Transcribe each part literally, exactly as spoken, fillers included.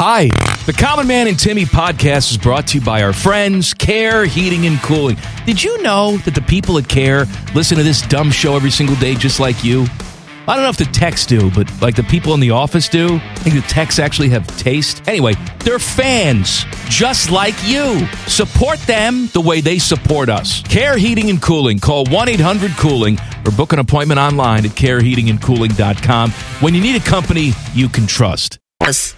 Hi. The Common Man and Timmy podcast is brought to you by our friends, Care Heating and Cooling. Did you know that the people at Care listen to this dumb show every single day just like you? I don't know if the techs do, but like the people in the office do. I think the techs actually have taste. Anyway, they're fans just like you. Support them the way they support us. Care Heating and Cooling. Call one eight hundred cooling or book an appointment online at care heating and cooling dot com when you need a company you can trust. Yes.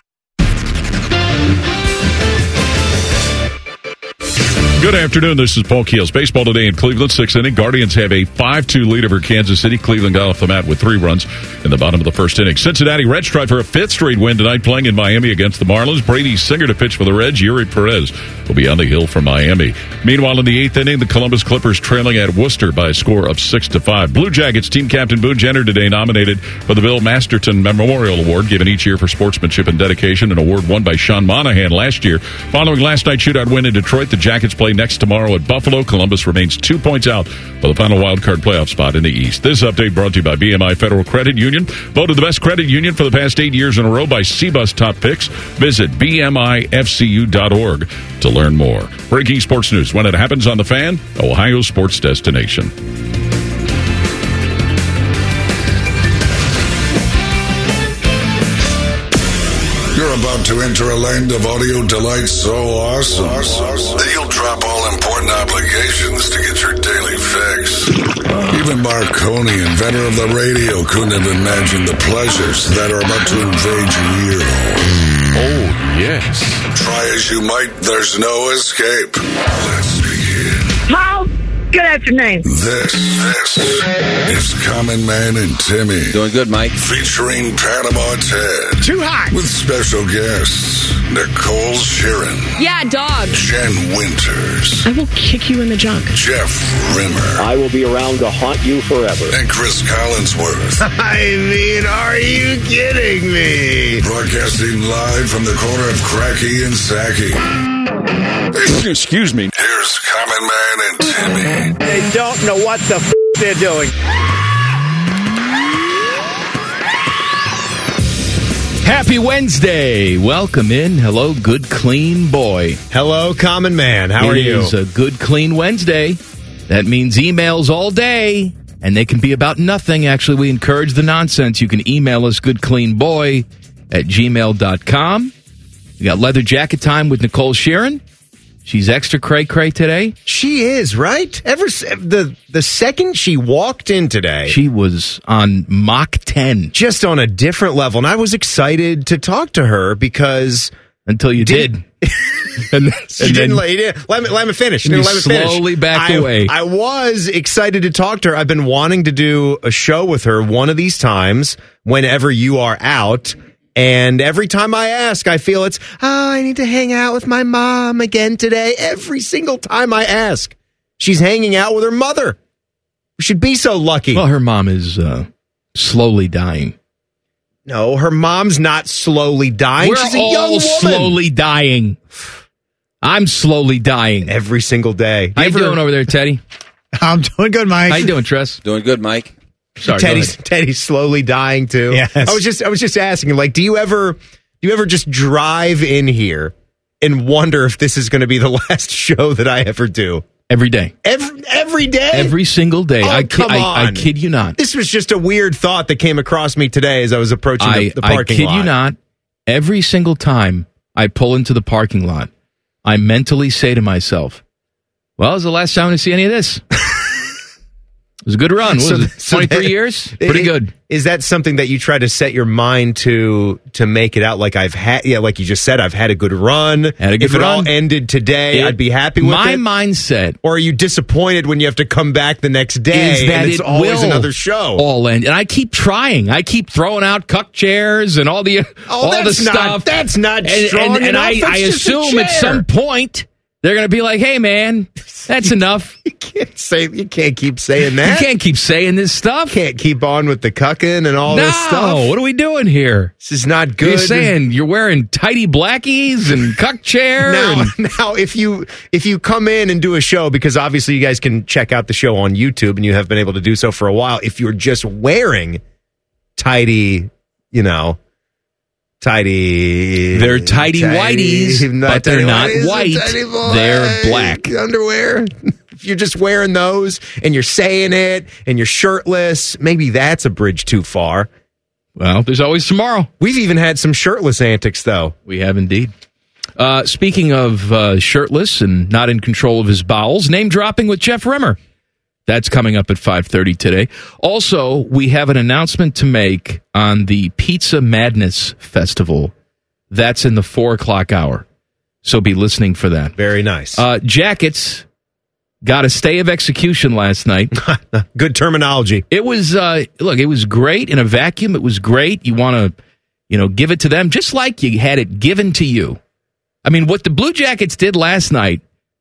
Good afternoon. This is Paul Keels. Baseball today in Cleveland, sixth inning. Guardians have a five two lead over Kansas City. Cleveland got off the mat with three runs in the bottom of the first inning. Cincinnati Reds try for a fifth straight win tonight, playing in Miami against the Marlins. Brady Singer to pitch for the Reds. Yuri Perez will be on the hill for Miami. Meanwhile, in the eighth inning, the Columbus Clippers trailing at Worcester by a score of six to five. Blue Jackets team captain Boone Jenner today nominated for the Bill Masterton Memorial Award, given each year for sportsmanship and dedication, an award won by Sean Monahan last year. Following last night's shootout win in Detroit, the Jackets play next tomorrow at Buffalo. Columbus remains two points out for the final wildcard playoff spot in the East. This update brought to you by B M I Federal Credit Union, voted the best credit union for the past eight years in a row by C B U S Top Picks. Visit B M I F C U dot org to learn more. Breaking sports news when it happens on The Fan, Ohio sports destination. You're about to enter a land of audio delight so awesome that you'll drop all important obligations to get your daily fix. Even Marconi, inventor of the radio, couldn't have imagined the pleasures that are about to invade your ear hole. Oh, yes. Try as you might, there's no escape. Let's begin. Paul, good afternoon. This, this is Common Man and Timmy. Doing good, Mike. Featuring Panama Ted. Too hot. With special guests, Nicole Sheeran. Yeah, dog. Jen Winters. I will kick you in the junk. Jeff Rimmer. I will be around to haunt you forever. And Chris Collinsworth. I mean, are you kidding me? Broadcasting live from the corner of Cracky and Sacky. Excuse me. Here's Common Man and Timmy. They don't know what the f*** they're doing. Happy Wednesday. Welcome in. Hello, good, clean boy. Hello, Common Man. How are you? It is a good, clean Wednesday. That means emails all day, and they can be about nothing. Actually, we encourage the nonsense. You can email us goodcleanboy at gmail dot com. We got leather jacket time with Nicole Sheeran. She's extra cray-cray today. She is, right? Ever the the second she walked in today, She was on Mach ten. just on a different level, and I was excited to talk to her because Until you did. and, she and didn't then let, you didn't- let me let me finish. She you didn't let me finish. slowly backed I, away. I was excited to talk to her. I've been wanting to do a show with her one of these times whenever you are out. And every time I ask, I feel it's, oh, I need to hang out with my mom again today. Every single time I ask, she's hanging out with her mother. We should be so lucky. Well, her mom is uh, slowly dying. No, her mom's not slowly dying. We're She's a all young woman. slowly dying. I'm slowly dying. Every single day. How you Ever- doing over there, Teddy? I'm doing good, Mike. How you doing, Tress? Doing good, Mike. Sorry, Teddy's Teddy's slowly dying too. Yes. I was just I was just asking, like, do you ever do you ever just drive in here and wonder if this is going to be the last show that I ever do? Every day. Every every day? Every single day. Oh, I, ki- come I, I on. kid you not. This was just a weird thought that came across me today as I was approaching I, the, the I parking kid lot. you not. Every single time I pull into the parking lot, I mentally say to myself, well, it's the last time to see any of this. It was a good run. What So- was it, so twenty-three that- years? Pretty It- good. Is that something that you try to set your mind to to make it out like I've had? Yeah, like you just said, I've had a good run. Had a good if it all run. ended today, It- I'd be happy with My it. mindset Or are you disappointed when you have to come back the next day is that and it's it always will another show? all end. And I keep trying. I keep throwing out cuck chairs and all the Oh, all the that's not- stuff. that's not and, strong And, and enough. I, That's I just a assume at chair. some point they're going to be like, "Hey, man, that's enough. You can't say you can't keep saying You that. can't keep saying this stuff. Can't keep on with the cucking and all no, this stuff. what are we doing here? This is not good. You're saying you're wearing tighty blackies and cuck chair. Now, and- now, if you if you come in and do a show, because obviously you guys can check out the show on YouTube, and you have been able to do so for a while. If you're just wearing tidy, you know, tidy. They're tidy whities, but they're not white. They're black. Underwear. If you're just wearing those and you're saying it and you're shirtless, maybe that's a bridge too far. Well, there's always tomorrow. We've even had some shirtless antics, though. We have indeed. Uh, speaking of uh, shirtless and not in control of his bowels, name dropping with Jeff Rimmer. That's coming up at five thirty today. Also, we have an announcement to make on the Pizza Madness Festival. That's in the four o'clock hour. So be listening for that. Very nice. Uh, Jackets got a stay of execution last night. Good terminology. It was, uh, look, it was great in a vacuum. It was great. You want to, you know, give it to them just like you had it given to you. I mean, what the Blue Jackets did last night,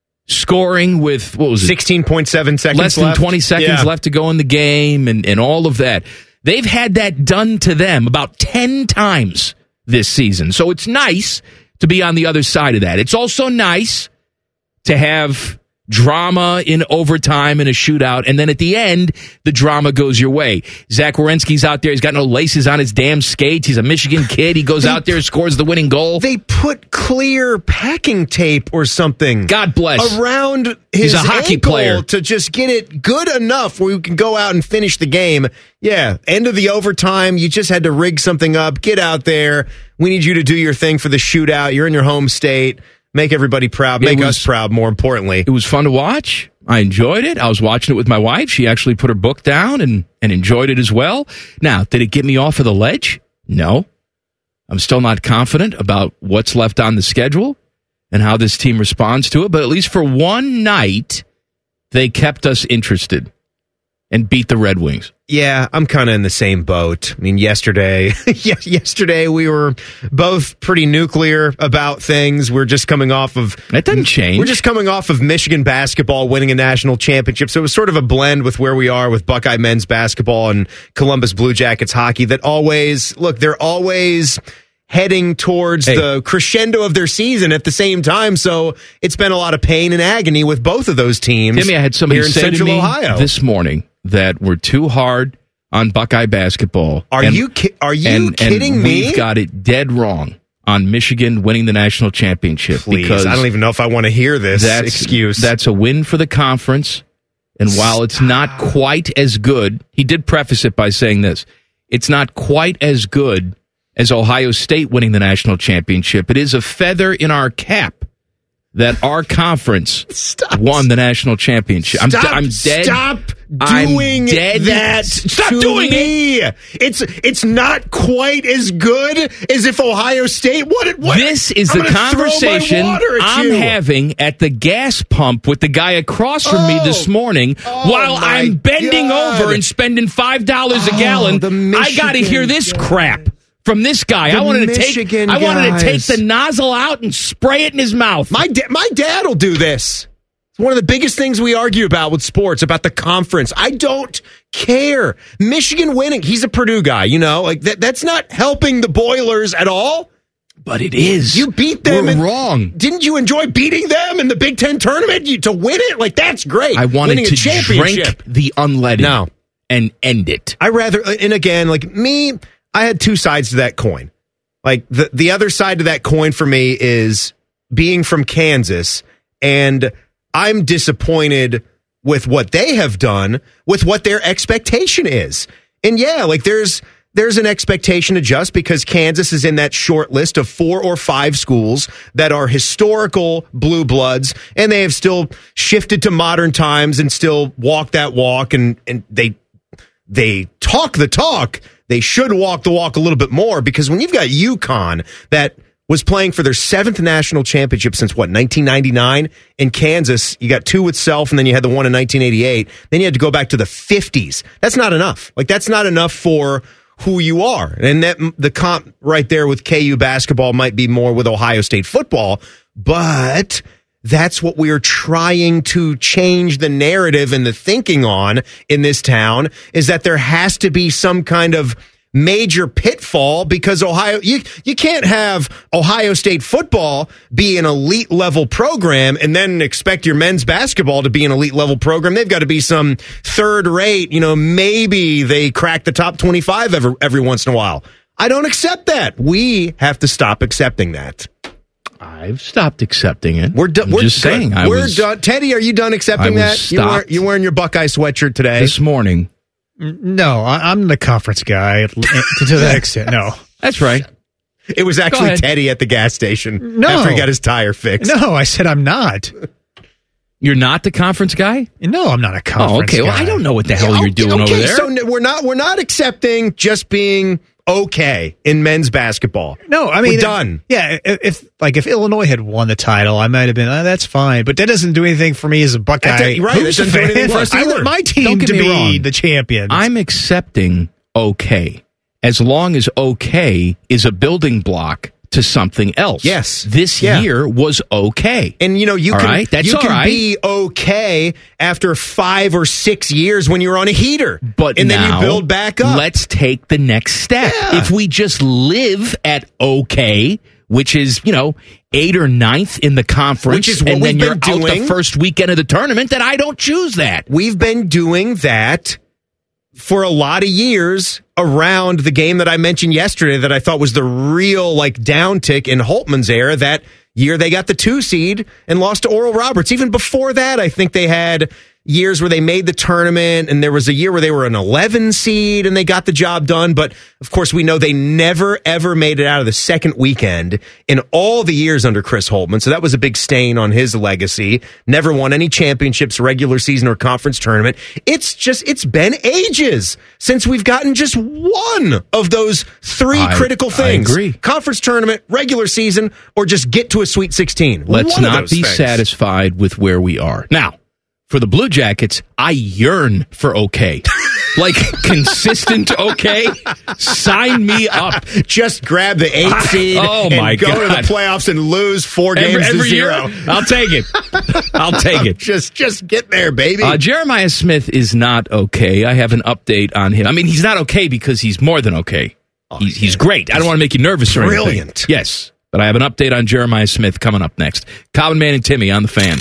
scoring with, what was it? sixteen point seven seconds left. Less than left. twenty seconds yeah. left to go in the game and, and all of that. They've had that done to them about ten times this season. So it's nice to be on the other side of that. It's also nice to have drama in overtime in a shootout, and then at the end, the drama goes your way. Zach Werenski's out there. He's got no laces on his damn skates. He's a Michigan kid. He goes out there and scores the winning goal. They put clear packing tape or something. God bless. Around his He's a hockey ankle player. to just get it good enough where you can go out and finish the game. Yeah, end of the overtime, you just had to rig something up. Get out there. We need you to do your thing for the shootout. You're in your home state. Make everybody proud. Make was, us proud, more importantly. It was fun to watch. I enjoyed it. I was watching it with my wife. She actually put her book down and, and enjoyed it as well. Now, did it get me off of the ledge? No. I'm still not confident about what's left on the schedule and how this team responds to it. But at least for one night, they kept us interested and beat the Red Wings. Yeah, I'm kind of in the same boat. I mean, yesterday, yeah, yesterday we were both pretty nuclear about things. We're just coming off of... That doesn't change. We're just coming off of Michigan basketball winning a national championship. So it was sort of a blend with where we are with Buckeye men's basketball and Columbus Blue Jackets hockey that always... Look, they're always heading towards hey. the crescendo of their season at the same time. So it's been a lot of pain and agony with both of those teams. Timmy, I had somebody here in say Central to me Ohio this morning that we're too hard on Buckeye basketball. Are and, you ki- are you and, kidding and me? We've got it dead wrong on Michigan winning the national championship. Please, because I don't even know if I want to hear this that's, excuse. That's a win for the conference. And while it's not quite as good, he did preface it by saying this, it's not quite as good as Ohio State winning the national championship. It is a feather in our cap that our conference Stop. won the national championship. I'm, Stop, I'm dead. Stop I'm doing dead. that. Stop to doing me. it. It's it's not quite as good as if Ohio State won it. What? This is I'm the gonna throw my conversation water at I'm you. having at the gas pump with the guy across from Oh. me this morning Oh, while my I'm bending God. over and spending five dollars a Oh, gallon. the I got to Michigan hear this guys. crap from this guy. The I wanted to take Michigan I wanted to take guys. the nozzle out and spray it in his mouth. My da- my dad will do this. It's one of the biggest things we argue about with sports, about the conference. I don't care. Michigan winning. He's a Purdue guy, you know? Like that that's not helping the Boilers at all. But it is. You beat them. We're and- wrong. Didn't you enjoy beating them in the Big Ten tournament you, to win it? Like, that's great. I wanted Winning to a championship. drink the unleaded No. and end it. I rather, and again, like me, I had two sides to that coin. Like the, the other side to that coin for me is being from Kansas, and I'm disappointed with what they have done, with what their expectation is. And yeah, like there's there's an expectation to adjust because Kansas is in that short list of four or five schools that are historical blue bloods, and they have still shifted to modern times and still walk that walk, and, and they they talk the talk. They should walk the walk a little bit more, because when you've got UConn that was playing for their seventh national championship since, what, nineteen ninety-nine? In Kansas, you got two with Self, and then you had the one in nineteen eighty-eight. Then you had to go back to the fifties. That's not enough. Like, that's not enough for who you are. And that the comp right there with K U basketball might be more with Ohio State football, but that's what we are trying to change the narrative and the thinking on in this town, is that there has to be some kind of major pitfall, because Ohio, you, you can't have Ohio State football be an elite level program and then expect your men's basketball to be an elite level program. They've got to be some third rate, you know, maybe they crack the top twenty-five every, every once in a while. I don't accept that. We have to stop accepting that. I've stopped accepting it. We're done. We're just done. saying. I we're was, done. Teddy, are you done accepting I was that? You wear, stopped. you wearing your Buckeye sweatshirt today? This morning. No, I, I'm the conference guy to, to that extent. No. That's right. It was Go actually ahead. Teddy at the gas station No. after he got his tire fixed. No, I said I'm not. You're not the conference guy? No, I'm not a conference Oh, okay. guy. Well, I don't know what the hell you're doing okay, over there. So n- we're not we're not accepting just being okay in men's basketball. No, I mean, we're done. Yeah, if, if like if Illinois had won the title, I might have been. Oh, that's fine, but that doesn't do anything for me as a Buckeye. That doesn't- right, Who's that doesn't do a fan? anything for us I either. want my team Don't get to me be wrong. the champions. I'm accepting okay, as long as okay is a building block to something else. Yes. This Yeah. year was okay. And you know you All can right, that's you all can right. be okay after five or six years when you're on a heater, But and now, then you build back up. Let's take the next step. Yeah. If we just live at okay, which is, you know, eight or ninth in the conference, Which is what and then we've you're been out doing. the first weekend of the tournament, then I don't choose that. We've been doing that for a lot of years around the game that I mentioned yesterday that I thought was the real like downtick in Holtman's era. That year they got the two seed and lost to Oral Roberts. Even before that, I think they had years where they made the tournament, and there was a year where they were an eleven seed and they got the job done. But of course, we know they never, ever made it out of the second weekend in all the years under Chris Holtman. So that was a big stain on his legacy. Never won any championships, regular season or conference tournament. It's just, it's been ages since we've gotten just one of those three I- critical I things. agree. Conference tournament, regular season, or just get to a Sweet sixteen. Let's One of not those be things. satisfied with where we are. Now, for the Blue Jackets, I yearn for okay. Like consistent okay. Sign me up. Just grab the eight seed Oh, and my go to God. the playoffs and lose four Every, games every to year, zero. I'll take it. I'll take it. Just, just get there, baby. Uh, Jeremiah Smith is not okay. I have an update on him. I mean, he's not okay because he's more than okay. He's, he's great. I don't want to make you nervous or anything. Brilliant. Yes. But I have an update on Jeremiah Smith coming up next. Common Man and Timmy on the Fan.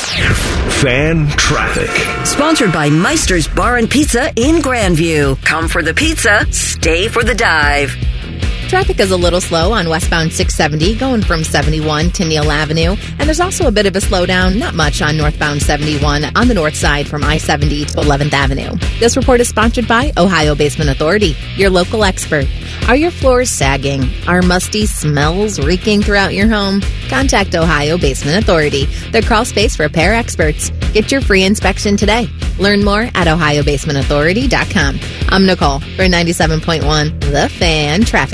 Fan traffic. Sponsored by Meister's Bar and Pizza in Grandview. Come for the pizza, stay for the dive. Traffic is a little slow on westbound six seventy, going from seventy-one to Neal Avenue. And there's also a bit of a slowdown, not much on northbound seventy-one on the north side from I seventy to eleventh Avenue. This report is sponsored by Ohio Basement Authority, your local expert. Are your floors sagging? Are musty smells reeking throughout your home? Contact Ohio Basement Authority. They're crawl space repair experts. Get your free inspection today. Learn more at ohio basement authority dot com. I'm Nicole for ninety-seven point one The Fan Traffic.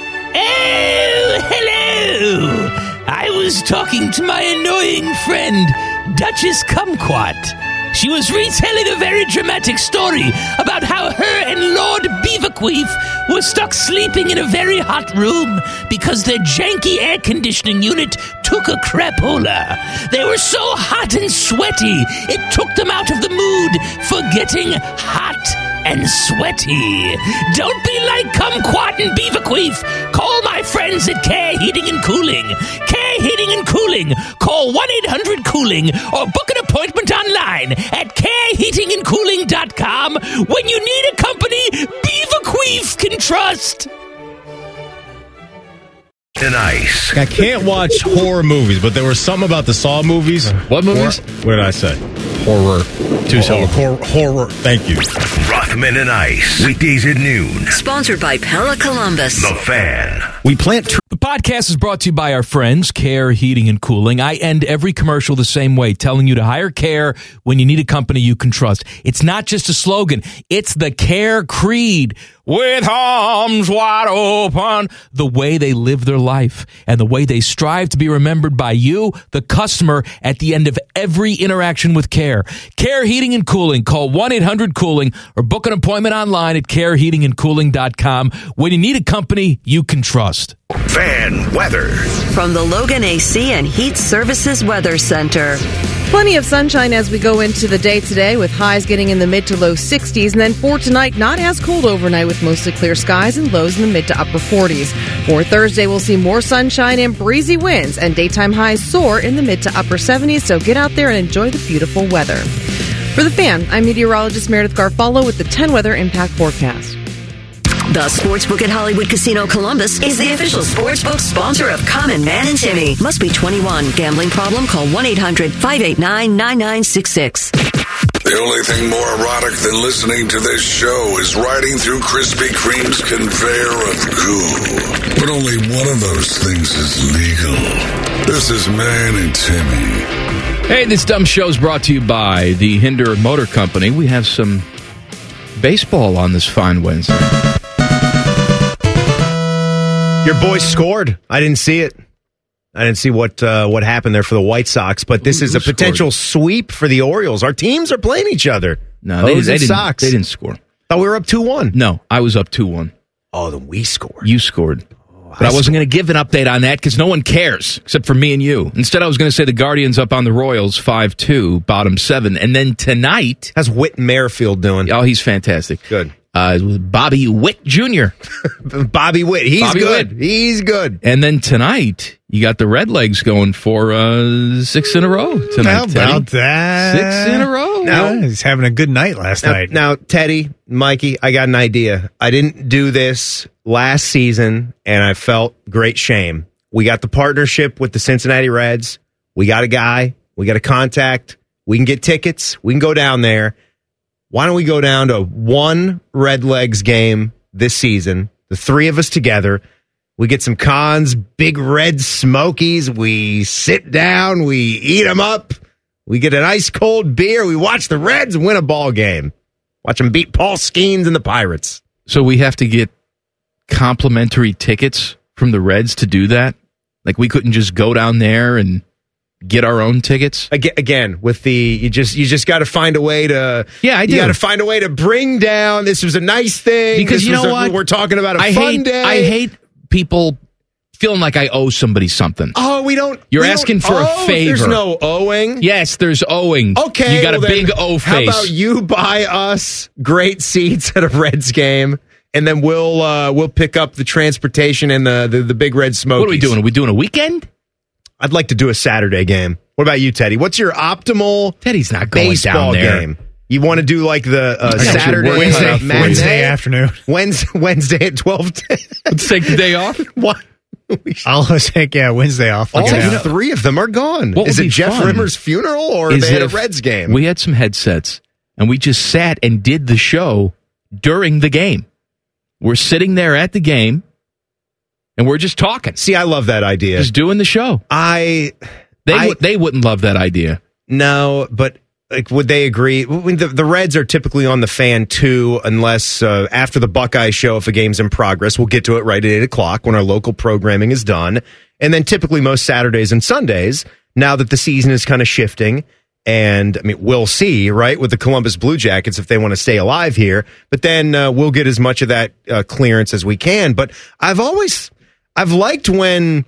Oh, hello! I was talking to my annoying friend, Duchess Kumquat. She was retelling a very dramatic story about how her and Lord Beaverqueef were stuck sleeping in a very hot room because their janky air conditioning unit took a crapola. They were so hot and sweaty, it took them out of the mood for getting hot and sweaty. Don't be like Kumquat and Beaverqueef. Call my friends at Care Heating and Cooling. Care Heating and Cooling. Call one eight hundred cooling or book an appointment online at care heating and cooling dot com when you need a company Beaverqueef can trust. And ice. I can't watch horror movies, but there was something about the Saw movies. What movies? Hor- what did I say? Horror. Two horror, horror, horror. Thank you. Rothman and Ice. Weekdays at noon. Sponsored by Pella Columbus. The Fan. We plant tr- The podcast is brought to you by our friends, Care Heating and Cooling. I end every commercial the same way, telling you to hire Care when you need a company you can trust. It's not just a slogan. It's the Care creed. With arms wide open. The way they live their life and the way they strive to be remembered by you, the customer, at the end of every interaction with Care. Care Heating and Cooling. Call one eight hundred cooling or book an appointment online at care heating and cooling dot com when you need a company you can trust. Fan weather. From the Logan A C and Heat Services Weather Center. Plenty of sunshine as we go into the day today, with highs getting in the mid to low sixties. And then for tonight, not as cold overnight with mostly clear skies and lows in the mid to upper forties. For Thursday, we'll see more sunshine and breezy winds, and daytime highs soar in the mid to upper seventies. So get out there and enjoy the beautiful weather. For The Fan, I'm meteorologist Meredith Garfalo with the ten Weather Impact Forecast. The Sportsbook at Hollywood Casino Columbus is the official sportsbook sponsor of Common Man and Timmy. Must be twenty-one. Gambling problem? Call one eight hundred five eight nine nine nine six six. The only thing more erotic than listening to this show is riding through Krispy Kreme's conveyor of goo. But only one of those things is legal. This is Man and Timmy. Hey, this dumb show is brought to you by the Hinder Motor Company. We have some baseball on this fine Wednesday. Your boys scored. I didn't see it. I didn't see what uh, what happened there for the White Sox, but this Who- is who a potential scored? sweep for the Orioles. Our teams are playing each other. No, they, O's they, and didn't, Sox. they didn't score. Thought we were up two one. No, I was up two one. Oh, then we scored. You scored. But I, I wasn't going to give an update on that because no one cares except for me and you. Instead, I was going to say the Guardians up on the Royals five two, bottom seven. And then tonight... How's Whit Merrifield doing? Oh, he's fantastic. Good. Uh, with Bobby Witt Junior Bobby Witt. He's Bobby good. Witt. He's good. And then tonight, you got the Redlegs going for uh, six in a row tonight. How about Teddy. that? Six in a row. Now- Yeah, he's having a good night last Now, night. now, Teddy, Mikey, I got an idea. I didn't do this last season, and I felt great shame. We got the partnership with the Cincinnati Reds. We got a guy. We got a contact. We can get tickets. We can go down there. Why don't we go down to one Redlegs game this season, the three of us together. We get some Cons, big red Smokies. We sit down. We eat them up. We get an ice cold beer. We watch the Reds win a ball game. Watch them beat Paul Skeens and the Pirates. So we have to get complimentary tickets from the Reds to do that? Like we couldn't just go down there and get our own tickets? Again, again with the you just you just got to find a way to Yeah, I do. You got to find a way to bring down. This was a nice thing Because This you was know a- what? We're talking about a I fun hate, day. I hate people feeling like I owe somebody something. Oh, we don't. You're we asking don't for a owe. favor. There's no owing. Yes, there's owing. Okay, you got well a then, big O How face. about you buy us great seats at a Reds game, and then we'll uh, we'll pick up the transportation and the the, the big red Smokies. What are we doing? Are we doing a weekend? I'd like to do a Saturday game. What about you, Teddy? What's your optimal Teddy's not going baseball down there. game? You want to do like the uh, I got your Saturday work cut Wednesday, out for you. Wednesday afternoon. Wednesday, Wednesday at twelve ten. Let's take the day off. What? I'll take yeah Wednesday off. All I'll get out. three of them are gone. What Is would it be Jeff fun Rimmer's funeral or is they had a if Reds game? We had some headsets and we just sat and did the show during the game. We're sitting there at the game and we're just talking. See, I love that idea. Just doing the show. I They I- would they wouldn't love that idea. No, but like, would they agree? When The, the Reds are typically on the fan too, unless uh, after the Buckeye show, if a game's in progress, we'll get to it right at eight o'clock when our local programming is done. And then typically most Saturdays and Sundays, now that the season is kind of shifting, and I mean, we'll see, right, with the Columbus Blue Jackets if they want to stay alive here. But then uh, we'll get as much of that uh, clearance as we can. But I've always, I've liked when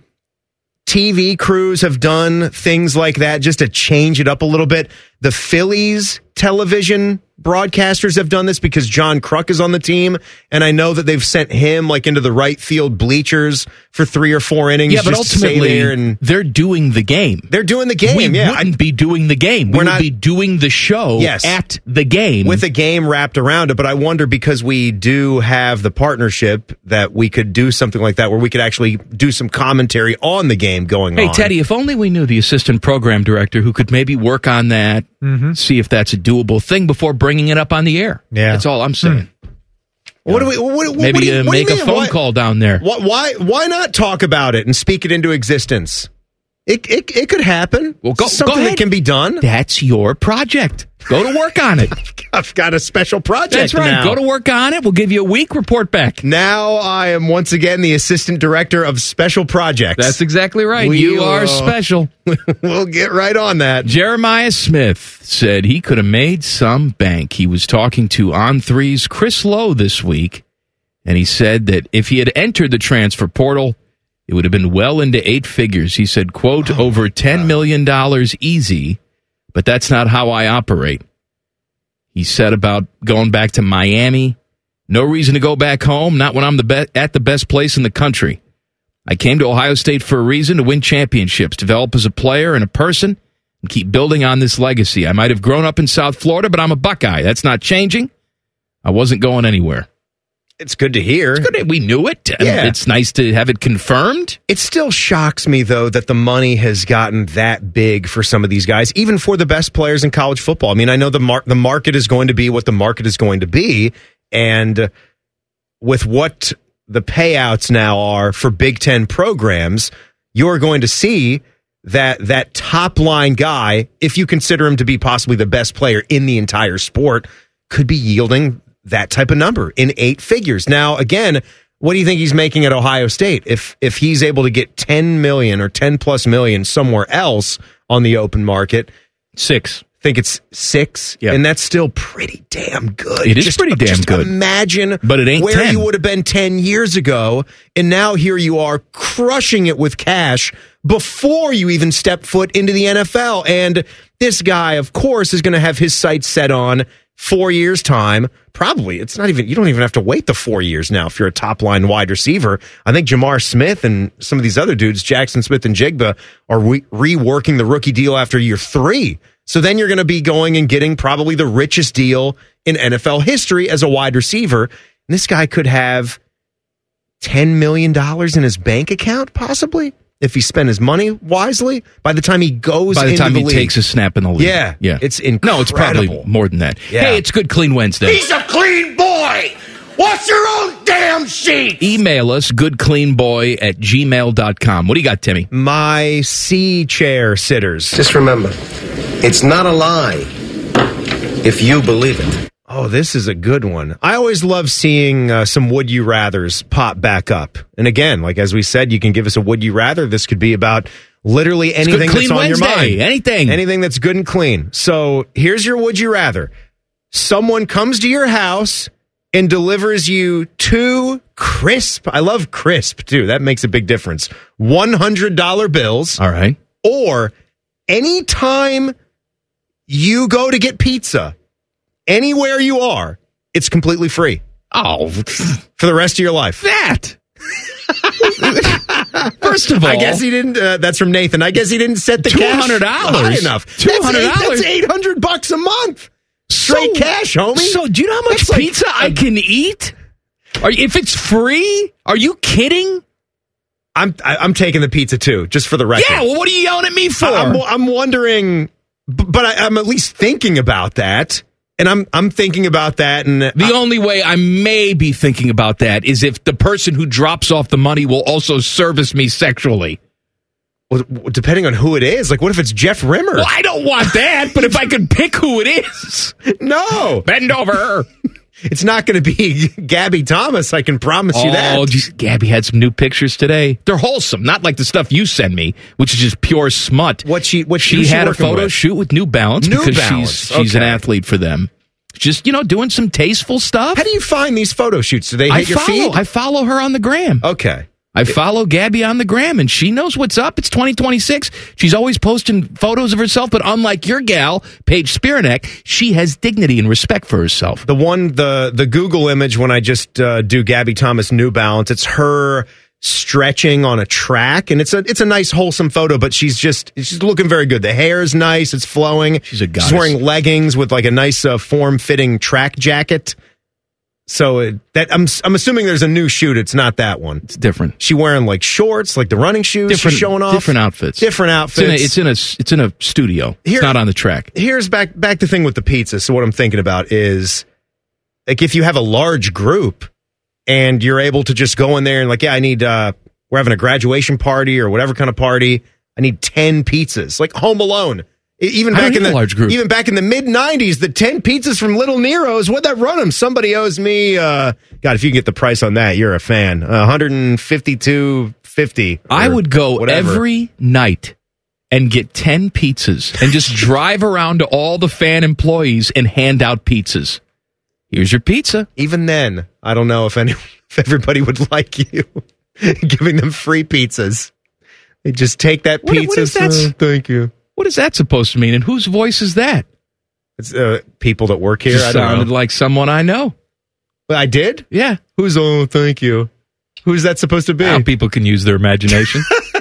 T V crews have done things like that just to change it up a little bit. The Phillies television broadcasters have done this because John Kruk is on the team, and I know that they've sent him like into the right field bleachers for three or four innings. Yeah, but just to stay ultimately there and they're doing the game. they're doing the game. We yeah, wouldn't be doing the game. We We're would not- be doing the show Yes. at the game. with a game wrapped around it. But I wonder, because we do have the partnership, that we could do something like that where we could actually do some commentary on the game going Hey, on. Teddy, if only we knew the assistant program director who could maybe work on that, see if that's a doable thing before bringing it up on the air. Yeah. That's all I'm saying. What do we? What, what, Maybe what do you, uh, what do you make a mean? phone Why- call down there. Why, why? Why not talk about it and speak it into existence? It it, it could happen. Well, go- something go that ahead. can be done. That's your project. Go to work on it. I've got a special project. That's right. now. Go to work on it. We'll give you a week. Report back. Now I am once again the assistant director of special projects. That's exactly right. We you are will- special. We'll get right on that. Jeremiah Smith said he could have made some bank. He was talking to On three's Chris Lowe this week, and he said that if he had entered the transfer portal, it would have been well into eight figures. He said, quote, Oh, over ten million dollars easy, but that's not how I operate. He said about going back to Miami, no reason to go back home, not when I'm the be- at the best place in the country. I came to Ohio State for a reason, to win championships, develop as a player and a person, and keep building on this legacy. I might have grown up in South Florida, but I'm a Buckeye. That's not changing. I wasn't going anywhere. it's good to hear. It's good. We knew it. Yeah. It's nice to have it confirmed. It still shocks me, though, that the money has gotten that big for some of these guys, even for the best players in college football. I mean, I know the mar- the market is going to be what the market is going to be, and with what the payouts now are for Big Ten programs, you're going to see that that top line guy, if you consider him to be possibly the best player in the entire sport, could be yielding that type of number in eight figures. Now, again, what do you think he's making at Ohio State? If if he's able to get ten million or ten plus million somewhere else on the open market, six. I think it's six, yep. and that's still pretty damn good. It is just, pretty damn just good. Imagine but it ain't where ten. you would have been ten years ago, and now here you are crushing it with cash before you even step foot into the N F L. And this guy, of course, is going to have his sights set on four years' time. Probably. It's not even, you don't even have to wait the four years now if you're a top line wide receiver. I think Jamar Smith and some of these other dudes, Jackson Smith and Jigba, are re- reworking the rookie deal after year three. So then you're going to be going and getting probably the richest deal in N F L history as a wide receiver. And this guy could have ten million dollars in his bank account, possibly, if he spent his money wisely by the time he goes By the into time the he league. takes a snap in the league. Yeah. Yeah. It's incredible. No, it's probably more than that. Yeah. Hey, it's Good Clean Wednesday. He's a clean boy. What's your own damn sheet? Email us, goodcleanboy at gmail dot com. What do you got, Timmy? My C chair sitters. Just remember, it's not a lie if you believe it. Oh, this is a good one. I always love seeing uh, some would you rathers pop back up. And again, like as we said, you can give us a would you rather. This could be about literally anything Clean that's on Wednesday. your mind. Anything. Anything that's good and clean. So here's your would you rather. Someone comes to your house and delivers you two crisp, I love crisp too, that makes a big difference, one hundred dollar bills. All right. Or anytime you go to get pizza, anywhere you are, it's completely free. Oh. For the rest of your life. That. First of all. I guess he didn't, uh, that's from Nathan. I guess he didn't set the two hundred dollars cash high enough. two hundred dollars That's eight hundred bucks a month. Straight so, cash, homie. So do you know how much That's pizza like, I can eat? Are, if it's free? Are you kidding? I'm I, I'm taking the pizza too, just for the record. Yeah, well, what are you yelling at me for? I'm, I'm wondering, but I, I'm at least thinking about that. And I'm I'm thinking about that. And the I, only way I may be thinking about that is if the person who drops off the money will also service me sexually. Well, depending on who it is. Like, what if it's Jeff Rimmer? Well, I don't want that, but if I could pick who it is. No. Bend over. It's not going to be Gabby Thomas, I can promise you that. Oh, geez, Gabby had some new pictures today. They're wholesome, not like the stuff you send me, which is just pure smut. What she what she, she had a photo with? shoot with New Balance New because Balance. she's she's Okay. an athlete for them. Just, you know, doing some tasteful stuff. How do you find these photo shoots? Do they hit I your follow, feed? I follow her on the gram. Okay. I follow Gabby on the gram, and she knows what's up. It's twenty twenty-six. She's always posting photos of herself, but unlike your gal, Paige Spiranek, she has dignity and respect for herself. The one, the the Google image when I just uh, do Gabby Thomas New Balance, it's her stretching on a track, and it's a it's a nice wholesome photo, but she's just she's looking very good. The hair is nice, it's flowing. She's a goddess. She's wearing leggings with like a nice uh, form-fitting track jacket. So it, that I'm I'm assuming there's a new shoot. It's not that one. It's different. She wearing like shorts, like the running shoes. Different, She's showing off different outfits. Different outfits. It's in a it's in a, it's in a studio. Here- it's not on the track. Here's back back to the thing with the pizza. So what I'm thinking about is like if you have a large group and you're able to just go in there and like, yeah, I need uh we're having a graduation party or whatever kind of party. I need ten pizzas, like Home Alone. E- Even I back don't in need the a large group. even back in the mid nineties, the ten pizzas from Little Nero's, what'd that run them? Somebody owes me. Uh, God, if you can get the price on that, you're a fan. Uh, one hundred fifty-two fifty. I would go whatever. every night and get ten pizzas and just drive around to all the fan employees and hand out pizzas. Here's your pizza. Even then, I don't know if any if everybody would like you giving them free pizzas. They just take that What- pizza. what is that? uh, thank you. What is that supposed to mean? And whose voice is that? It's uh, people that work here. Just I don't sounded know. like someone I know. But I did? Yeah. Who's, oh, thank you. Who's that supposed to be? How people can use their imagination.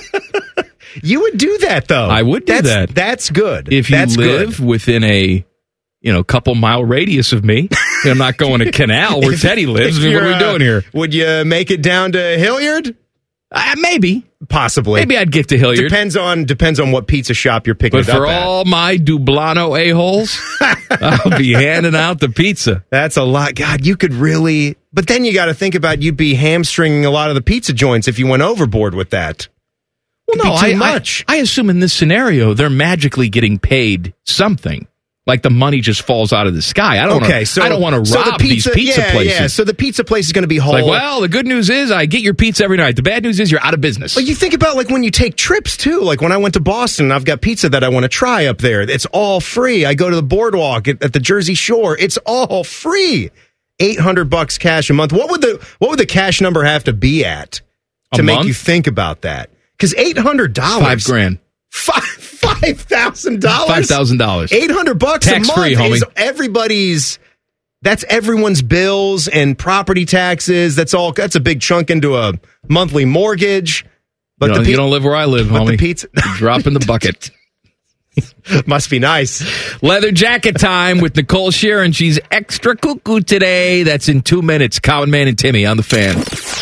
You would do that, though. I would do that's, that. That's good. If you that's live good. within a, you know, couple mile radius of me, I'm not going to Canal where If- Teddy lives. I if mean, what are you're, we doing uh, here? Would you make it down to Hilliard? Uh, maybe. Possibly. Maybe I'd get to Hilliard. Depends on depends on what pizza shop you're picking But it up for at. all my Dublano a-holes, I'll be handing out the pizza. That's a lot. God, you could really... But then you got to think about you'd be hamstringing a lot of the pizza joints if you went overboard with that. Well, Could no, be too I, much. I, I assume in this scenario, they're magically getting paid something. Like the money just falls out of the sky. I don't okay, wanna, so I don't want to so the rob pizza, these pizza yeah, places. Yeah, so the pizza place is going to be It's whole. like, well, the good news is I get your pizza every night. The bad news is you're out of business. Well, you think about like when you take trips too. Like when I went to Boston, I've got pizza that I want to try up there. It's all free. I go to the boardwalk at, at the Jersey Shore. It's all free. Eight hundred bucks cash a month. What would the what would the cash number have to be at A to make month? you think about that? Because eight hundred dollars, Five grand. five five thousand dollars, Five thousand dollars. eight hundred bucks Tax a month free, homie. is everybody's. That's everyone's bills and property taxes. That's all. That's a big chunk into a monthly mortgage. But you, the don't, pi- you don't live where I live, but homie. the pizza Drop in the bucket. must be nice. Leather jacket time with Nicole Sheeran. She's extra cuckoo today. That's in two minutes. Common Man and Timmy on the Fan.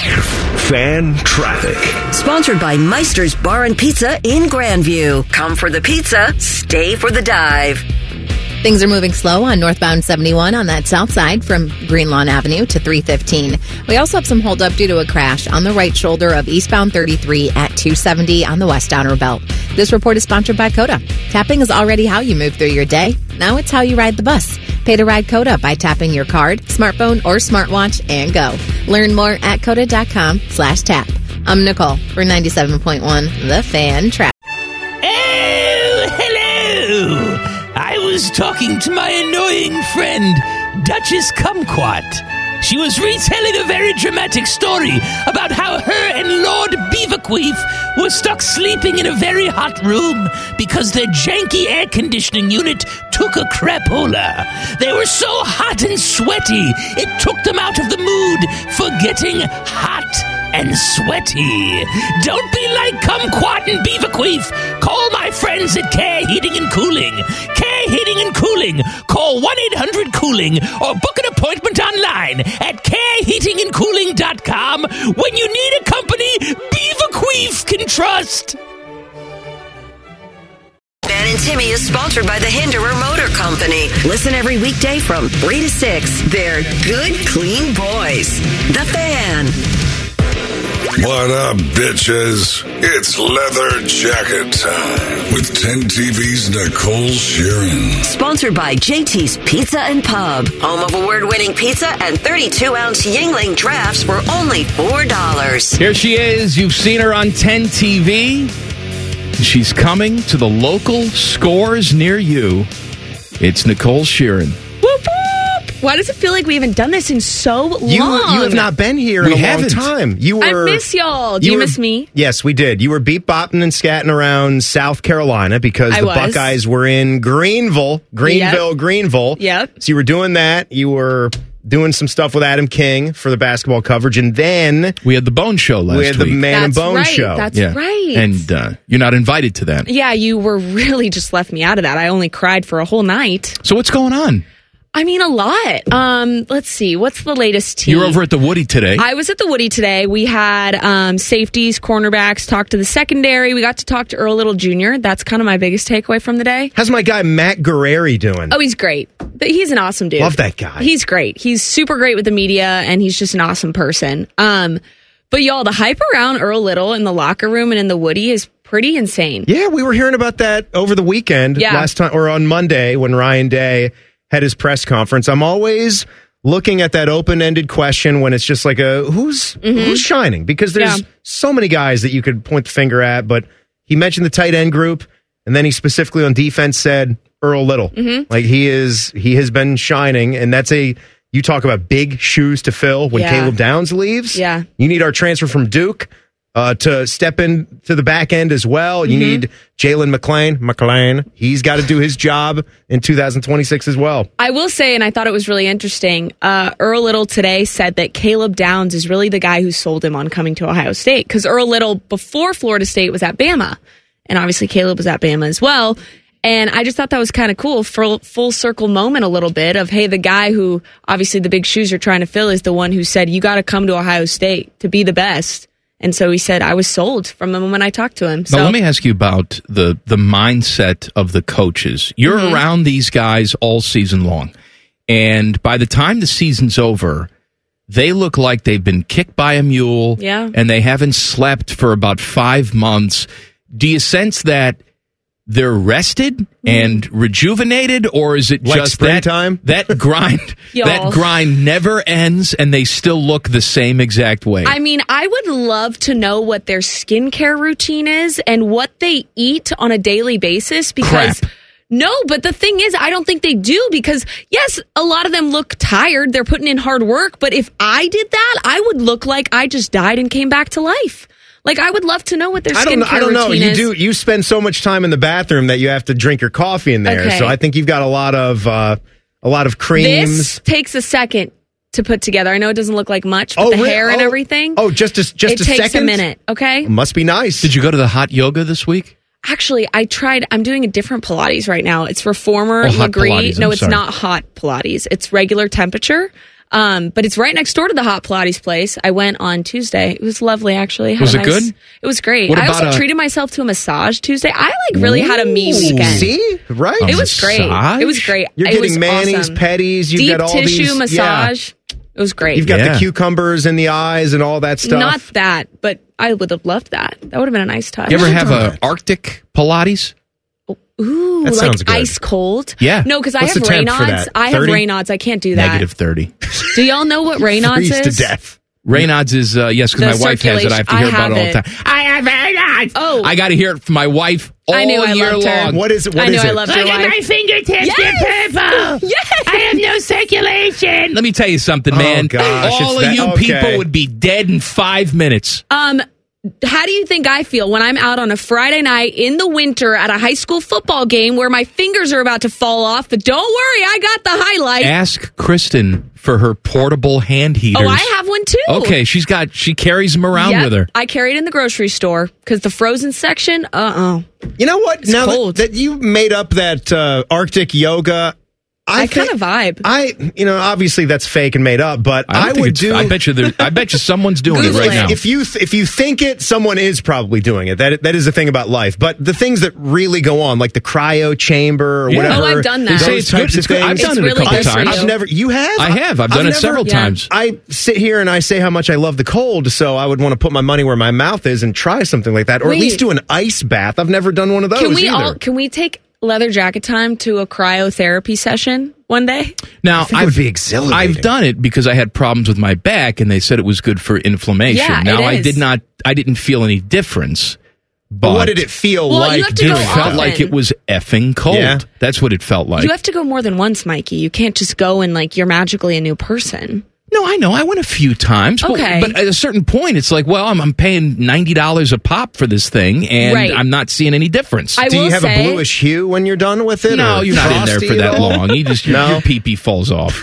Fan traffic. Sponsored by Meister's Bar and Pizza in Grandview. Come for the pizza, stay for the dive. Things are moving slow on northbound seventy-one on that south side from Greenlawn Avenue to three fifteen. We also have some holdup due to a crash on the right shoulder of eastbound thirty-three at two seventy on the west outer belt. This report is sponsored by Coda. Tapping is already how you move through your day. Now it's how you ride the bus. Pay to ride Coda by tapping your card, smartphone, or smartwatch and go. Learn more at coda.com slash tap. I'm Nicole for ninety-seven point one The Fan Traffic. Oh, hello! I was talking to my annoying friend, Duchess Kumquat. She was retelling a very dramatic story about how her and Lord Beaverqueef were stuck sleeping in a very hot room because their janky air conditioning unit took a crapola. They were so hot and sweaty, it took them out of the mood for getting hot and sweaty. Don't be like Kumquat and Beaverqueef. Call my friends at Care Heating and Cooling. Care Heating and Cooling. Call one eight hundred cooling or book an appointment online at care heating and cooling dot com when you need a company Beaverqueef can trust. Man and Timmy is sponsored by the Hinderer Motor Company. Listen every weekday from three to six. They're good, clean boys. The Fan. What up, bitches? It's leather jacket time with ten T V's Nicole Sheeran. Sponsored by J T's Pizza and Pub. Home of award-winning pizza and thirty-two ounce Yingling drafts for only four dollars. Here she is. You've seen her on ten T V. She's coming to the local scores near you. It's Nicole Sheeran. Whoop, whoop. Why does it feel like we haven't done this in so long? You you have not been here We in a haven't. long time. You I were. miss y'all. Do you, were- miss me? Yes, we did. You were beat bopping and scatting around South Carolina because I the was. Buckeyes were in Greenville, Greenville, Yep. Greenville. Yep. So you were doing that. You were doing some stuff with Adam King for the basketball coverage, and then We had the Bone Show last we had the week. Man and That's Bone right. show. That's yeah. right. And uh, you're not invited to that. Yeah, you were really just left me out of that. I only cried for a whole night. So what's going on? I mean, a lot. Um, let's see. What's the latest tea? You were over at the Woody today. I was at the Woody today. We had um, safeties, cornerbacks, talk to the secondary. We got to talk to Earl Little Junior That's kind of my biggest takeaway from the day. How's my guy Matt Guerreri doing? Oh, he's great. But he's an awesome dude. Love that guy. He's great. He's super great with the media, and he's just an awesome person. Um, but y'all, the hype around Earl Little in the locker room and in the Woody is pretty insane. Yeah, we were hearing about that over the weekend Yeah. last time, or on Monday when Ryan Day had his press conference. I'm always looking at that open-ended question when it's just like a who's who's shining, because there's Yeah. so many guys that you could point the finger at, but he mentioned the tight end group, and then he specifically on defense said Earl Little. Like he is he has been shining, and that's a you talk about big shoes to fill when Yeah. Caleb Downs leaves. Yeah. You need our transfer from Duke uh, to step in to the back end as well. You Mhm. need Jalen McClain. McClain. He's got to do his job in two thousand twenty-six as well. I will say, and I thought it was really interesting, uh, Earl Little today said that Caleb Downs is really the guy who sold him on coming to Ohio State. Because Earl Little, before Florida State, was at Bama. And obviously Caleb was at Bama as well. And I just thought that was kind of cool. Full, full circle moment a little bit of, hey, the guy who obviously the big shoes you're trying to fill is the one who said, you got to come to Ohio State to be the best. And so he said, I was sold from the moment I talked to him. So now, let me ask you about the, the mindset of the coaches. You're Mhm. around these guys all season long. And by the time the season's over, they look like they've been kicked by a mule. Yeah. And they haven't slept for about five months. Do you sense that they're rested and rejuvenated, or is it Like just springtime? that, that grind Y'all. that grind never ends and they still look the same exact way? I mean, I would love to know what their skincare routine is and what they eat on a daily basis because Crap. no, but the thing is, I don't think they do because yes, a lot of them look tired. They're putting in hard work. But if I did that, I would look like I just died and came back to life. Like, I would love to know what their I skincare don't know. I don't know. routine You is. do. You spend so much time in the bathroom that you have to drink your coffee in there. Okay. So I think you've got a lot of uh, a lot of creams. This takes a second to put together. I know it doesn't look like much, but Oh, the re- hair and oh, everything. Oh, just a, just it a takes second. a minute. Okay. Must be nice. Did you go to the hot yoga this week? Actually, I tried. I'm doing a different Pilates right now. It's reformer Oh, hot Legree. Pilates, No, I'm it's sorry. not hot Pilates. It's regular temperature. Um, but it's right next door to the hot Pilates place. I went on Tuesday. It was lovely, actually. Had Was a it nice- good? It was great. What I about also a- treated myself to a massage Tuesday. I like really had a me Ooh, weekend. See, right? It was great. It was great. You're It was getting manis, awesome. petties. You've Deep got all tissue these massage. It was great. You've got Yeah. the cucumbers in the eyes and all that stuff. Not that, but I would have loved that. That would have been a nice touch. You ever have a Arctic Pilates? Ooh, That like sounds good. ice cold? Yeah. No, because I What's have the temp for Raynaud's. that? I have thirty? Raynaud's. I can't do that. Negative thirty. Do y'all know what Raynaud's Freeze to is? death. Raynaud's is, uh, yes, because The my wife has it. I have to hear circulation- about it all I the have time. I have Raynaud's. Oh. I got to hear it from my wife all I knew I year loved her. long. What is it? What I knew is I it? loved Look your at wife. my fingertips, Yes! they're purple. Yes! I have no circulation. Let me tell you something, Oh, man. gosh, all it's of that- you okay. people would be dead in five minutes. Um, how do you think I feel when I'm out on a Friday night in the winter at a high school football game where my fingers are about to fall off? But don't worry, I got the highlight. Ask Kristen for her portable hand heaters. Oh, I have one too. Okay, she's got, she carries them around Yep, with her. I carry it in the grocery store because the frozen section, uh-uh. You know what? It's now that, cold. that you made up that uh, Arctic yoga, I, I kind of vibe. I, you know, obviously that's fake and made up, but I, don't I, think would it's- do. I bet you. there- I bet you someone's doing it If- right now. If you th- if you think it, someone is probably doing it. That that is the thing about life. But the things that really go on, like the cryo chamber or Yeah. whatever, Oh, I've done that. They say those it's good. types It's of good. things. I've done It's it a really couple good for times. you. I've never. You have? I have. I've done it never- several Yeah. times. I sit here and I say how much I love the cold, so I would want to put my money where my mouth is and try something like that, or Wait. at least do an ice bath. I've never done one of those. Can we either. all? Can we take leather jacket time to a cryotherapy session one day? Now, I think it would be exhilarating. I've done it because I had problems with my back, and they said it was good for inflammation. Yeah, now, it I is. did not. I didn't feel any difference. But But what did it feel Well, like? you have to It go doing felt often. like it was effing cold. Yeah. That's what it felt like. You have to go more than once, Mikey. You can't just go and like you're magically a new person. No, I know. I went a few times. but- Okay. But, at a certain point, it's like, well, I'm, I'm paying ninety dollars a pop for this thing, and Right. I'm not seeing any difference. I Do will you have say, a bluish hue when you're done with it? no, or you're not in there frosty for at that all? long. You just, your, No? your pee-pee falls off.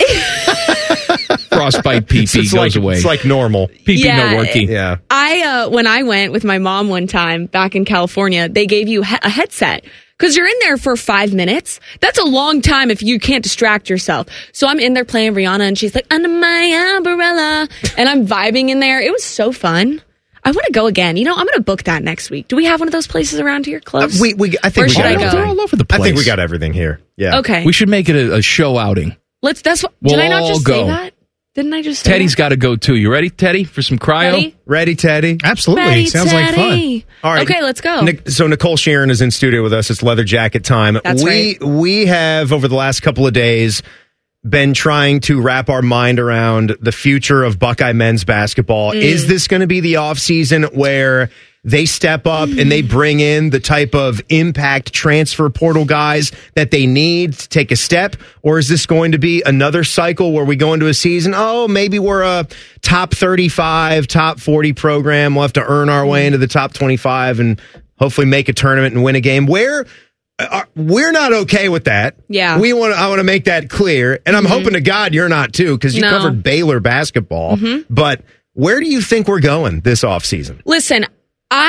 Frostbite pee-pee It's, it's goes like, away. It's like normal. Pee-pee Yeah. no working. Yeah. I uh, when I went with my mom one time back in California, they gave you he- a headset because you're in there for five minutes. That's a long time if you can't distract yourself. So I'm in there playing Rihanna, and she's like under my umbrella, and I'm vibing in there. It was so fun. I want to go again. You know, I'm going to book that next week. Do we have one of those places around here Uh, close? we, we, I think Where we should got I everything. go? They're all over the I place. think we got everything here. Yeah. Okay, We should make it a, a show outing. let's. That's what. We'll did I not all just go. say that? Didn't I just? Say Teddy's that? got to go too. You ready, Teddy, for some cryo? Ready? Ready, Teddy? Absolutely. Ready, Sounds like fun. Teddy. All right. Okay, let's go. Nic- so Nicole Sheeran is in studio with us. It's leather jacket time. That's we right. we have over the last couple of days been trying to wrap our mind around the future of Buckeye men's basketball. Mm. Is this going to be the offseason where they step up and they bring in the type of impact transfer portal guys that they need to take a step? Or is this going to be another cycle where we go into a season? Oh, maybe we're a top thirty-five, top forty program. We'll have to earn our way into the top twenty-five and hopefully make a tournament and win a game. Where uh, we're not okay with that. Yeah. We want. I want to make that clear. And I'm hoping to God you're not too, because you No. covered Baylor basketball. But where do you think we're going this offseason? Listen, I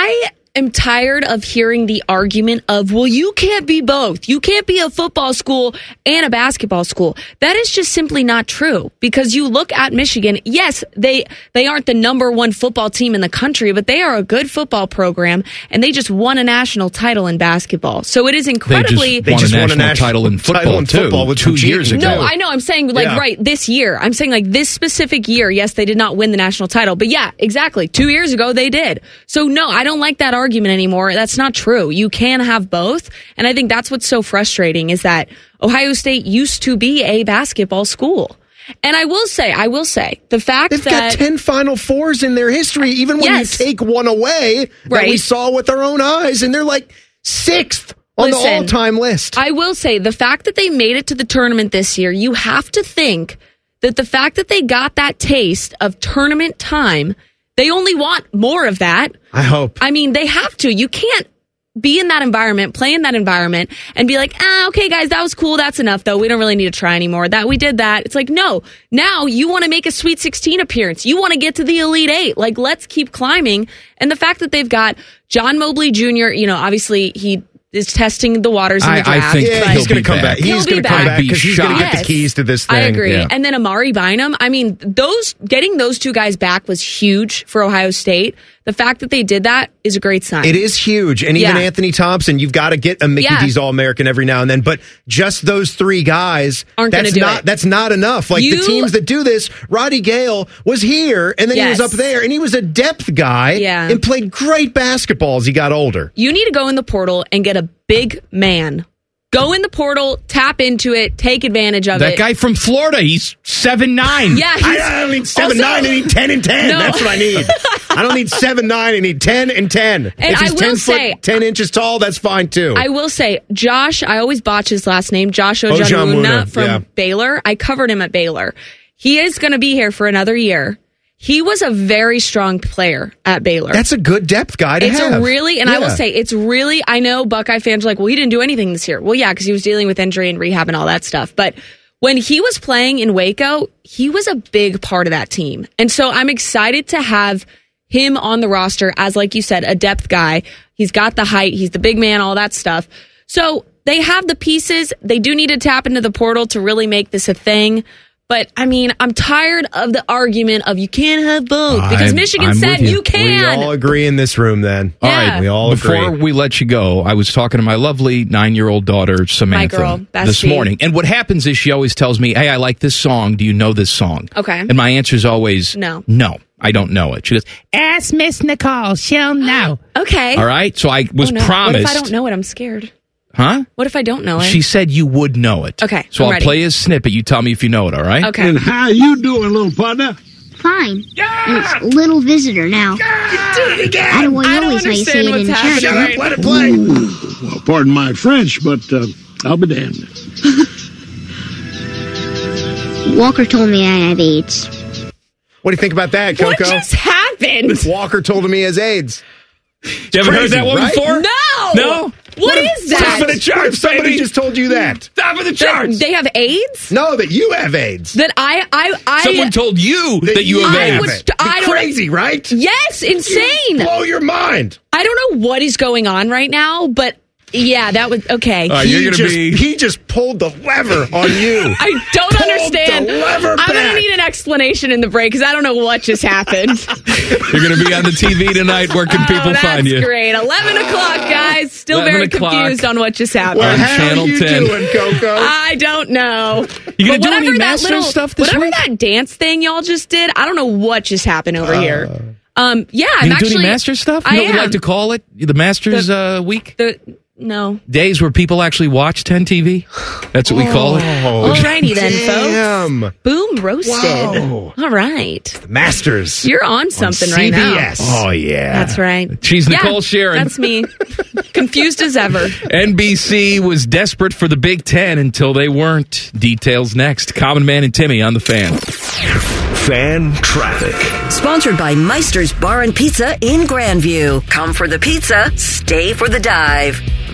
am tired of hearing the argument of, well, you can't be both. You can't be a football school and a basketball school. That is just simply not true, because you look at Michigan. Yes, they they aren't the number one football team in the country, but they are a good football program, and they just won a national title in basketball. So it is incredibly. They just, won, a national title in football, title in too, football with two years ago. No, I know. I'm saying, like, Yeah. right, this year. I'm saying, like, this specific year, yes, they did not win the national title. But yeah, exactly. Two years ago, they did. So no, I don't like that argument anymore. That's not true. You can have both. And I think that's what's so frustrating, is that Ohio State used to be a basketball school. And I will say, I will say, the fact They've that got ten Final Fours in their history, even when Yes. you take one away that Right. we saw with our own eyes, and they're like sixth on Listen, the all-time list. I will say, the fact that they made it to the tournament this year, you have to think that the fact that they got that taste of tournament time, they only want more of that. I hope. I mean, they have to. You can't be in that environment, play in that environment, and be like, ah, okay, guys, that was cool. That's enough, though. We don't really need to try anymore. That we did that. It's like, no. Now you want to make a Sweet sixteen appearance. You want to get to the Elite Eight. Like, let's keep climbing. And the fact that they've got John Mobley Junior, you know, obviously he is testing the waters in the I- I draft. think yeah, but he's going to come back. back. He's He'll going be to come back. back because he's going to get Yes. the keys to this thing. I agree. Yeah. And then Amari Bynum, I mean, those getting those two guys back was huge for Ohio State. The fact that they did that is a great sign. It is huge. And even Yeah. Anthony Thompson, you've got to get a Mickey Yeah. D's All-American every now and then. But just those three guys, Aren't that's gonna do not it. that's not enough. Like You- the teams that do this, Roddy Gale was here, and then Yes. he was up there, and he was a depth guy Yeah. and played great basketball as he got older. You need to go in the portal and get a big man. Go in the portal, tap into it, take advantage of That it. guy from Florida, he's seven nine. Yeah, he's, I don't need seven also- nine. I need ten and ten. No. That's what I need. I don't need seven nine. I need ten and ten. And if he's I will ten say- foot, ten inches tall, that's fine too. I will say, Josh, I always botch his last name, Josh Ojanwuna Ojanwuna, from yeah. Baylor. I covered him at Baylor. He is going to be here for another year. He was a very strong player at Baylor. That's a good depth guy to It's have. a really, and I will Yeah. say, it's really, I know Buckeye fans are like, well, he didn't do anything this year. Well, yeah, because he was dealing with injury and rehab and all that stuff. But when he was playing in Waco, he was a big part of that team. And so I'm excited to have him on the roster as, like you said, a depth guy. He's got the height, he's the big man, all that stuff. So they have the pieces. They do need to tap into the portal to really make this a thing. But, I mean, I'm tired of the argument of you can't have both. Because I'm- Michigan I'm said with you. you can. We all agree in this room then. All right, We all Before agree. we let you go, I was talking to my lovely nine-year-old daughter, Samantha, girl, bestie. this morning. And what happens is she always tells me, hey, I like this song. Do you know this song? Okay. And my answer is always, No. no, I don't know it. She goes, ask Miss Nicole. She'll know. Okay. All right? So I was Oh, no. promised. What if I don't know it? I'm scared. Huh? What if I don't know it? She said you would know it. Okay, So I'm I'll ready. play a snippet. You tell me if you know it, all right? Okay. how you doing, little partner? Fine. And it's little visitor now. I don't, well, you I don't always how you say understand it what's in church. happening. Let it play. Well, pardon my French, but uh, I'll be damned. Walker told me I have AIDS. What do you think about that, Coco? What just happened? Walker told him he has AIDS. You ever heard Crazy, that one right? before? No. No? What if- is that? Top of the charts, if somebody baby. just told you that. Top of the That charts. they have AIDS? No, that you have AIDS. That I I I Someone told you that you have I AIDS. was- I don't- Crazy, right? Yes, insane. Blow your mind. I don't know what is going on right now, but yeah, that was okay. Uh, he, you're gonna just, be- he just pulled the lever on you. I don't Pulled understand. the lever I'm back. gonna need an explanation in the break because I don't know what just happened. You're going to be on the T V tonight. Where can Oh, people that's find you? great. Eleven o'clock, guys. Still eleven very o'clock. confused on what just happened. Well, On how Channel you ten. doing, Coco? I don't know. You gonna But do any whatever that Masters little stuff this whatever week? that dance thing y'all just did, I don't know what just happened over here. Uh, Um, yeah, You I'm gonna do actually any Masters stuff? You I know what we am. like to call it? The Masters uh, week? The no. Days where people actually watch ten T V? That's what we call it? Oh, Alrighty then, damn. folks. Boom roasted. Whoa. All right. Masters. You're on something right now. C B S. Oh, yeah. That's right. She's Nicole Yeah, Sharon. That's me. Confused as ever. N B C was desperate for the Big Ten until they weren't. Details next. Common Man and Timmy on the Fan. Fan traffic. Sponsored by Meister's Bar and Pizza in Grandview. Come for the pizza, stay for the dive.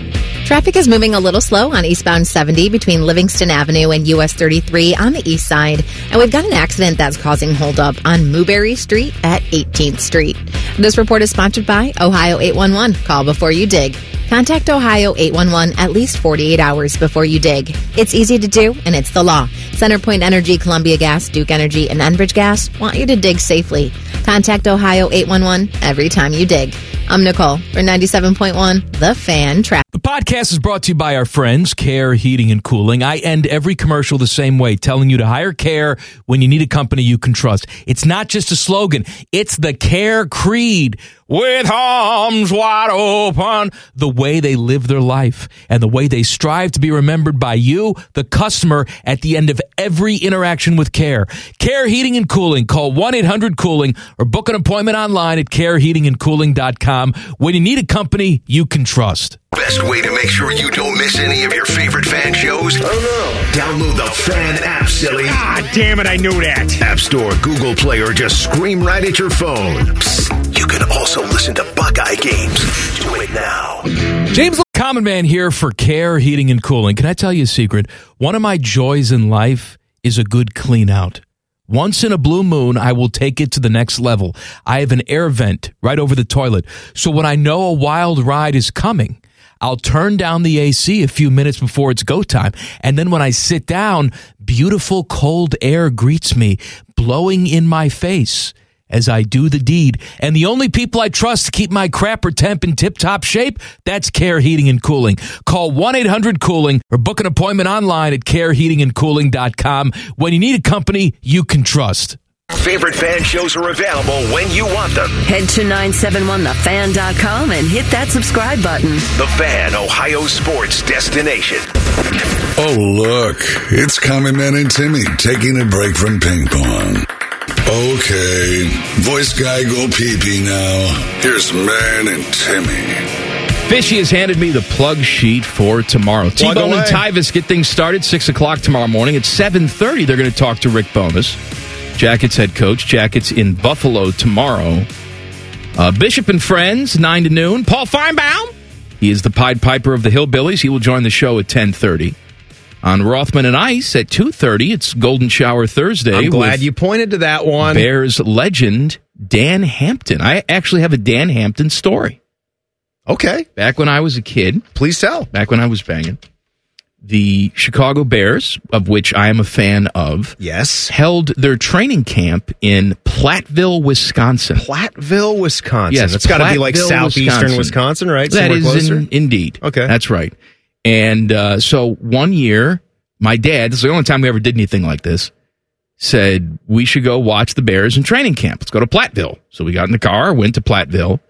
Traffic is moving a little slow on eastbound seventy between Livingston Avenue and U S thirty-three on the east side. And we've got an accident that's causing holdup on Newberry Street at eighteenth Street. This report is sponsored by Ohio eight one one. Call before you dig. Contact Ohio eight one one at least forty-eight hours before you dig. It's easy to do, and it's the law. CenterPoint Energy, Columbia Gas, Duke Energy, and Enbridge Gas want you to dig safely. Contact Ohio eight one one every time you dig. I'm Nicole for ninety-seven point one The Fan Traffic. The podcast is brought to you by our friends, Care Heating and Cooling. I end every commercial the same way, telling you to hire Care when you need a company you can trust. It's not just a slogan. It's the Care creed. With arms wide open, the way they live their life and the way they strive to be remembered by you, the customer, at the end of every interaction with Care. Care Heating and Cooling. Call one eight hundred cooling or book an appointment online at care heating and cooling dot com when you need a company you can trust. Best way to make sure you don't miss any of your favorite fan shows? Oh no. Download the Fan app, silly. Ah, damn it, I knew that. App Store, Google Play, or just scream right at your phone. Psst, you can also listen to Buckeye games. Do it now. James Common Man here for Care Heating and Cooling. Can I tell you a secret? One of my joys in life is a good clean out. Once in a blue moon, I will take it to the next level. I have an air vent right over the toilet. So when I know a wild ride is coming, I'll turn down the A C a few minutes before it's go time. And then when I sit down, beautiful cold air greets me, blowing in my face as I do the deed. And the only people I trust to keep my crapper temp in tip-top shape, that's Care Heating and Cooling. Call one eight hundred cooling or book an appointment online at care heating and cooling dot com when you need a company you can trust. Favorite fan shows are available when you want them. Head to nine seven one the fan dot com and hit that subscribe button. The Fan, Ohio sports destination. Oh, look. It's Common Man and Timmy taking a break from ping pong. Okay. Voice guy, go pee-pee now. Here's Man and Timmy. Fishy has handed me the plug sheet for tomorrow. Plug T-Bone away. and Tyvis get things started six o'clock tomorrow morning. At seven thirty, they're going to talk to Rick Bonus, Jackets head coach. Jackets in Buffalo tomorrow. Uh, Bishop and Friends, nine to noon. Paul Feinbaum, he is the Pied Piper of the Hillbillies. He will join the show at ten thirty. On Rothman and Ice at two thirty, it's Golden Shower Thursday. I'm glad with you pointed to that one. Bears legend Dan Hampton. I actually have a Dan Hampton story. Okay. Back when I was a kid. Please tell. Back when I was banging. The Chicago Bears, of which I am a fan of, yes, held their training camp in Platteville, Wisconsin. Platteville, Wisconsin. Yes, That's got to be like Platteville, southeastern Wisconsin, Wisconsin, right? That Somewhere is closer? in, indeed. Okay. That's right. And uh, so one year, my dad, this is the only time we ever did anything like this, said, we should go watch the Bears in training camp. Let's go to Platteville. So we got in the car, went to Platteville,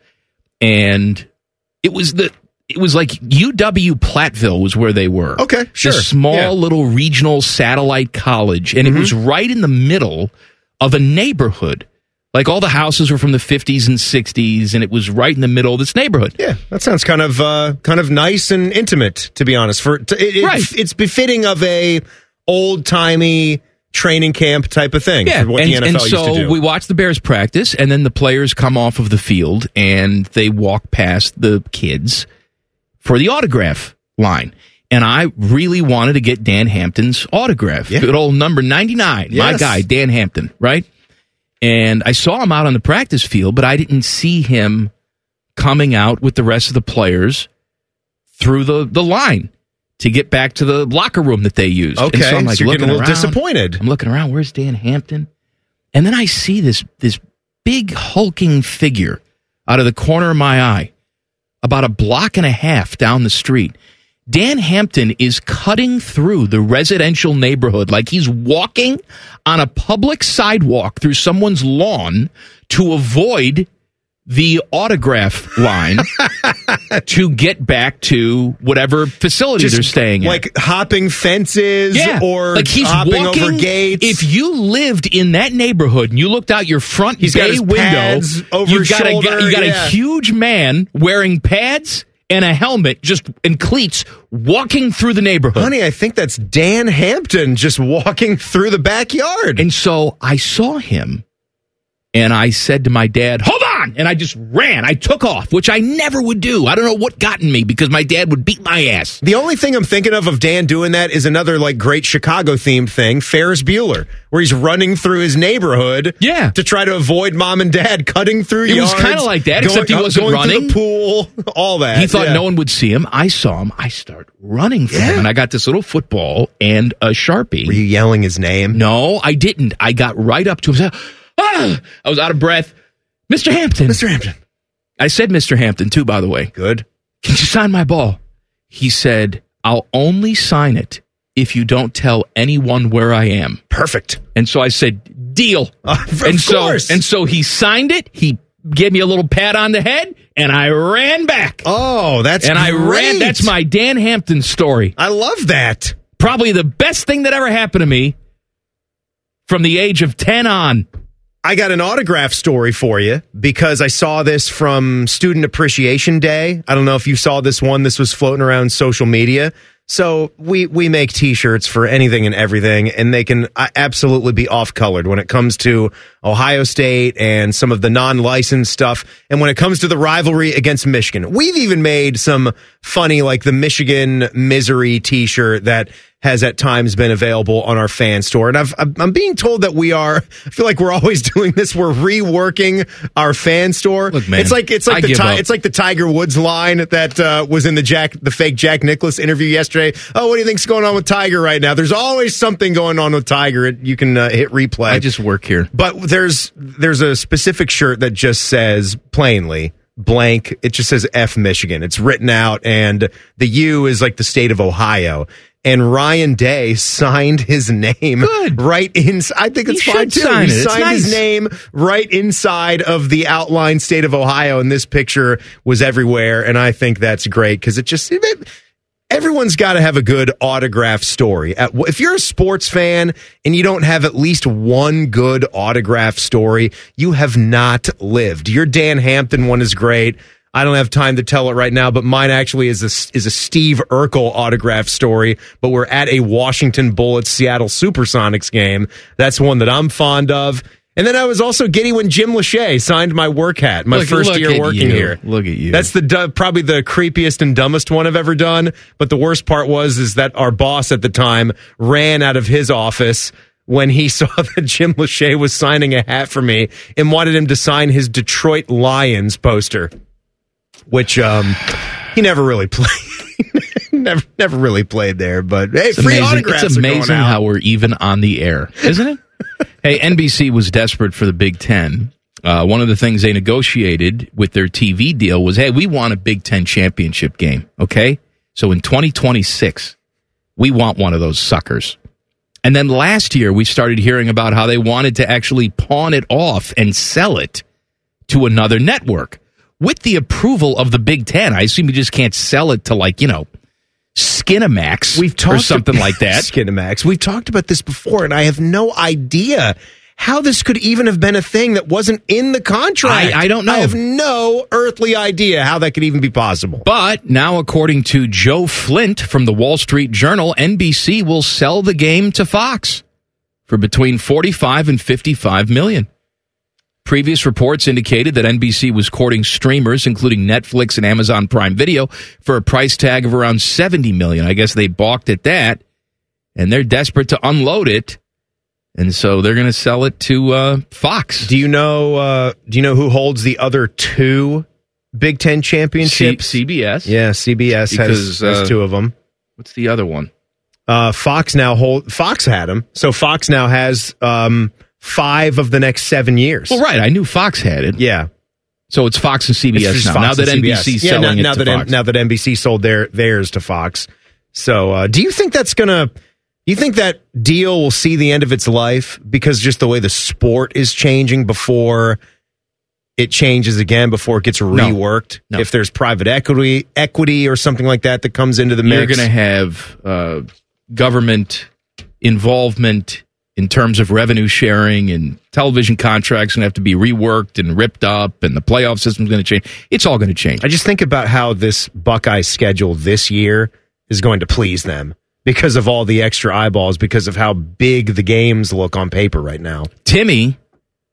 and it was the... It was like U W Platteville was where they were. Okay, sure. The small Yeah. little regional satellite college. And Mm-hmm. it was right in the middle of a neighborhood. Like all the houses were from the fifties and sixties, and it was right in the middle of this neighborhood. Yeah, that sounds kind of uh, kind of nice and intimate, to be honest. For to, it, it- Right. It's befitting of a old-timey training camp type of thing. Yeah, for what and, the N F L and used so to do. we watch the Bears practice, and then the players come off of the field, and they walk past the kids for the autograph line. And I really wanted to get Dan Hampton's autograph. Yeah. Good old number ninety-nine. My Yes. guy, Dan Hampton, right? And I saw him out on the practice field, but I didn't see him coming out with the rest of the players through the, the line to get back to the locker room that they used. Okay, And so I'm like so you're getting looking a little around. disappointed. I'm looking around. Where's Dan Hampton? And then I see this this big hulking figure out of the corner of my eye, about a block and a half down the street. Dan Hampton is cutting through the residential neighborhood like he's walking on a public sidewalk through someone's lawn to avoid the autograph line to get back to whatever facility Just they're staying at. like hopping fences Yeah, or like he's hopping walking, over gates. If you lived in that neighborhood and you looked out your front He's bay got his window, pads over you've his got, shoulder, a, you got yeah. a huge man wearing pads and a helmet, just and cleats, walking through the neighborhood. Honey, I think that's Dan Hampton just walking through the backyard. And so I saw him, and I said to my dad, "Hold on!" on. And I just ran. I took off, which I never would do. I don't know what got in me because my dad would beat my ass. The only thing I'm thinking of of Dan doing that is another like great Chicago-themed thing, Ferris Bueller, where he's running through his neighborhood yeah. to try to avoid mom and dad cutting through it yards. It was kind of like that, going, except he wasn't going running. To the pool, all that. He thought yeah. no one would see him. I saw him. I start running from yeah. him, and I got this little football and a Sharpie. Were you yelling his name? No, I didn't. I got right up to him. Ah! I was out of breath. Mister Hampton. Mister Hampton. I said Mister Hampton, too, by the way. Good. Can you sign my ball? He said, I'll only sign it if you don't tell anyone where I am. Perfect. And so I said, deal. Uh, of and course. So, and so he signed it. He gave me a little pat on the head, and I ran back. Oh, that's And great. I ran. That's my Dan Hampton story. I love that. Probably the best thing that ever happened to me from the age of ten on. I got an autograph story for you because I saw this from Student Appreciation Day. I don't know if you saw this one. This was floating around social media. So we, we make T-shirts for anything and everything, and they can absolutely be off-colored when it comes to Ohio State and some of the non-licensed stuff. And when it comes to the rivalry against Michigan, we've even made some funny, like the Michigan Misery T-shirt that has at times been available on our fan store. And I've, I'm being told that we are, I feel like we're always doing this. We're reworking our fan store. Look, man, it's like, it's like I the, ti- it's like the Tiger Woods line that uh, was in the Jack, the fake Jack Nicklaus interview yesterday. Oh, what do you think's going on with Tiger right now? There's always something going on with Tiger. You can uh, hit replay. I just work here. But there's, there's a specific shirt that just says plainly, blank. It just says F Michigan. It's written out, and the U is like the state of Ohio. And Ryan Day signed his name Good. right in. I think it's You fine should too. sign He it. It's signed nice. his name right inside of the outline state of Ohio, and this picture was everywhere. And I think that's great because it just it, everyone's got to have a good autograph story. At, if you're a sports fan and you don't have at least one good autograph story, you have not lived. Your Dan Hampton one is great. I don't have time to tell it right now, but mine actually is a, is a Steve Urkel autograph story, but we're at a Washington Bullets Seattle Supersonics game. That's one that I'm fond of. And then I was also giddy when Jim Lachey signed my work hat, my Look- first look year at working you. here. Look at you. That's the du- probably the creepiest and dumbest one I've ever done. But the worst part was is that our boss at the time ran out of his office when he saw that Jim Lachey was signing a hat for me and wanted him to sign his Detroit Lions poster, which um, he never really played. never, never really played there. But hey, It's free amazing. autographs It's are going amazing out. how we're even on the air, isn't it? Hey, N B C was desperate for the Big Ten. Uh, one of the things they negotiated with their T V deal was, hey, we want a Big Ten championship game, okay? So in twenty twenty-six, we want one of those suckers. And then last year, we started hearing about how they wanted to actually pawn it off and sell it to another network with the approval of the Big Ten. I assume you just can't sell it to, like, you know, Skinamax We've talked or something like that. Skinamax. We've talked about this before, and I have no idea how this could even have been a thing that wasn't in the contract. I- I don't know. I have no earthly idea how that could even be possible. But now, according to Joe Flint from the Wall Street Journal, N B C will sell the game to Fox for between forty-five and fifty-five million. Previous reports indicated that N B C was courting streamers, including Netflix and Amazon Prime Video, for a price tag of around seventy million. I guess they balked at that, and they're desperate to unload it, and so they're going to sell it to uh, Fox. Do you know? Uh, do you know who holds the other two Big Ten championships? C- CBS. Yeah, C B S Because, has, has uh, two of them. What's the other one? Uh, Fox now hold. Fox had them, so Fox now has um, five of the next seven years. Well, right. I knew Fox had it. Yeah. So it's Fox and C B S It's now. just Now Fox that and N B C B S. C's Yeah, selling now, now it to that Fox. now that N B C sold their theirs to Fox. So, uh, do you think that's gonna? You think that deal will see the end of its life because just the way the sport is changing before it changes again, before it gets reworked? No. If there's private equity, equity or something like that that comes into the You're mix, going to have uh, government involvement in terms of revenue sharing, and television contracts going to have to be reworked and ripped up, and the playoff system's going to change. It's all going to change. I just think about how this Buckeye schedule this year is going to please them because of all the extra eyeballs, because of how big the games look on paper right now. Timmy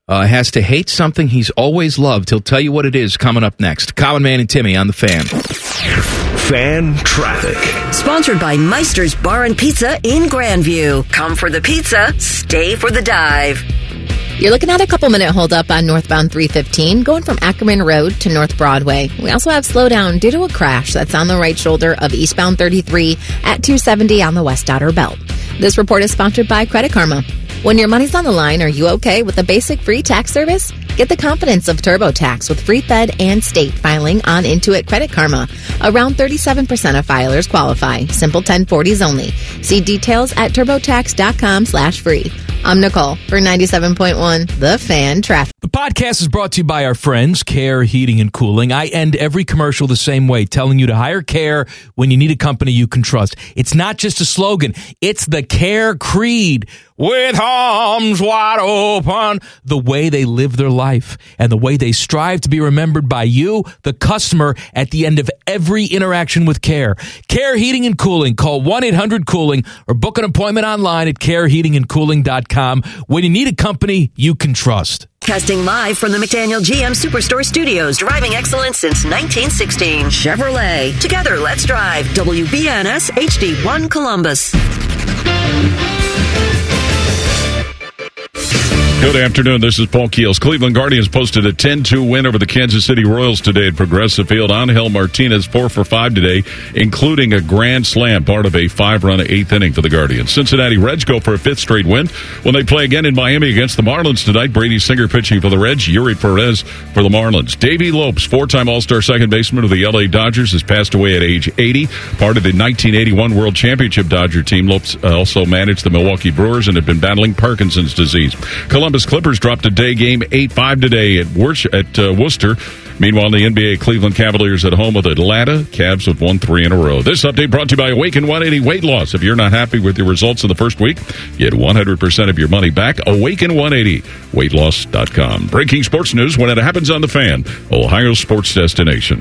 uh, has to hate something he's always loved. He'll tell you what it is coming up next. Common Man and Timmy on the Fan. Fan traffic. Sponsored by Meister's Bar and Pizza in Grandview. Come for the pizza, stay for the dive. You're looking at a couple minute holdup on northbound three fifteen going from Ackerman Road to North Broadway. We also have slowdown due to a crash that's on the right shoulder of eastbound thirty-three at two seventy on the West Outer Belt. This report is sponsored by Credit Karma. When your money's on the line, are you okay with a basic free tax service? Get the confidence of TurboTax with free Fed and state filing on Intuit Credit Karma. Around thirty-seven percent of filers qualify. Simple ten forties only. See details at turbotax.com slash free. I'm Nicole for ninety-seven point one The Fan Traffic. The podcast is brought to you by our friends, Care Heating and Cooling. I end every commercial the same way, telling you to hire Care when you need a company you can trust. It's not just a slogan. It's the Care creed. With arms wide open, the way they live their life and the way they strive to be remembered by you, the customer, at the end of every interaction with Care. Care Heating and Cooling. Call one eight hundred cooling or book an appointment online at care heating and cooling dot com when you need a company you can trust. Casting live from the McDaniel G M Superstore Studios, driving excellence since nineteen sixteen. Chevrolet. Together, let's drive. W B N S H D one Columbus. Good afternoon. This is Paul Keels. Cleveland Guardians posted a ten two win over the Kansas City Royals today at Progressive Field. Angel Martinez, four for five today, including a grand slam, part of a five-run eighth inning for the Guardians. Cincinnati Reds go for a fifth straight win when they play again in Miami against the Marlins tonight. Brady Singer pitching for the Reds, Yuri Perez for the Marlins. Davey Lopes, four-time All-Star second baseman of the L A Dodgers, has passed away at age eighty. Part of the nineteen eighty-one World Championship Dodger team, Lopes also managed the Milwaukee Brewers and had been battling Parkinson's disease. Columbus Clippers dropped a day game eight five today at, Wor- at uh, Worcester. Meanwhile, in the N B A, Cleveland Cavaliers at home with Atlanta. Cavs have won three in a row. This update brought to you by Awaken one eighty Weight Loss. If you're not happy with your results in the first week, get one hundred percent of your money back. Awaken one eighty weight loss dot com. Breaking sports news when it happens on The Fan, Ohio's sports destination.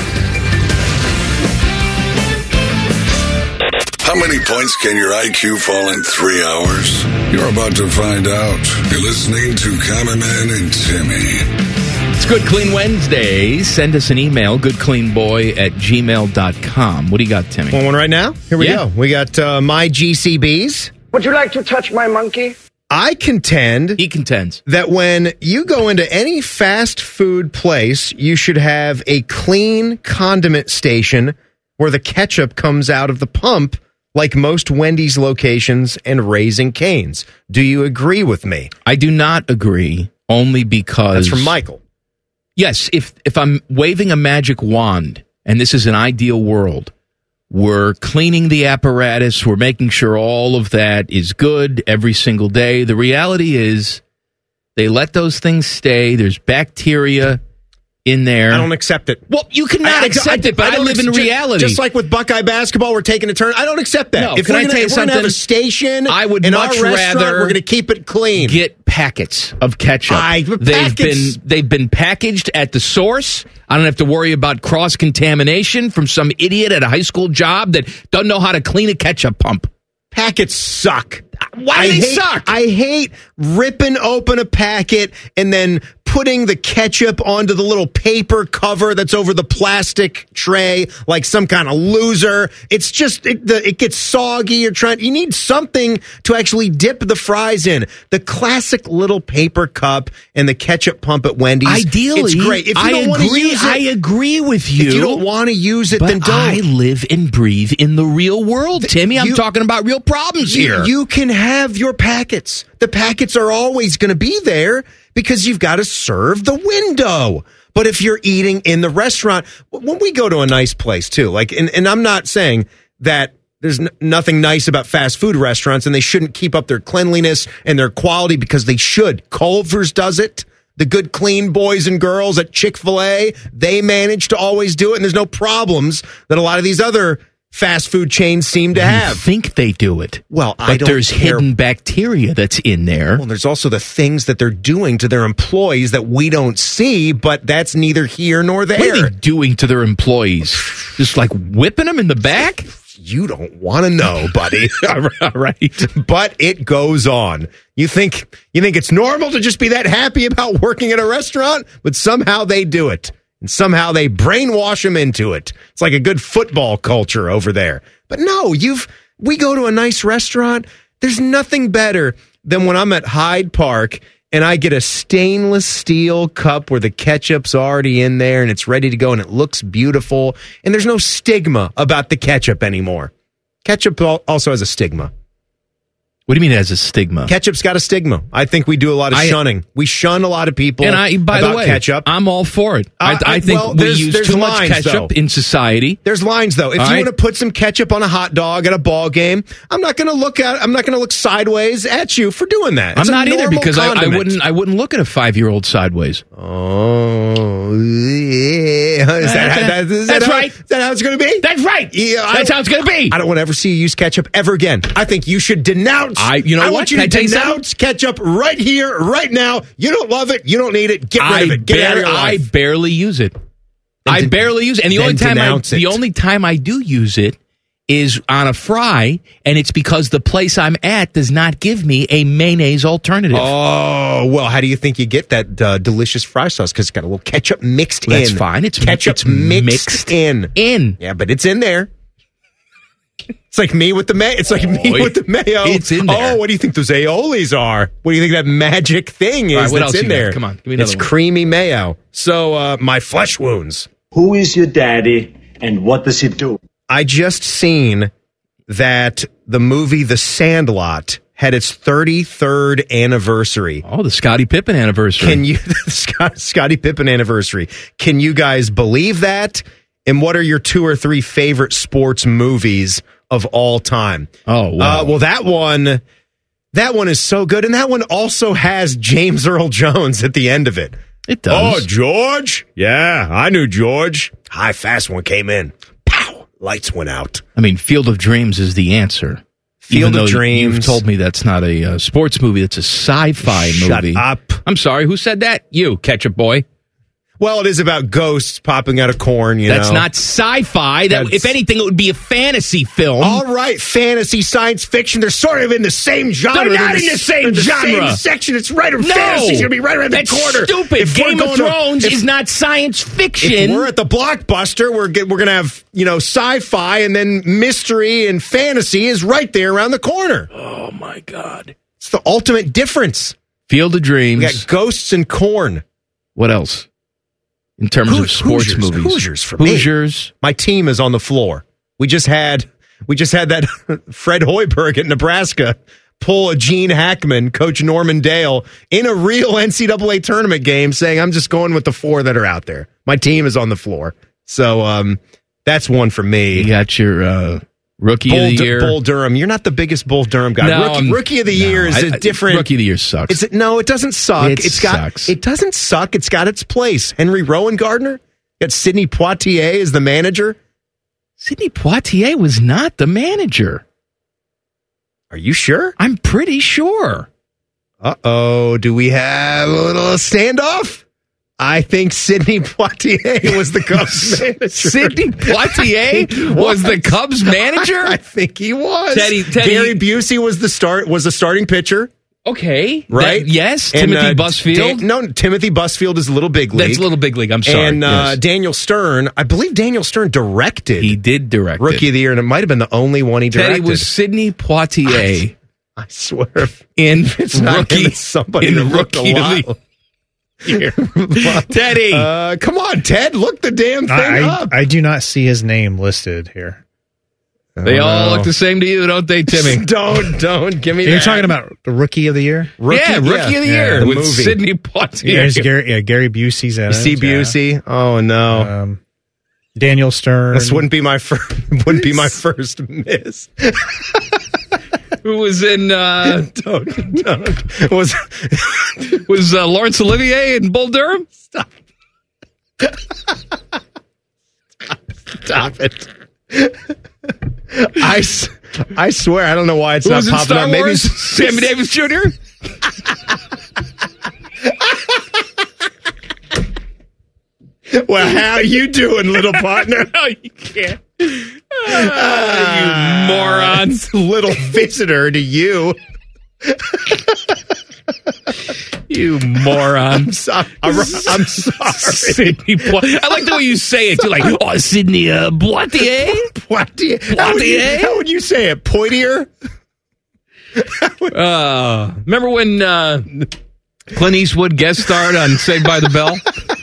How many points can your I Q fall in three hours? You're about to find out. You're listening to Common Man and Timmy. It's Good Clean Wednesday. Send us an email, goodcleanboy at gmail dot com. What do you got, Timmy? Want one right now? Here we yeah. go. We got uh, my G C Bs. Would you like to touch my monkey? I contend he contends that when you go into any fast food place, you should have a clean condiment station where the ketchup comes out of the pump, like most Wendy's locations and Raising Cane's. Do you agree with me? I do not agree, only because... That's from Michael. Yes, if if I'm waving a magic wand, and this is an ideal world, we're cleaning the apparatus, we're making sure all of that is good every single day. The reality is they let those things stay. There's bacteria in there. I don't accept it. Well, you cannot I, accept I, I, it, but I, I live in just, reality. Just like with Buckeye basketball, we're taking a turn. I don't accept that. No, if can we're I gonna, tell you if something? We're going to have a station I would in much our rather we're going to keep it clean. Get packets of ketchup. I, they've packets. been they've been packaged at the source. I don't have to worry about cross-contamination from some idiot at a high school job that doesn't know how to clean a ketchup pump. Packets suck. Why do I they hate, suck? I hate ripping open a packet and then putting the ketchup onto the little paper cover that's over the plastic tray like some kind of loser. It's just, it, the, it gets soggy. You're trying, you need something to actually dip the fries in. The classic little paper cup and the ketchup pump at Wendy's. Ideally, it's great. If you I don't want to agree, use it, I agree with you. If you don't want to use it, but then don't. I live and breathe in the real world, Timmy. I'm you, talking about real problems you, here. You can have your packets. The packets are always going to be there because you've got to serve the window. But if you're eating in the restaurant, when we go to a nice place too, like, and, and I'm not saying that there's n- nothing nice about fast food restaurants and they shouldn't keep up their cleanliness and their quality, because they should. Culver's does it. The Good Clean boys and girls at Chick-fil-A, they manage to always do it. And there's no problems that a lot of these other fast food chains seem to have. You think they do it. Well, but I don't there's care. hidden bacteria that's in there. Well, there's also the things that they're doing to their employees that we don't see, but that's neither here nor there. What are they doing to their employees? Just like whipping them in the back? you don't want to know, buddy. All right. But it goes on. You think you think it's normal to just be that happy about working at a restaurant, but somehow they do it. And somehow they brainwash them into it. It's like a good football culture over there. But no, you've we go to a nice restaurant. There's nothing better than when I'm at Hyde Park and I get a stainless steel cup where the ketchup's already in there and it's ready to go and it looks beautiful. And there's no stigma about the ketchup anymore. Ketchup also has a stigma. What do you mean it has a stigma? Ketchup's got a stigma. I think we do a lot of I, shunning. We shun a lot of people and I, by about the way, ketchup. I'm all for it. Uh, I, I think well, we there's, use there's too lines, much ketchup though. in society. There's lines though. If all you right? want to put some ketchup on a hot dog at a ball game, I'm not going to look at. I'm not going to look sideways at you for doing that. It's I'm not either because I, I condiment. wouldn't. I wouldn't look at a five year old sideways. Oh, yeah. Is that, how, that, is That's that how, right. Is that how it's going to be? That's right. Yeah, That's how it's going to be. I don't want to ever see you use ketchup ever again. I think you should denounce. I. You know I what? want you Can to I tell you denounce something? ketchup right here, right now. You don't love it. You don't need it. Get rid I of it. Get it out of your bar- I life. barely use it. I de- barely use it, and the then only time I, denounce it. the only time I do use it is on a fry, and it's because the place I'm at does not give me a mayonnaise alternative. Oh, well, how do you think you get that uh, delicious fry sauce? Because it's got a little ketchup mixed Well, in. that's fine. It's- ketchup it's mixed, mixed in. in. Yeah, but it's in there. It's like me with the mayo. It's like me Oh, with the mayo. it's in there. Oh, what do you think those aiolis are? What do you think that magic thing is All right, what that's else in you got? there? Come on, give me another It's one. creamy mayo. So, uh, my flesh wounds. Who is your daddy and what does he do? I just seen that the movie The Sandlot had its thirty-third anniversary. Oh, the Scottie Pippen anniversary. Can you Scott, Scottie Pippen anniversary? Can you guys believe that? And what are your two or three favorite sports movies of all time? Oh, wow. Uh, well, that one, that one is so good, and that one also has James Earl Jones at the end of it. It does. Oh, George? Yeah, I knew George. High fast one came in. Pow! Lights went out. I mean, Field of Dreams is the answer. Field Even of though Dreams. You've told me that's not a uh, sports movie; it's a sci-fi Shut movie. up. I'm sorry. Who said that? You, Ketchup Boy. Well, it is about ghosts popping out of corn, you That's know. not sci-fi. That, That's- if anything, it would be a fantasy film. All right, fantasy, science fiction, they're sort of in the same genre. They're not in in the same in the genre. same section. It's right around No, fantasy's going to be right around that's the corner. stupid. If we're Game of going to- Thrones if- is not science fiction. If we're at the Blockbuster, we're get, we're going to have, you know, sci-fi and then mystery and fantasy is right there around the corner. Oh, my God. It's the ultimate difference. Field of Dreams. We got ghosts and corn. What else? In terms Hoo- of sports Hoosiers, movies. Hoosiers for me. Hoosiers. My team is on the floor. We just had we just had that Fred Hoiberg at Nebraska pull a Gene Hackman, Coach Norman Dale, in a real N C double A tournament game, saying, I'm just going with the four that are out there. My team is on the floor. So um, that's one for me. You got your uh, Rookie Bull, of the Du- Year. Bull Durham. You're not the biggest Bull Durham guy. No, rookie, I'm- rookie of the no, Year is I- a I- different. Rookie of the Year sucks. Is it, no, it doesn't suck. It it's got. sucks. It doesn't suck. It's got its place. Henry Rowan Gardner. Got Sidney Poitier as the manager. Sidney Poitier was not the manager. Are you sure? I'm pretty sure. Uh oh. Do we have a little standoff? I think Sidney Poitier was the Cubs manager. Sidney Poitier was the Cubs manager? I think he was. Teddy- Teddy- Gary Busey was the start. Was the starting pitcher. Okay. Right? That- yes. And, Timothy uh, Busfield. Dan- no, Timothy Busfield is a little big league. That's Little Big League. I'm sorry. And uh, Yes. Daniel Stern, I believe Daniel Stern directed. He did direct Rookie it. of the Year, and it might have been the only one he directed. Teddy was Sidney Poitier I swear, in it's not Rookie, him, it's somebody in that looked a Rookie of lot the Year. Teddy. Uh, come on, Ted, look the damn thing I, up. I do not see his name listed here. They Oh, all no. look the same to you, don't they, Timmy? don't, don't give me You're that. talking about the Rookie of the Year? Rookie, yeah, Rookie of the yeah, Year the with movie. Sidney Poitier. There's Gary, yeah, Gary Busey's in You it. see yeah. Busey? Oh no, Um, Daniel Stern. this wouldn't be my first. Wouldn't be my first miss. Who was in uh, don't, don't. Was was uh, Laurence Olivier in Bull Durham? stop. Stop it. I, s- I swear, I don't know why it's Who not was in popping Star up. Maybe Wars? it's- Sammy Davis Junior Well, how you doing, little partner? No, you can't. you moron. Little visitor to you. You moron. I'm sorry. I'm, I'm sorry. Sidney Poitier. I like the way you say it. You're like, oh, Sidney uh, Poitier? Poitier. How would, you, how would you say it? Poitier? uh, remember when uh, Clint Eastwood guest starred on Saved by the Bell?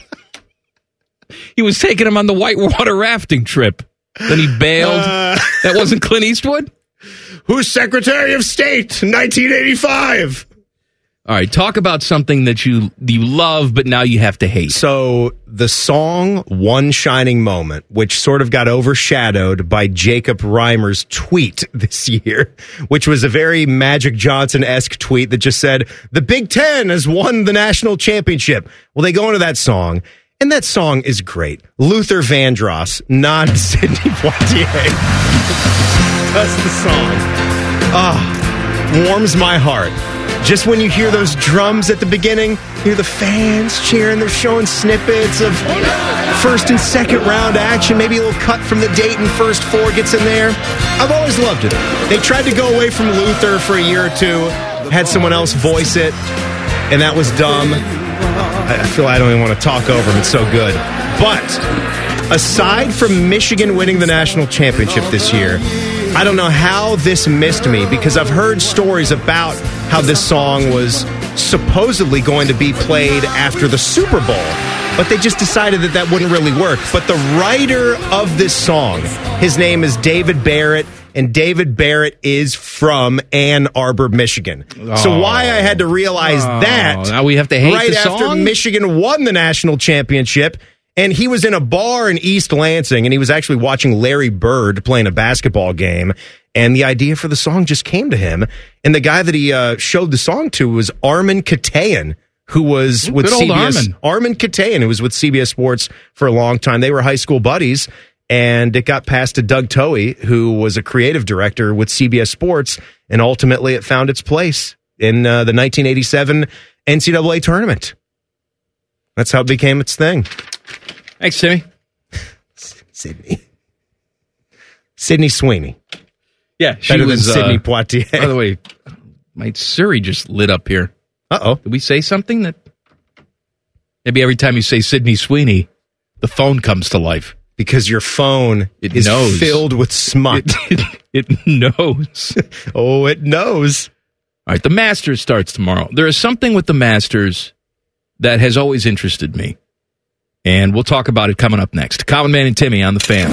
He was taking him on the whitewater rafting trip. Then he bailed. Uh, that wasn't Clint Eastwood? Who's Secretary of State in nineteen eighty-five? All right, talk about something that you you love, but now you have to hate. So the song One Shining Moment, which sort of got overshadowed by Jacob Reimer's tweet this year, which was a very Magic Johnson-esque tweet that just said, the Big Ten has won the national championship. Well, they go into that song, and that song is great. Luther Vandross, not Sidney Poitier. That's the song. Ah, warms my heart. Just when you hear those drums at the beginning, you hear the fans cheering, they're showing snippets of first and second round action, maybe a little cut from the Dayton first four gets in there. I've always loved it. They tried to go away from Luther for a year or two, had someone else voice it, and that was dumb. I feel I don't even want to talk over him. It's so good. But aside from Michigan winning the national championship this year, I don't know how this missed me, because I've heard stories about how this song was supposedly going to be played after the Super Bowl, but they just decided that that wouldn't really work. But the writer of this song, his name is David Barrett, and David Barrett is from Ann Arbor, Michigan. Oh. So why I had to realize oh. that now we have to hate right the after song? Michigan won the national championship. And he was in a bar in East Lansing, and he was actually watching Larry Bird playing a basketball game, and the idea for the song just came to him. And the guy that he uh, showed the song to was Armin Katayan, who was Ooh, with good old C B S. Armin. Armin Katayan, who was with C B S Sports for a long time. They were high school buddies, and it got passed to Doug Toey, who was a creative director with C B S Sports, and ultimately it found its place in uh, the nineteen eighty-seven N C double A tournament. That's how it became its thing. Thanks, Timmy. Sydney. Sydney Sweeney. Yeah, she Better was than Sidney uh, Poitier. By the way, my Siri just lit up here. Uh-oh. Did we say something that... Maybe every time you say Sydney Sweeney, the phone comes to life. Because your phone it is knows. filled with smut. It, it, it knows. Oh, it knows. All right, the Masters starts tomorrow. There is something with the Masters that has always interested me. And we'll talk about it coming up next. Common Man and Timmy on the Fan.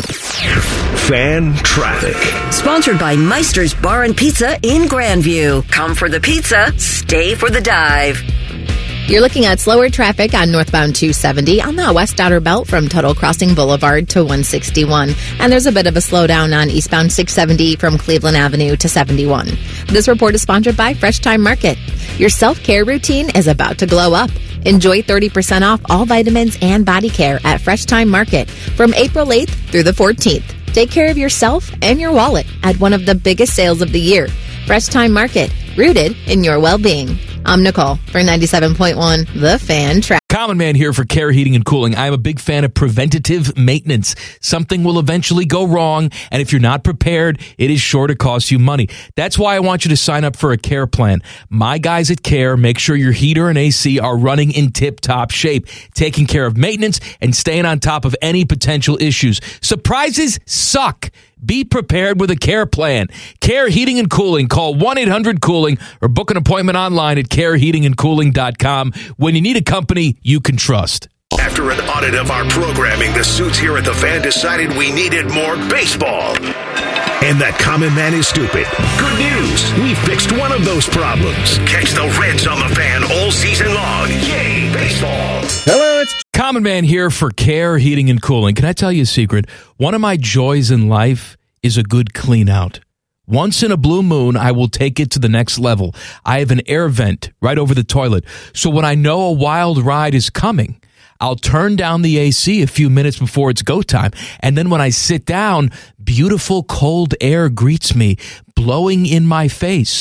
Fan Traffic. Sponsored by Meister's Bar and Pizza in Grandview. Come for the pizza, stay for the dive. You're looking at slower traffic on northbound two seventy on the West Outer Belt from Tuttle Crossing Boulevard to one sixty-one. And there's a bit of a slowdown on eastbound six seventy from Cleveland Avenue to seventy-one. This report is sponsored by Fresh Time Market. Your self-care routine is about to glow up. Enjoy thirty percent off all vitamins and body care at Fresh Time Market from April eighth through the fourteenth. Take care of yourself and your wallet at one of the biggest sales of the year. Fresh Time Market, rooted in your well-being. I'm Nicole for ninety-seven point one The Fan Track. Common Man here for Care Heating and Cooling. I'm a big fan of preventative maintenance. Something will eventually go wrong, and if you're not prepared, it is sure to cost you money. That's why I want you to sign up for a Care plan. My guys at Care make sure your heater and A C are running in tip-top shape, taking care of maintenance and staying on top of any potential issues. Surprises suck. Be prepared with a Care plan. Care Heating and Cooling. Call one eight hundred cooling or book an appointment online at care heating and cooling dot com when you need a company you can trust. After an audit of our programming, the suits here at the Fan decided we needed more baseball. And that Common Man is stupid. Good news. We fixed one of those problems. Catch the Reds on the Fan all season long. Yay, baseball. Hello, it's Common Man here for Care Heating and Cooling. Can I tell you a secret? One of my joys in life is a good clean out. Once in a blue moon, I will take it to the next level. I have an air vent right over the toilet. So when I know a wild ride is coming, I'll turn down the A C a few minutes before it's go time. And then when I sit down, beautiful cold air greets me, blowing in my face.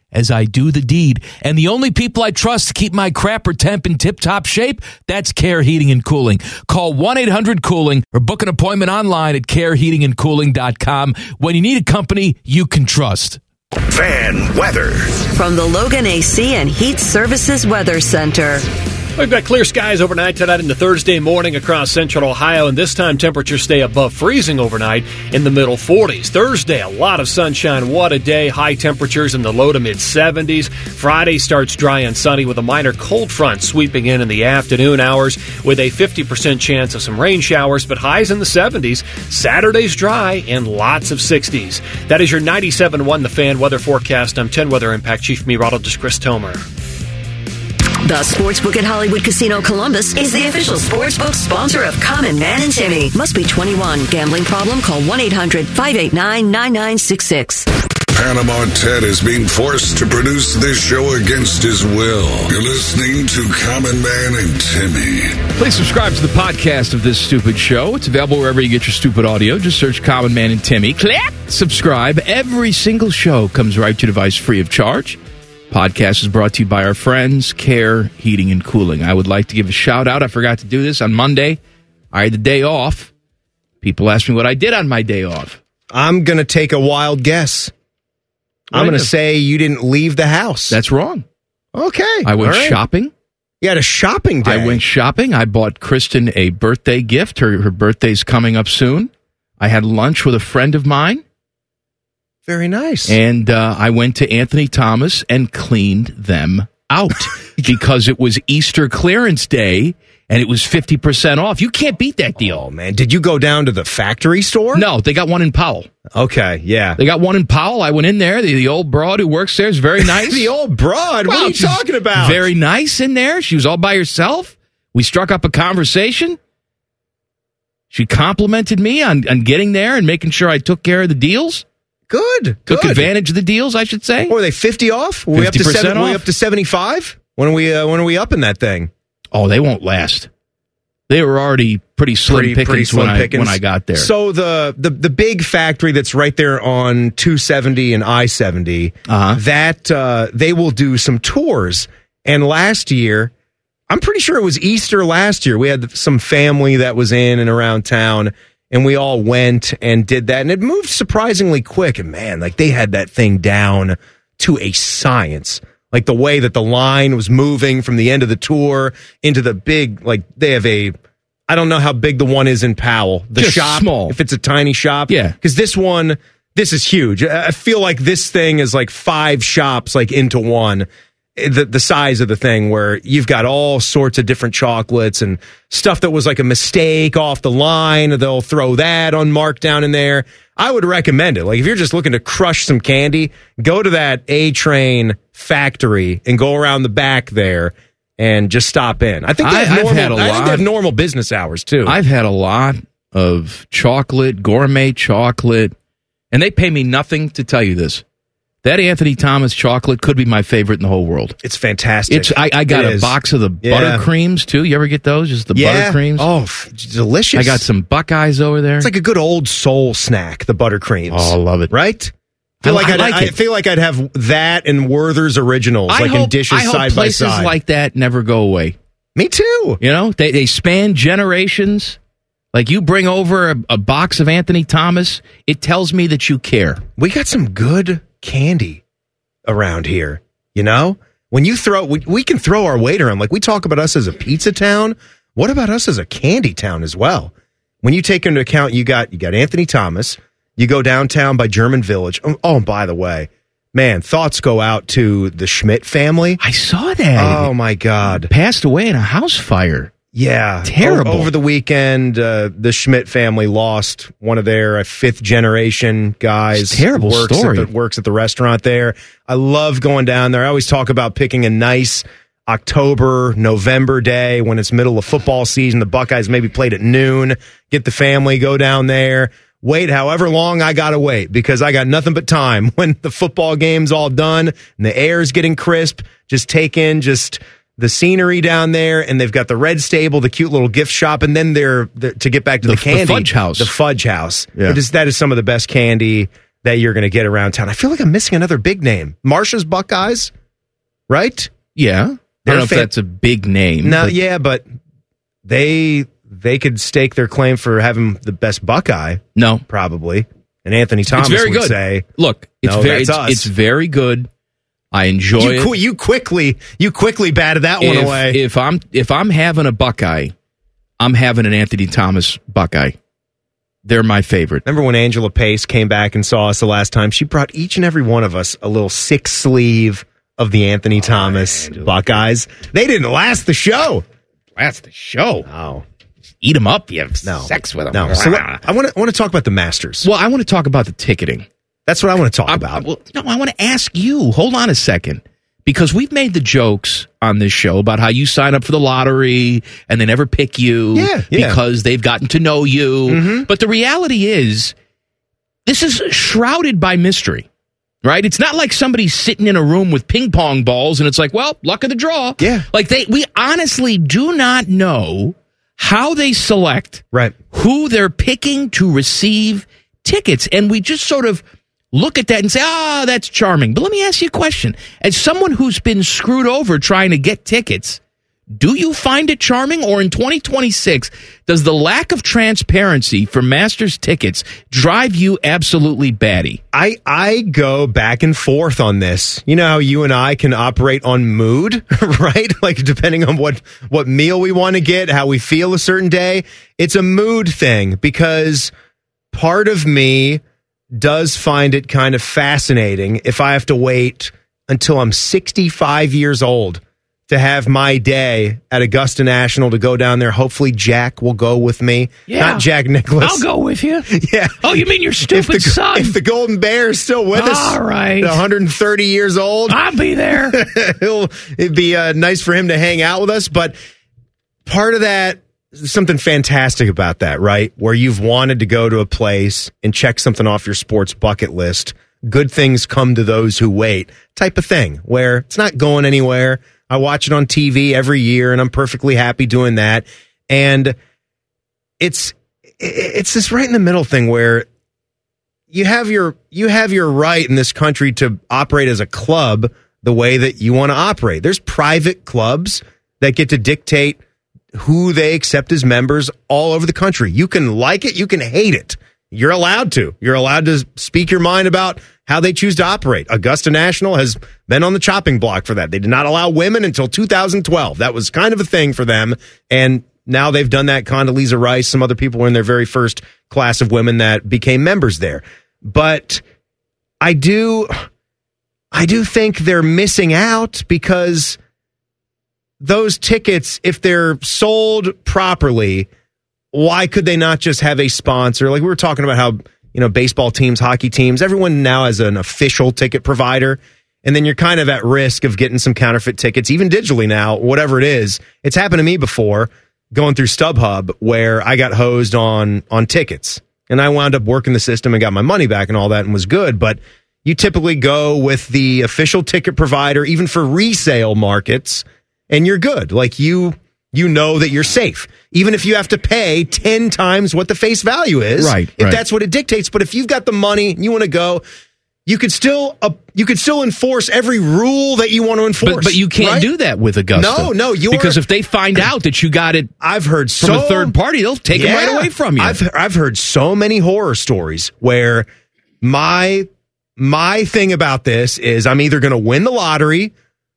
as I do the deed. And the only people I trust to keep my crapper temp in tip-top shape, that's Care Heating and Cooling. Call one eight hundred cooling or book an appointment online at care heating and cooling dot com when you need a company you can trust. Fan weather. From the Logan A C and Heat Services Weather Center. We've got clear skies overnight tonight into Thursday morning across central Ohio, and this time temperatures stay above freezing overnight in the middle forties. Thursday, a lot of sunshine. What a day. High temperatures in the low to mid-seventies. Friday starts dry and sunny with a minor cold front sweeping in in the afternoon hours with a fifty percent chance of some rain showers, but highs in the seventies. Saturday's dry and lots of sixties. That is your ninety-seven point one The Fan weather forecast. I'm ten Weather Impact Chief Meteorologist Chris Tomer. The Sportsbook at Hollywood Casino Columbus is the official sportsbook sponsor of Common Man and Timmy. Must be twenty-one. Gambling problem? Call one eight hundred five eight nine nine nine six six. Panama Ted is being forced to produce this show against his will. You're listening to Common Man and Timmy. Please subscribe to the podcast of this stupid show. It's available wherever you get your stupid audio. Just search Common Man and Timmy. Click subscribe. Every single show comes right to your device free of charge. Podcast is brought to you by our friends, Care Heating and Cooling. I would like to give a shout out. I forgot to do this on Monday. I had the day off. People ask me what I did on my day off. I'm going to take a wild guess. I'm going to say you didn't leave the house. That's wrong. Okay. I went right. shopping. You had a shopping day. I went shopping. I bought Kristen a birthday gift. Her, her birthday's coming up soon. I had lunch with a friend of mine. Very nice. And uh, I went to Anthony Thomas and cleaned them out because it was Easter clearance day and it was fifty percent off. You can't beat that deal. Oh, man. Did you go down to the factory store? No, they got one in Powell. Okay, yeah. They got one in Powell. I went in there. The, the old broad who works there is very nice. The old broad? Well, what are you talking about? Very nice in there. She was all by herself. We struck up a conversation. She complimented me on, on getting there and making sure I took care of the deals. Good. Took good. advantage of the deals, I should say. Or were they fifty off? Were we up to seven, off? Were we up to seventy-five? When are we uh, when are we up in that thing? Oh, they won't last. They were already pretty slim pretty, pickings, pretty slim when, pickings I, when I got there. So the, the, the big factory that's right there on two seventy and I seventy, uh-huh. that uh, they will do some tours. And last year, I'm pretty sure it was Easter last year, we had some family that was in and around town. And we all went and did that. And it moved surprisingly quick. And man, like they had that thing down to a science. Like the way that the line was moving from the end of the tour into the big, like they have a, I don't know how big the one is in Powell. The Just shop. small. If it's a tiny shop. Yeah. Because this one, this is huge. I feel like this thing is like five shops like into one. The, the size of the thing where you've got all sorts of different chocolates and stuff that was like a mistake off the line. They'll throw that on markdown in there. I would recommend it. Like if you're just looking to crush some candy, go to that A-Train factory and go around the back there and just stop in. I think they have, I, normal, I've had a I lot, think they have normal business hours too. I've had a lot of chocolate, gourmet chocolate, and they pay me nothing to tell you this. That Anthony Thomas chocolate could be my favorite in the whole world. It's fantastic. It's I, I got it a is. box of the Yeah. buttercreams, too. You ever get those? Just the Yeah. buttercreams? Oh, f- delicious. I got some Buckeyes over there. It's like a good old soul snack, the buttercreams. Oh, I love it. Right? I feel, I- like I I'd, like I it. feel like I'd have that and Werther's Originals, I like hope, in dishes I hope side by places side. like that never go away. Me too. You know, they, they span generations. Like you bring over a, a box of Anthony Thomas, it tells me that you care. We got some good candy around here, you know? When you throw, we, we can throw our weight around. Like we talk about us as a pizza town. What about us as a candy town as well? When you take into account, you got you got Anthony Thomas. You go downtown by German Village. Oh, oh, and by the way, man, thoughts go out to the Schmidt family. I saw that. Oh my God, passed away in a house fire. Yeah, terrible. O- over the weekend, uh, the Schmidt family lost one of their uh, fifth generation guys. It's a terrible works story. At the, works at the restaurant there. I love going down there. I always talk about picking a nice October, November day when it's middle of football season. The Buckeyes maybe played at noon. Get the family, go down there. Wait however long I got to wait because I got nothing but time when the football game's all done and the air's getting crisp. Just take in just the scenery down there, and they've got the Red Stable, the cute little gift shop, and then they're, they're to get back to the, The- the candy. Fudge House. The Fudge House. Yeah. It is, that is some of the best candy that you're going to get around town. I feel like I'm missing another big name. Marsha's Buckeyes, right? Yeah. I don't They're know if fan- that's a big name. No, but- yeah, but they they could stake their claim for having the best Buckeye. No. Probably. And Anthony Thomas it's very would good. say, Look, it's no, very that's it's, us. it's very good. I enjoy you, it. qu- you quickly you quickly batted that one if, away. If I'm if I'm having a Buckeye, I'm having an Anthony Thomas Buckeye. They're my favorite. Remember when Angela Pace came back and saw us the last time? She brought each and every one of us a little six sleeve of the Anthony Thomas Buckeyes. They didn't last the show. Last the show. Oh. Eat them up. You have No. sex with them. No. So let- I want to I want to talk about the Masters. Well, I want to talk about the ticketing. That's what I want to talk I, about. Well, no, I want to ask you. Hold on a second. Because we've made the jokes on this show about how you sign up for the lottery and they never pick you Yeah, yeah. because they've gotten to know you. Mm-hmm. But the reality is, this is shrouded by mystery, right? It's not like somebody's sitting in a room with ping pong balls and it's like, well, luck of the draw. Yeah. Like they, we honestly do not know how they select right. who they're picking to receive tickets. And we just sort of look at that and say, ah, oh, that's charming. But let me ask you a question. As someone who's been screwed over trying to get tickets, do you find it charming? Or in twenty twenty-six, does the lack of transparency for Masters tickets drive you absolutely batty? I, I go back and forth on this. You know how you and I can operate on mood, right? Like depending on what, what meal we want to get, how we feel a certain day. It's a mood thing because part of me does find it kind of fascinating if I have to wait until I'm sixty-five years old to have my day at Augusta National to go down there. Hopefully Jack will go with me. Yeah. Not Jack Nicklaus. I'll go with you. Yeah. Oh, you mean your stupid if the, son? If the Golden Bear is still with us. All right. At one hundred thirty years old. I'll be there. He'll, it'd be uh, nice for him to hang out with us. But part of that, something fantastic about that, right? Where you've wanted to go to a place and check something off your sports bucket list. Good things come to those who wait type of thing where it's not going anywhere. I watch it on T V every year and I'm perfectly happy doing that. And it's, it's this right in the middle thing where you have your, you have your right in this country to operate as a club the way that you want to operate. There's private clubs that get to dictate who they accept as members all over the country. You can like it, you can hate it. You're allowed to. You're allowed to speak your mind about how they choose to operate. Augusta National has been on the chopping block for that. They did not allow women until two thousand twelve. That was kind of a thing for them. And now they've done that. Condoleezza Rice, some other people were in their very first class of women that became members there. But I do, I do think they're missing out because those tickets, if they're sold properly, why could they not just have a sponsor? Like we were talking about how, you know, baseball teams, hockey teams, everyone now has an official ticket provider. And then you're kind of at risk of getting some counterfeit tickets, even digitally now, whatever it is. It's happened to me before going through StubHub where I got hosed on, on tickets. And I wound up working the system and got my money back and all that and was good. But you typically go with the official ticket provider, even for resale markets, and you're good. Like you, you know that you're safe. Even if you have to pay ten times what the face value is. Right, if right. that's what it dictates. But if you've got the money and you want to go, you could still uh, you could still enforce every rule that you want to enforce. But, but you can't right? do that with Augusta. No, no, you're because if they find out that you got it, I've heard from so, a third party, they'll take yeah, it right away from you. I've I've heard so many horror stories where my my thing about this is I'm either going to win the lottery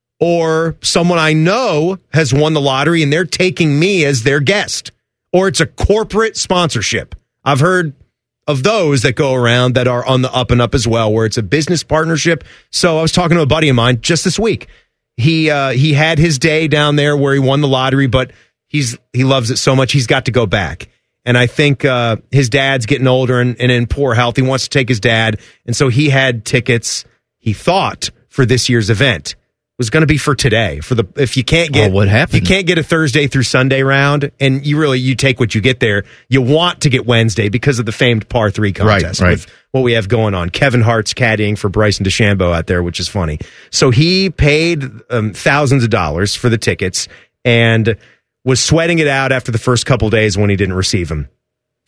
or someone I know has won the lottery and they're taking me as their guest, or it's a corporate sponsorship. I've heard of those that go around that are on the up and up as well, where it's a business partnership. So I was talking to a buddy of mine just this week. He uh, he had his day down there where he won the lottery, but he's he loves it so much he's got to go back. And I think uh, his dad's getting older and, and in poor health. He wants to take his dad, and so he had tickets. He thought for this year's event was going to be for today. For the if you can't get oh, what happened? You can't get a Thursday through Sunday round, and you really you take what you get there. You want to get Wednesday because of the famed par three contest right, right. with what we have going on. Kevin Hart's caddying for Bryson DeChambeau out there, which is funny. So he paid um, thousands of dollars for the tickets and was sweating it out after the first couple days when he didn't receive them.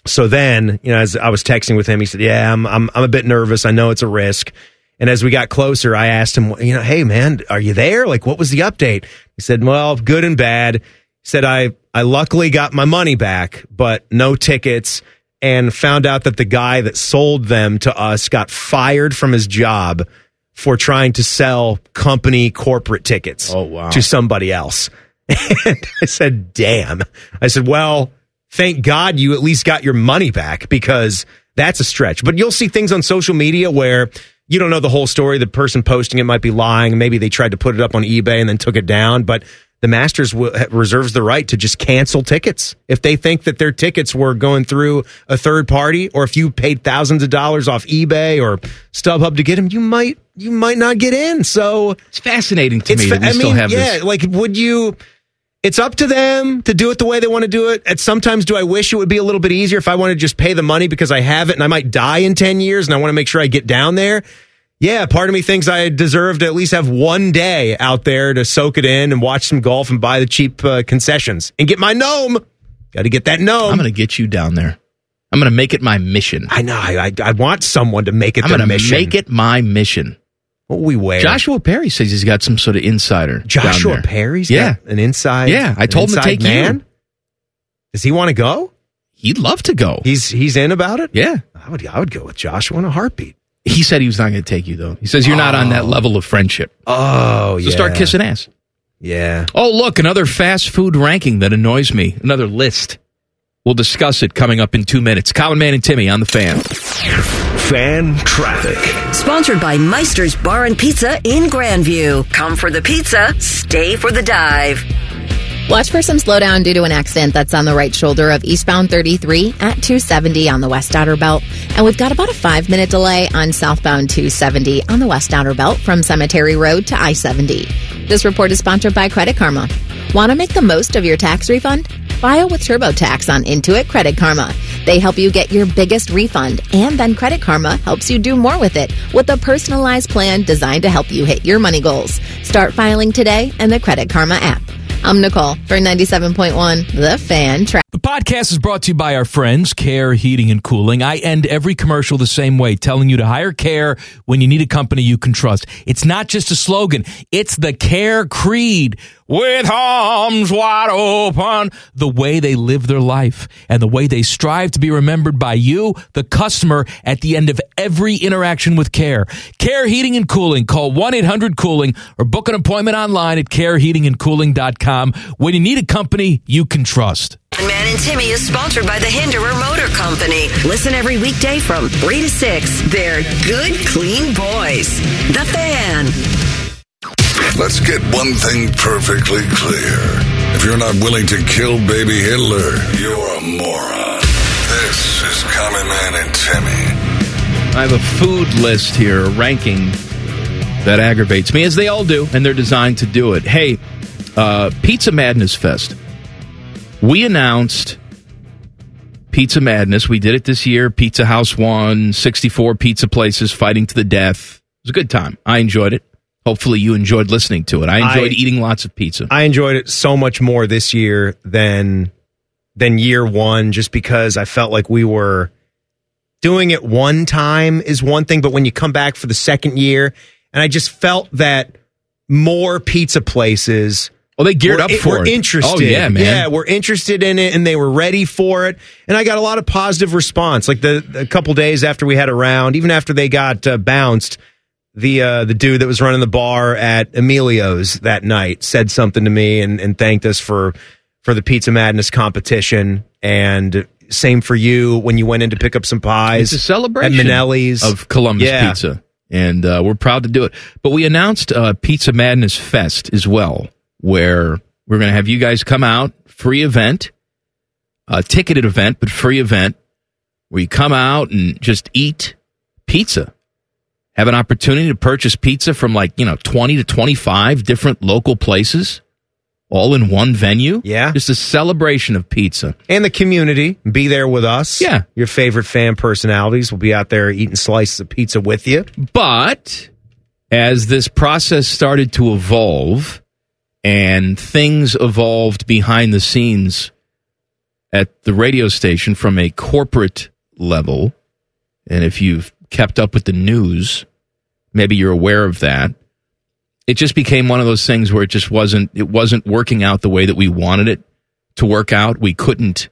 So then, you know, as I was texting with him, he said, yeah, I'm, I'm, I'm a bit nervous. I know it's a risk. And as we got closer, I asked him, you know, hey man, are you there? Like, what was the update? He said, well, good and bad. He said, I, I luckily got my money back, but no tickets, and found out that the guy that sold them to us got fired from his job for trying to sell company corporate tickets oh, wow. to somebody else. And I said, damn. I said, well, thank God you at least got your money back, because that's a stretch. But you'll see things on social media where you don't know the whole story. The person posting it might be lying. Maybe they tried to put it up on eBay and then took it down. But the Masters w- reserves the right to just cancel tickets if they think that their tickets were going through a third party, or if you paid thousands of dollars off eBay or StubHub to get them, you might you might not get in. So it's fascinating to it's me fa- that we I still mean, have yeah, this. like would you? It's up to them to do it the way they want to do it. And sometimes do I wish it would be a little bit easier if I want to just pay the money because I have it and I might die in ten years and I want to make sure I get down there. Yeah, part of me thinks I deserve to at least have one day out there to soak it in and watch some golf and buy the cheap uh, concessions and get my gnome. Got to get that gnome. I'm going to get you down there. I'm going to make it my mission. I know. I, I, I want someone to make it I'm their gonna mission. make it my mission. What will we wear? Joshua Perry says he's got some sort of insider. Joshua down there. Perry's yeah. got an inside. Yeah, I told him to take man. you. Does he want to go? He'd love to go. He's he's in about it. Yeah, I would I would go with Joshua in a heartbeat. He said he was not going to take you, though. He says you're oh. not on that level of friendship. Oh, so yeah. start kissing ass. Yeah. Oh, look, another fast food ranking that annoys me. Another list. We'll discuss it coming up in two minutes. Colin, Man, and Timmy on the Fan. Fan Traffic. Sponsored by Meister's Bar and Pizza in Grandview. Come for the pizza, stay for the dive. Watch for some slowdown due to an accident that's on the right shoulder of eastbound thirty-three at two seventy on the West Outer Belt. And we've got about a five-minute delay on southbound two seventy on the West Outer Belt from Cemetery Road to I seventy. This report is sponsored by Credit Karma. Want to make the most of your tax refund? File with TurboTax on Intuit Credit Karma. They help you get your biggest refund, and then Credit Karma helps you do more with it with a personalized plan designed to help you hit your money goals. Start filing today in the Credit Karma app. I'm Nicole for ninety-seven point one The Fan Track. The podcast is brought to you by our friends, Care Heating and Cooling. I end every commercial the same way, telling you to hire Care when you need a company you can trust. It's not just a slogan. It's the Care creed. With arms wide open, the way they live their life and the way they strive to be remembered by you, the customer, at the end of every interaction with Care. Care Heating and Cooling. Call one eight hundred cooling or book an appointment online at care heating and cooling dot com when you need a company you can trust. Man and Timmy is sponsored by the Hinderer Motor Company. Listen every weekday from three to six. They're good, clean boys. The Fan. Let's get one thing perfectly clear. If you're not willing to kill baby Hitler, you're a moron. This is Common Man and Timmy. I have a food list here, a ranking that aggravates me, as they all do, and they're designed to do it. Hey, uh, Pizza Madness Fest. We announced Pizza Madness. We did it this year. Pizza House won, sixty-four pizza places fighting to the death. It was a good time. I enjoyed it. Hopefully you enjoyed listening to it. I enjoyed I, eating lots of pizza. I enjoyed it so much more this year than than year one, just because I felt like we were doing it one time is one thing, but when you come back for the second year, and I just felt that more pizza places Well, they geared were, up for were it. interested. Oh, yeah, man. Yeah, we're interested in it, and they were ready for it. And I got a lot of positive response. Like the a couple days after we had a round, even after they got uh, bounced, the uh, the dude that was running the bar at Emilio's that night said something to me and, and thanked us for for the Pizza Madness competition. And same for you when you went in to pick up some pies. It's a celebration at Minelli's of Columbus yeah. Pizza. And uh, we're proud to do it. But we announced uh, Pizza Madness Fest as well, where we're going to have you guys come out, free event, a ticketed event, but free event, where you come out and just eat pizza. Have an opportunity to purchase pizza from like, you know, twenty to twenty-five different local places, all in one venue. Yeah. Just a celebration of pizza. And the community. Be there with us. Yeah. Your favorite fan personalities will be out there eating slices of pizza with you. But as this process started to evolve and things evolved behind the scenes at the radio station from a corporate level, and if you've kept up with the news, maybe you're aware of that. It just became one of those things where it just wasn't it wasn't working out the way that we wanted it to work out. We couldn't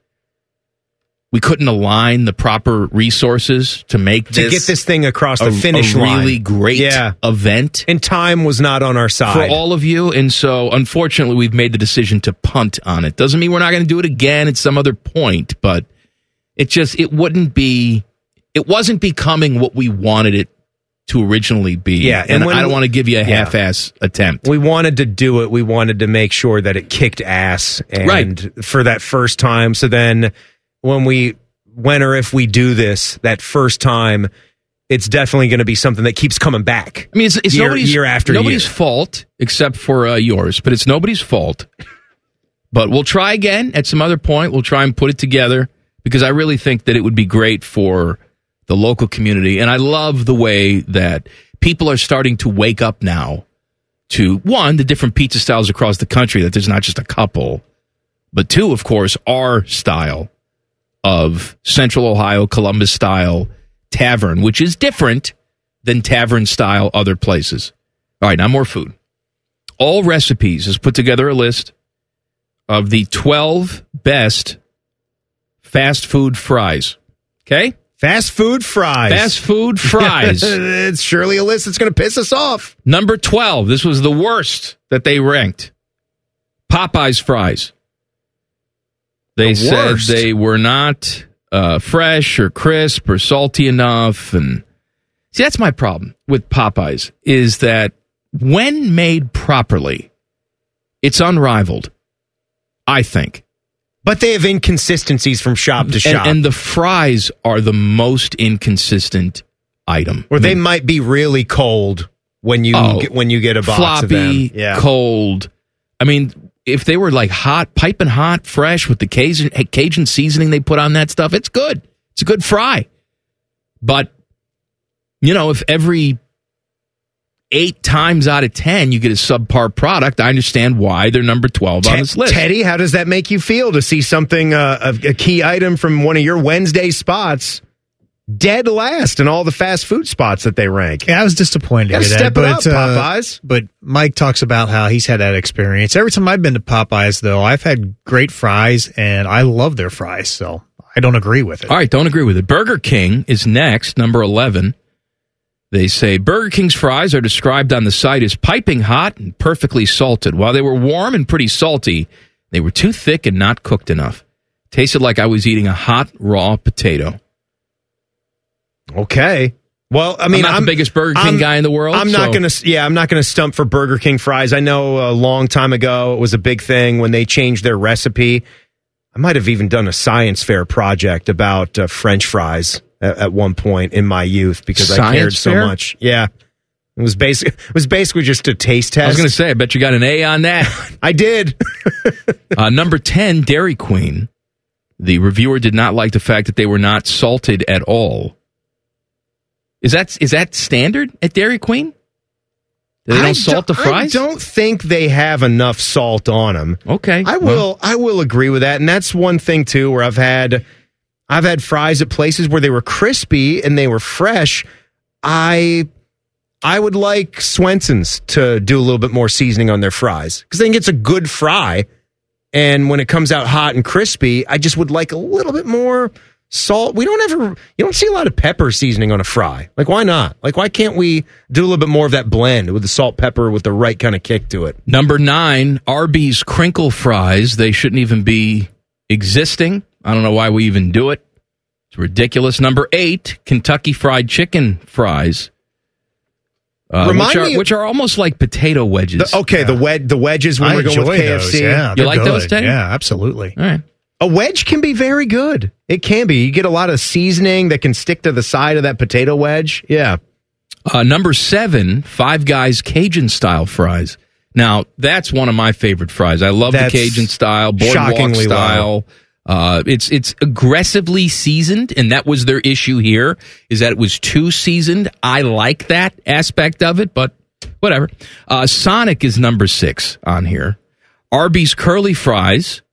we couldn't align the proper resources to make to this get this thing across the a, finish a line. Really great yeah. event. And time was not on our side for all of you, and so unfortunately we've made the decision to punt on it. Doesn't mean we're not going to do it again at some other point, but it just it wouldn't be it wasn't becoming what we wanted it to originally be. Yeah, and, and when I don't we- want to give you a yeah. half-ass attempt. We wanted to do it. We wanted to make sure that it kicked ass and Right. for that first time. So then when we, when or if we do this that first time, it's definitely going to be something that keeps coming back. I mean, it's, it's year, nobody's, year after nobody's year. fault except for uh, yours, but it's nobody's fault. But we'll try again at some other point. We'll try and put it together because I really think that it would be great for the local community. And I love the way that people are starting to wake up now to, one, the different pizza styles across the country, that there's not just a couple, but two, of course, our style of Central Ohio, Columbus style tavern, which is different than tavern style other places. All right, now more food. All Recipes has put together a list of the twelve best fast food fries. Okay? Fast food fries. Fast food fries. It's surely a list that's going to piss us off. Number twelve. This was the worst that they ranked. Popeyes fries. They The said worst. they were not uh, fresh or crisp or salty enough. And see, that's my problem with Popeyes, is that when made properly, it's unrivaled, I think. But they have inconsistencies from shop to shop. And, and the fries are the most inconsistent item. Or I they mean, might be really cold when you Oh, get, when you get a box floppy, of them. Yeah. cold. I mean, if they were like hot, piping hot, fresh with the Cajun, Cajun seasoning they put on that stuff, it's good. It's a good fry. But, you know, if every eight times out of ten you get a subpar product, I understand why they're number twelve on Te- this list. Teddy, how does that make you feel to see something, uh, a, a key item from one of your Wednesday spots, dead last in all the fast food spots that they rank? Yeah, I was disappointed to Gotta hear step that, it but, up, uh, Popeyes. But Mike talks about how he's had that experience. Every time I've been to Popeyes, though, I've had great fries, and I love their fries, so I don't agree with it. All right, don't agree with it. Burger King is next, number eleven. They say Burger King's fries are described on the site as piping hot and perfectly salted. While they were warm and pretty salty, they were too thick and not cooked enough. Tasted like I was eating a hot, raw potato. Okay. Well, I mean, I'm not I'm the biggest Burger King I'm- guy in the world. I'm not so- going to, yeah, I'm not going to stump for Burger King fries. I know a long time ago it was a big thing when they changed their recipe. I might have even done a science fair project about uh, French fries at, at one point in my youth because I Science cared so fair? much. Yeah. It was basic. It was basically just a taste test. I was going to say, I bet you got an A on that. I did. uh, number ten, Dairy Queen. The reviewer did not like the fact that they were not salted at all. Is that is that standard at Dairy Queen? They don't I salt the don't- fries? I don't think they have enough salt on them. Okay, I will. I will agree with that, and that's one thing too. Where I've had, I've had fries at places where they were crispy and they were fresh. I, I would like Swenson's to do a little bit more seasoning on their fries because I think it's a good fry, and when it comes out hot and crispy, I just would like a little bit more salt. We don't ever, you don't see a lot of pepper seasoning on a fry. Like, why not? Like, why can't we do a little bit more of that blend with the salt, pepper, with the right kind of kick to it? Number nine, Arby's crinkle fries. They shouldn't even be existing. I don't know why we even do it. It's ridiculous. Number eight, Kentucky Fried Chicken fries. Uh, Remind which, are, me of- which are almost like potato wedges. The- okay, the wed the wedges when I we're going with enjoy K F C. those, yeah, You they're like those, good. Teddy? Yeah, absolutely. All right. A wedge can be very good. It can be. You get a lot of seasoning that can stick to the side of that potato wedge. Yeah. Uh, number seven, Five Guys Cajun style fries. Now, that's one of my favorite fries. I love That's the Cajun style, boardwalk shockingly style. Uh, it's it's aggressively seasoned, and that was their issue here, is that it was too seasoned. I like that aspect of it, but whatever. Uh, Sonic is number six on here. Arby's curly fries.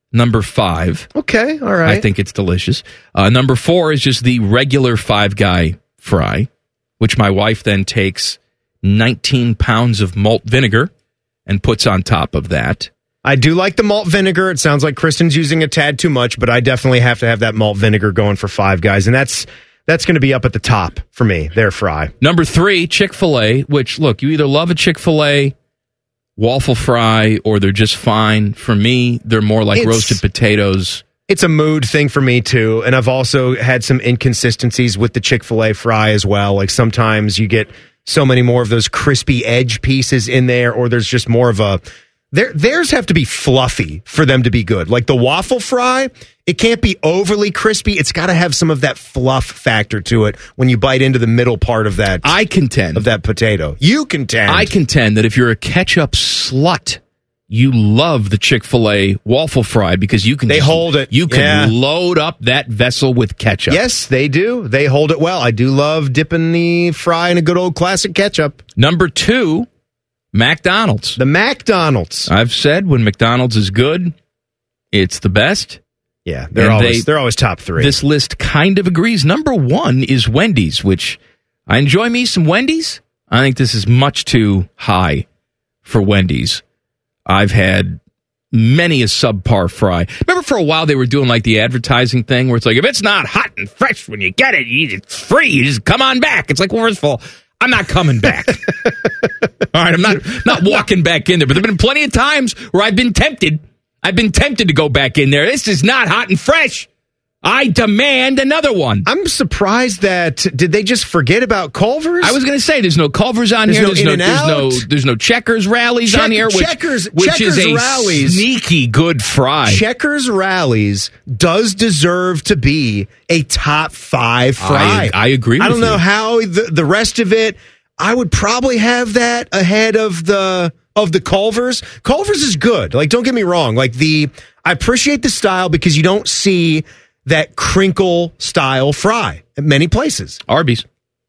number five. Okay, all right. I think it's delicious. Uh, number four is just the regular Five Guy fry, which my wife then takes nineteen pounds of malt vinegar and puts on top of that. I do like the malt vinegar. It sounds like Kristen's using a tad too much, but I definitely have to have that malt vinegar going for Five Guys, and that's that's going to be up at the top for me, their fry. Number three, Chick-fil-A, which, look, you either love a Chick-fil-A waffle fry or they're just fine. For me, they're more like It's- roasted potatoes. It's a mood thing for me, too, and I've also had some inconsistencies with the Chick-fil-A fry as well. Like, sometimes you get so many more of those crispy edge pieces in there, or there's just more of a... Their, theirs have to be fluffy for them to be good. Like the waffle fry, it can't be overly crispy. It's got to have some of that fluff factor to it when you bite into the middle part of that. I contend of that potato. You contend. I contend that if you're a ketchup slut, you love the Chick-fil-A waffle fry because you can They just- hold it. You can Yeah. load up that vessel with ketchup. Yes, they do. They hold it well. I do love dipping the fry in a good old classic ketchup. Number two, McDonald's. The McDonald's. I've said when McDonald's is good, it's the best. Yeah, they're And always they- they, are always top three. This list kind of agrees. Number one is Wendy's, which I enjoy me some Wendy's. I think this is much too high for Wendy's. I've had many a subpar fry. Remember for a while they were doing like the advertising thing where it's like, if it's not hot and fresh when you get it, you- it's free. You just come on back. It's like, well, first of all, I'm not coming back. All right, I'm not not walking back in there. But there have been plenty of times where I've been tempted. I've been tempted to go back in there. This is not hot and fresh. I demand another one. I'm surprised that did they just forget about Culver's? I was going to say there's no Culver's on There's here. no there's, no, In-N-Out? there's no there's no Checkers rallies Check- on here. Which, Checkers- which Checkers is a rallies. sneaky good fry. Checkers Rallies does deserve to be a top five fry. I, I agree. I with don't know you. how the, the rest of it. I would probably have that ahead of the of the Culver's. Culver's is good. Like, don't get me wrong. Like the I appreciate the style because you don't see that crinkle style fry at many places. Arby's.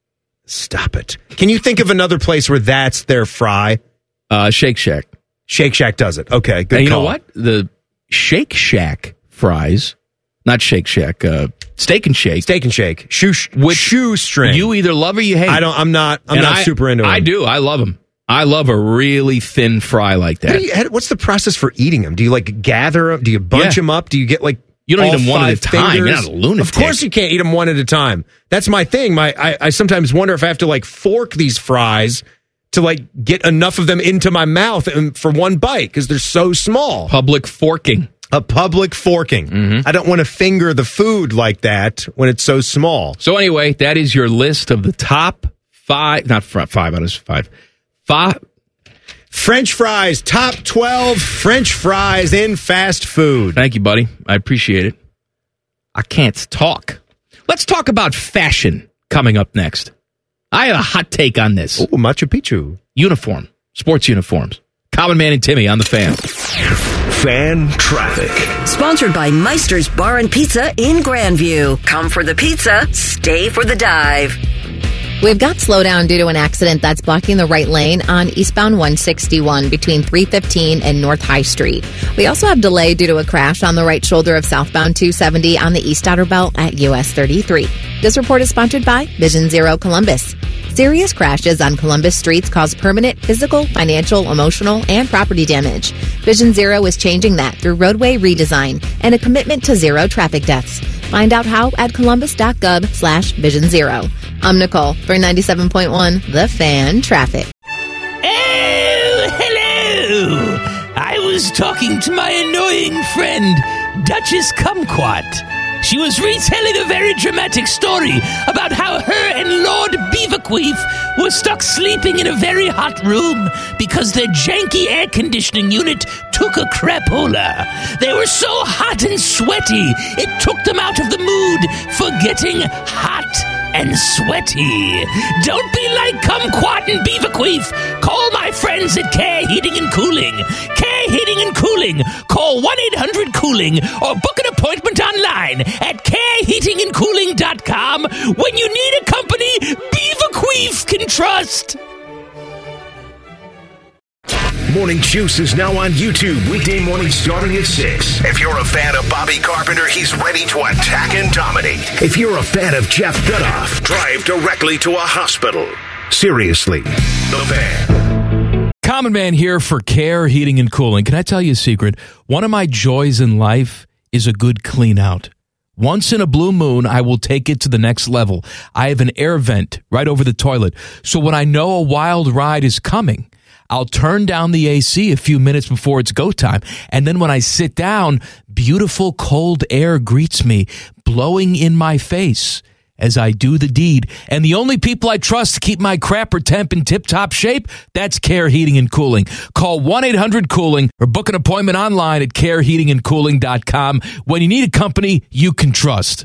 Stop it. Can you think of another place where that's their fry? Uh, Shake Shack. Shake Shack does it. Okay, good And you call. know what? The Shake Shack fries, not Shake Shack, uh, Steak and Shake. Steak and Shake. Shoe, Which shoestring. You either love or you hate. I don't. I'm not. I'm And not I- super into them. I do. I love them. I love a really thin fry like How that. do you- how- what's the process for eating them? Do you like gather them? Do you bunch Yeah. them up? Do you get like You don't all eat 'em one at a five time. You're fingers? not a lunatic. Of course you can't eat them one at a time. That's my thing. My I, I sometimes wonder if I have to like fork these fries to like get enough of them into my mouth and for one bite because they're so small. Public forking. A public forking. Mm-hmm. I don't want to finger the food like that when it's so small. So anyway, that is your list of the top five, not fr- five, out of five. Five. French fries, top twelve French fries in fast food. Thank you, buddy. I appreciate it. I can't talk. Let's talk about fashion coming up next. I have a hot take on this. Oh, Machu Picchu. Uniform. Sports uniforms. Common Man and Timmy on the Fan. Fan traffic. Sponsored by Meister's Bar and Pizza in Grandview. Come for the pizza, stay for the dive. We've got slowdown due to an accident that's blocking the right lane on eastbound one sixty-one between three fifteen and North High Street. We also have delay due to a crash on the right shoulder of southbound two seventy on the East Outer Belt at U S thirty-three. This report is sponsored by Vision Zero Columbus. Serious crashes on Columbus streets cause permanent physical, financial, emotional, and property damage. Vision Zero is changing that through roadway redesign and a commitment to zero traffic deaths. Find out how at columbus.gov slash vision zero. I'm Nicole for ninety-seven point one The Fan Traffic. Oh, hello! I was talking to my annoying friend, Duchess Kumquat. She was retelling a very dramatic story about how her and Lord Beaverqueef were stuck sleeping in a very hot room because their janky air conditioning unit took a crapola. They were so hot and sweaty, it took them out of the mood for getting hot and sweaty. Don't be like Kumquat and Beaverqueef. Call my friends at Care Heating and Cooling. Care Heating and Cooling. Call one eight hundred cooling or book an appointment online at care heating and cooling dot com when you need a company Beaverqueef can trust. Morning Juice is now on YouTube, weekday morning starting at six. If you're a fan of Bobby Carpenter, he's ready to attack and dominate. If you're a fan of Jeff Gutoff, drive directly to a hospital. Seriously, The Fan. Common Man here for Care Heating and Cooling. Can I tell you a secret? One of my joys in life is a good clean out. Once in a blue moon, I will take it to the next level. I have an air vent right over the toilet. So when I know a wild ride is coming, I'll turn down the A C a few minutes before it's go time. And then when I sit down, beautiful cold air greets me, blowing in my face as I do the deed. And the only people I trust to keep my crapper temp in tip-top shape, that's Care Heating and Cooling. Call one eight hundred cooling or book an appointment online at care heating and cooling dot com when you need a company you can trust.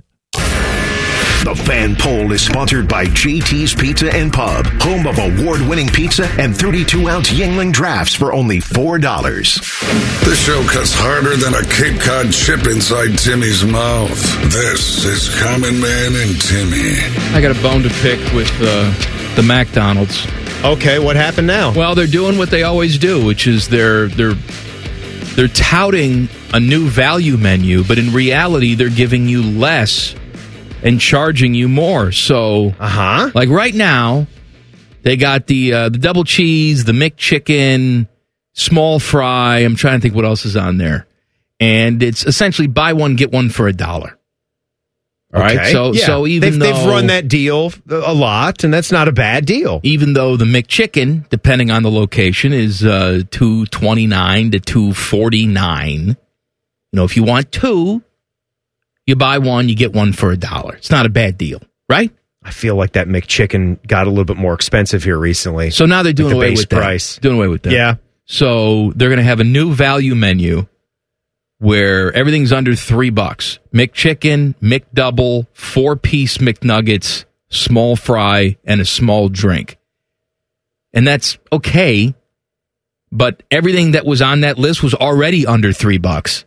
The Fan Poll is sponsored by J T's Pizza and Pub, home of award-winning pizza and thirty-two ounce Yuengling drafts for only four dollars. The show cuts harder than a Cape Cod chip inside Timmy's mouth. This is Common Man and Timmy. I got a bone to pick with uh, the McDonald's. Okay, what happened now? Well, they're doing what they always do, which is they're they're they're touting a new value menu, but in reality, they're giving you less and charging you more. So, uh-huh. like right now, they got the uh, the double cheese, the McChicken, small fry. I'm trying to think what else is on there, and it's essentially buy one get one for a dollar. All okay. right, so yeah. so even they've, though they've run that deal a lot, and that's not a bad deal. Even though the McChicken, depending on the location, is uh, two twenty nine to two forty nine. You know, if you want two, you buy one, you get one for a dollar. It's not a bad deal, right? I feel like that McChicken got a little bit more expensive here recently. So now they're doing the away base with that. price. Doing away with that. Yeah. So they're going to have a new value menu where everything's under three bucks. McChicken, McDouble, four-piece McNuggets, small fry, and a small drink. And that's okay, but everything that was on that list was already under three bucks.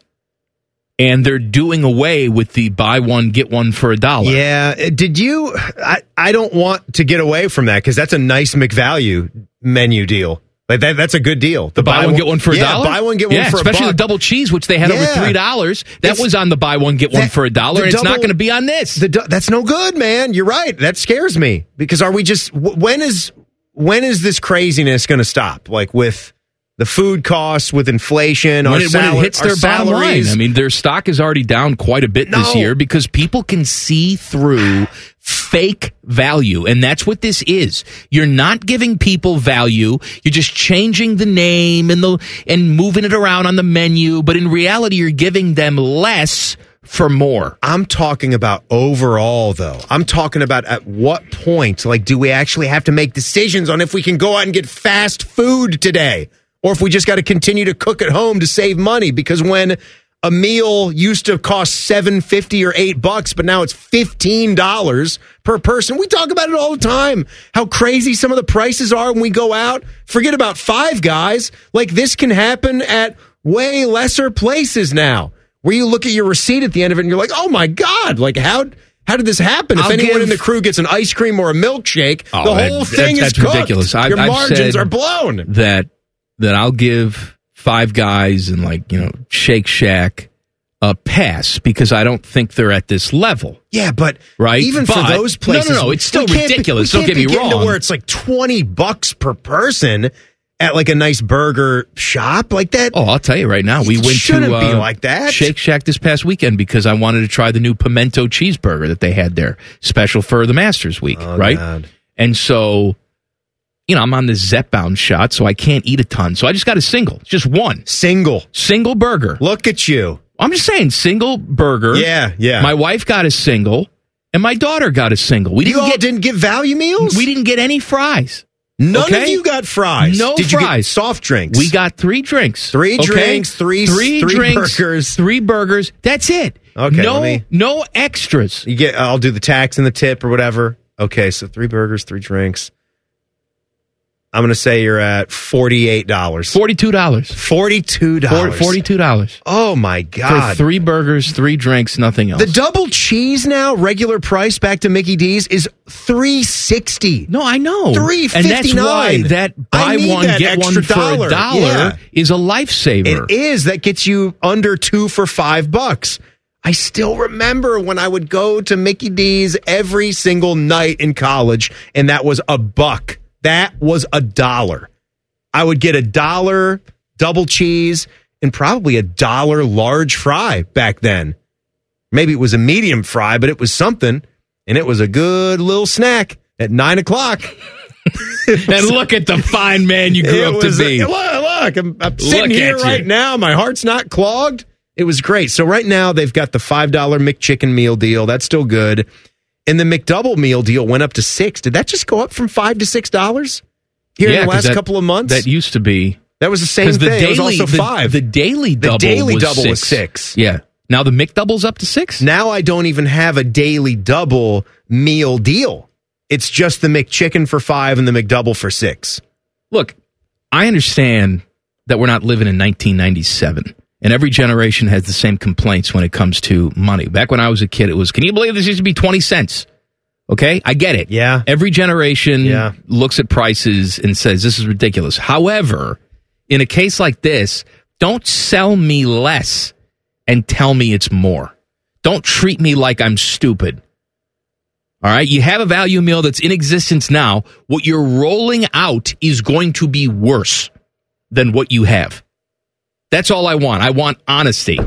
And they're doing away with the buy one, get one for a dollar. Yeah. Did you? I, I don't want to get away from that because that's a nice McValue menu deal. Like that, that's a good deal. The buy, buy one, get one for a yeah, dollar? buy one, get yeah, one for a especially buck. the double cheese, which they had yeah. over three dollars. That it's, was on the buy one, get one that, for a dollar, and double, it's not going to be on this. The, that's no good, man. You're right. That scares me because are we just, when is, when is this craziness going to stop? Like with the food costs, with inflation, when our it, sal- when it hits our their bottom salaries. line. I mean, their stock is already down quite a bit no. this year because people can see through fake value, and that's what this is. You're not giving people value. You're just changing the name and the and moving it around on the menu, but in reality, you're giving them less for more. I'm talking about overall, though. I'm talking about at what point, like, do we actually have to make decisions on if we can go out and get fast food today? Or if we just got to continue to cook at home to save money, because when a meal used to cost seven fifty or eight bucks, but now it's fifteen dollars per person. We talk about it all the time. How crazy some of the prices are when we go out. Forget about Five Guys. Like this can happen at way lesser places now, where you look at your receipt at the end of it and you're like, oh my God, like how how did this happen? If I'll anyone give, in the crew gets an ice cream or a milkshake, oh, the whole that, thing that, is that's cooked. ridiculous. I've, Your I've margins said are blown. That that I'll give Five Guys and like, you know, Shake Shack a pass because I don't think they're at this level. Yeah, but right? even but, for those places, no, no, no, it's still ridiculous. Be, don't get me getting wrong. To where it's like twenty bucks per person at like a nice burger shop like that. Oh, I'll tell you right now, we went shouldn't to uh, be like that. Shake Shack this past weekend because I wanted to try the new pimento cheeseburger that they had there, special for the Masters Week, oh, right? God. And so, you know, I'm on the Zepbound shot, so I can't eat a ton. So I just got a single, just one single, single burger. Look at you. I'm just saying, single burger. Yeah, yeah. My wife got a single, and my daughter got a single. We you didn't all get didn't get value meals. We didn't get any fries. None okay? of you got fries. No Did fries. You get soft drinks. We got three drinks. Three okay? drinks. Three three, three drinks, burgers. Three burgers. That's it. Okay. No, let me, no extras. You get. I'll do the tax and the tip or whatever. Okay, so three burgers, three drinks. I'm going to say you're at forty-eight dollars. forty-two dollars. forty-two dollars. forty-two dollars. Oh, my God. For three burgers, three drinks, nothing else. The double cheese now, regular price back to Mickey D's, is three sixty. No, I know. three fifty-nine. And that's why that buy one, that get one extra for dollar. a dollar Yeah. is a lifesaver. It is. That gets you under two for five bucks. I still remember when I would go to Mickey D's every single night in college, and that was a buck. That was a dollar. I would get a dollar double cheese and probably a dollar large fry back then. Maybe it was a medium fry, but it was something, and it was a good little snack at nine o'clock. And look at the fine man you grew It up was to be. A, look, look, I'm, I'm sitting Look here at you. right now. My heart's not clogged. It was great. So right now they've got the five dollar McChicken meal deal. That's still good. And the McDouble meal deal went up to six. Did that just go up from five to six dollars here Yeah, in the 'cause last that- couple of months? That used to be. That was the same 'Cause thing. the it was daily- also the- five. the daily double The daily was double was six. six. Yeah. Now the McDouble's up to six? Now I don't even have a daily double meal deal. It's just the McChicken for five and the McDouble for six. Look, I understand that we're not living in nineteen ninety-seven, and every generation has the same complaints when it comes to money. Back when I was a kid, it was, can you believe this used to be twenty cents? Okay, I get it. Yeah. Every generation Yeah. looks at prices and says, this is ridiculous. However, in a case like this, don't sell me less and tell me it's more. Don't treat me like I'm stupid. All right, you have a value meal that's in existence now. What you're rolling out is going to be worse than what you have. That's all I want. I want honesty.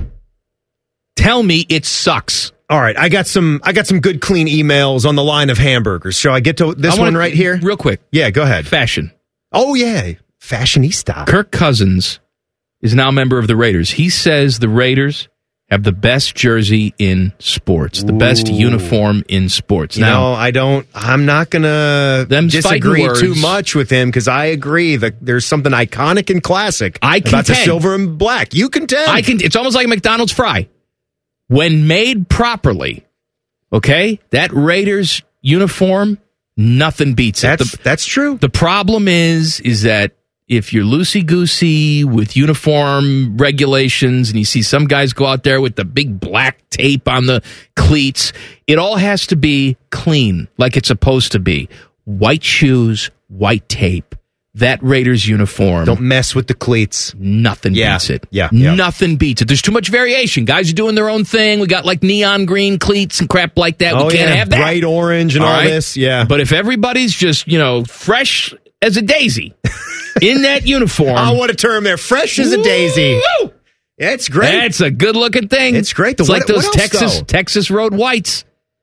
Tell me it sucks. All right, I got some I got some good clean emails on the line of hamburgers. Shall I get to this I wanna- one right here? Real quick. Yeah, go ahead. Fashion. Oh yeah, fashionista. Kirk Cousins is now a member of the Raiders. He says the Raiders have the best jersey in sports, the best Ooh. uniform in sports. You Now, know, I don't. I'm not gonna Them's disagree fighting too words. much with him because I agree that there's something iconic and classic I about the contend. silver and black. You contend. I can. It's almost like a McDonald's fry. When made properly, okay, that Raiders uniform, nothing beats it. That's The- that's true. The problem is, is that if you're loosey-goosey with uniform regulations and you see some guys go out there with the big black tape on the cleats, it all has to be clean, like it's supposed to be. White shoes, white tape. That Raiders uniform. Don't mess with the cleats. Nothing Yeah, beats it. yeah, yeah. Nothing beats it. There's too much variation. Guys are doing their own thing. We got like neon green cleats and crap like that. Oh, we can't yeah, have that. bright orange and all right? this, yeah. But if everybody's just, you know, fresh as a daisy in that uniform. Oh, what a term there! Fresh as a daisy. Woo! Yeah, it's great. That's a good looking thing. It's great. The- It's like what- those what else, Texas though? Texas Road Whites.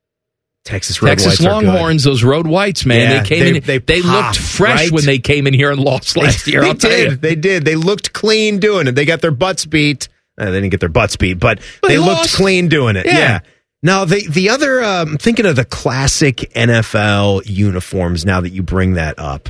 Texas Road Texas Whites are good. Longhorns, those Road Whites, man. Yeah, they came they- in. they They, pop, looked fresh right? when they came in here and lost last year. They I'll tell did. you. They did. They looked clean doing it. They got their butts beat. Uh, they didn't get their butts beat, but They they, lost. looked clean doing it. Yeah. Yeah. Now the the other, um, I'm thinking of the classic N F L uniforms. Now that you bring that up,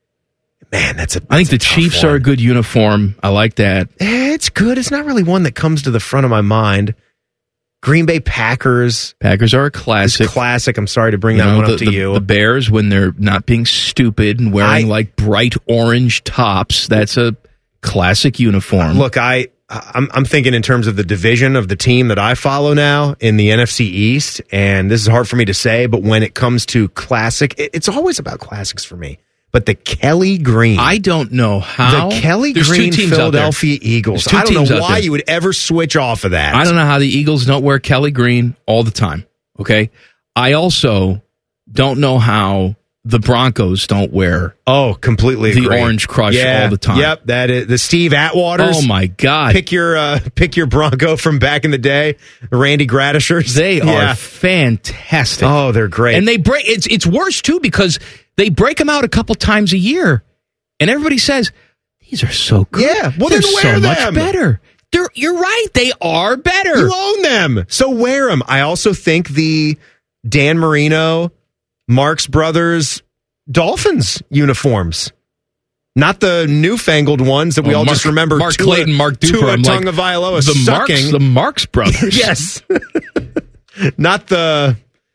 man, that's a. I think that's the a tough Chiefs one. are a good uniform. I like that. Eh, it's good. It's not really one that comes to the front of my mind. Green Bay Packers. Packers are a It's classic. classic. I'm sorry to bring You that know, one the, up to the- you. the Bears, when they're not being stupid and wearing I- like bright orange tops, that's a classic uniform. Look, I I'm, I'm thinking in terms of the division of the team that I follow now in the N F C East, and this is hard for me to say, but when it comes to classic, it, it's always about classics for me. But the Kelly Green, I don't know how. the Kelly There's two Green teams out there. Philadelphia Eagles. There's two I don't teams know out why there. you would ever switch off of that. I don't know how the Eagles don't wear Kelly Green all the time. Okay. I also don't know how the Broncos don't wear Oh, completely the agree. Orange Crush Yeah, all the time. Yep, that is the Steve Atwaters. Oh my God. Pick your uh, pick your Bronco from back in the day, the Randy Gradishers. They are Yeah. fantastic. Oh, they're great. And they break it's it's worse too because they break them out a couple times a year. And everybody says, these are so good. Yeah, well, they're then wear so them. much better. They're, you're right. They are better. You own them, so wear them. I also think the Dan Marino, Marx Brothers Dolphins uniforms, not the newfangled ones that we Oh, all Mark- just remember. Mark Tua- Clayton, Mark Duper. Tua I'm like, Tagovailoa the sucking. Marks, the Marx Brothers. Yes, not the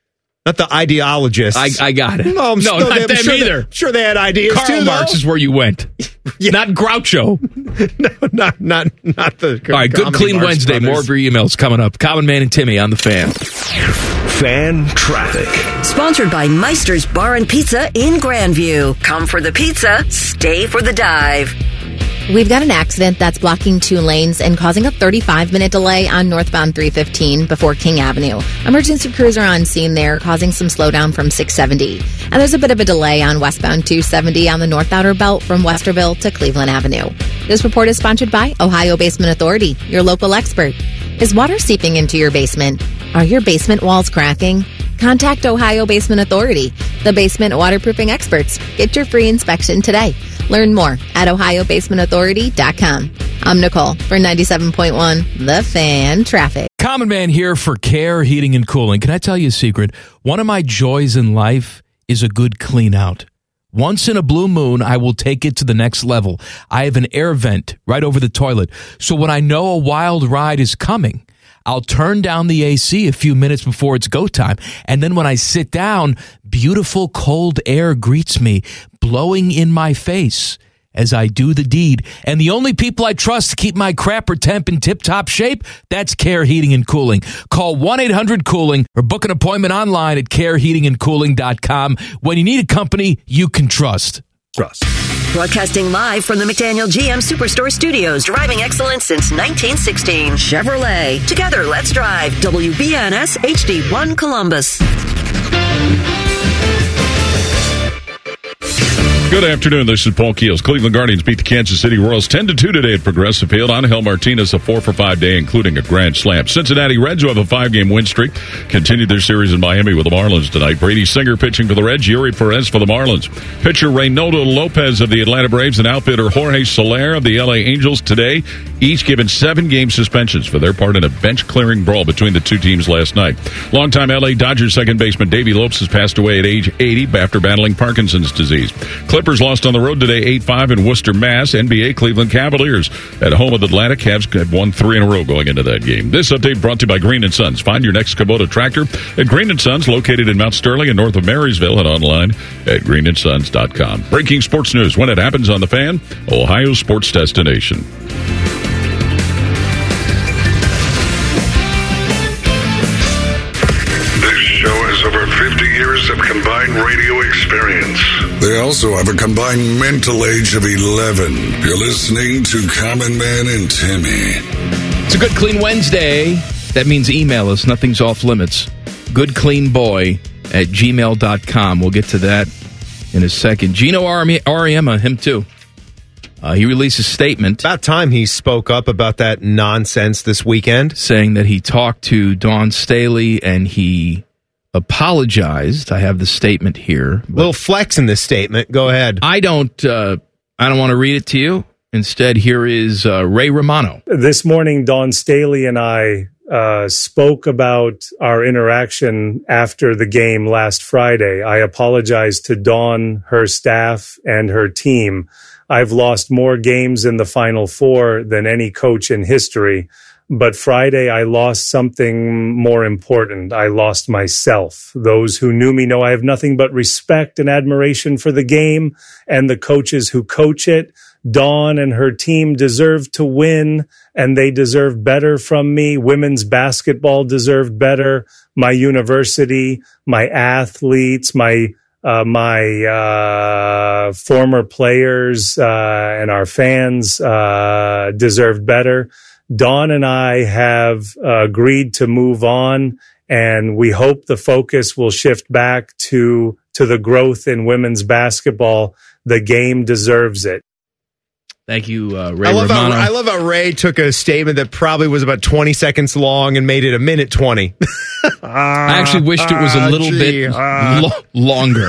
Not the ideologists. I, I got it. No, I'm no still, not I'm them sure either. They, sure they had ideas Karl too, Marx though. is where you went. Yeah. Not Groucho. no, not, not, not the All right, good clean Marx Wednesday. brothers. More of your emails coming up. Common Man and Timmy on the Fan. Fan traffic. Sponsored by Meister's Bar and Pizza in Grandview. Come for the pizza, stay for the dive. We've got an accident that's blocking two lanes and causing a thirty-five minute delay on northbound three fifteen before King Avenue. Emergency crews are on scene there, causing some slowdown from six seventy. And there's a bit of a delay on westbound two seventy on the North Outer Belt from Westerville to Cleveland Avenue. This report is sponsored by Ohio Basement Authority, your local expert. Is water seeping into your basement? Are your basement walls cracking? Contact Ohio Basement Authority, the basement waterproofing experts. Get your free inspection today. Learn more at ohio basement authority dot com. I'm Nicole for ninety-seven point one The Fan Traffic. Common Man here for Care Heating and Cooling. Can I tell you a secret? One of my joys in life is a good clean out. Once in a blue moon, I will take it to the next level. I have an air vent right over the toilet. So when I know a wild ride is coming, I'll turn down the A C a few minutes before it's go time. And then when I sit down, beautiful cold air greets me, blowing in my face as I do the deed. And the only people I trust to keep my crapper temp in tip-top shape, that's Care Heating and Cooling. Call one eight hundred cooling or book an appointment online at care heating and cooling dot com when you need a company you can trust. Trust. Broadcasting live from the McDaniel G M Superstore Studios. Driving excellence since nineteen sixteen. Chevrolet. Together, let's drive. W B N S H D one Columbus. Good afternoon. This is Paul Keels. Cleveland Guardians beat the Kansas City Royals ten to two today at Progressive Field. Angel Martinez a four for five day, including a grand slam. Cincinnati Reds, who have a five-game win streak, continued their series in Miami with the Marlins tonight. Brady Singer pitching for the Reds, Yuri Perez for the Marlins. Pitcher Reynaldo Lopez of the Atlanta Braves and outfitter Jorge Soler of the L A Angels today, each given seven-game suspensions for their part in a bench-clearing brawl between the two teams last night. Longtime L A Dodgers second baseman Davey Lopes has passed away at age eighty after battling Parkinson's disease. Clippers lost on the road today eight five in Worcester, Mass. N B A Cleveland Cavaliers at home with Atlanta. Cavs had won three in a row going into that game. This update brought to you by Green and Sons. Find your next Kubota tractor at Green and Sons, located in Mount Sterling and north of Marysville, and online at green and sons dot com. Breaking sports news when it happens on The Fan, Ohio sports destination. Over fifty years of combined radio experience. They also have a combined mental age of eleven. You're listening to Common Man and Timmy. It's a good clean Wednesday. That means email us. Nothing's off limits. Goodcleanboy at gmail dot com. We'll get to that in a second. Gino R E M on him, too. Uh, he released a statement. About time he spoke up about that nonsense this weekend. Saying that he talked to Dawn Staley and he apologized. I have the statement here. Little flex in this statement. Go ahead. I don't. Uh, I don't want to read it to you. Instead, here is uh, Ray Romano. This morning, Dawn Staley and I uh, spoke about our interaction after the game last Friday. I apologized to Dawn, her staff, and her team. I've lost more games in the Final Four than any coach in history. But Friday, I lost something more important. I lost myself. Those who knew me know I have nothing but respect and admiration for the game and the coaches who coach it. Dawn and her team deserve to win, and they deserve better from me. Women's basketball deserved better. My university, my athletes, my uh, my uh, former players uh, and our fans uh, deserved better. Dawn and I have uh, agreed to move on, and we hope the focus will shift back to to the growth in women's basketball. The game deserves it. Thank you, uh, Ray I love, Romano. how, I love how Ray took a statement that probably was about twenty seconds long and made it a minute twenty. I actually wished it was a little gee, bit uh. lo- longer.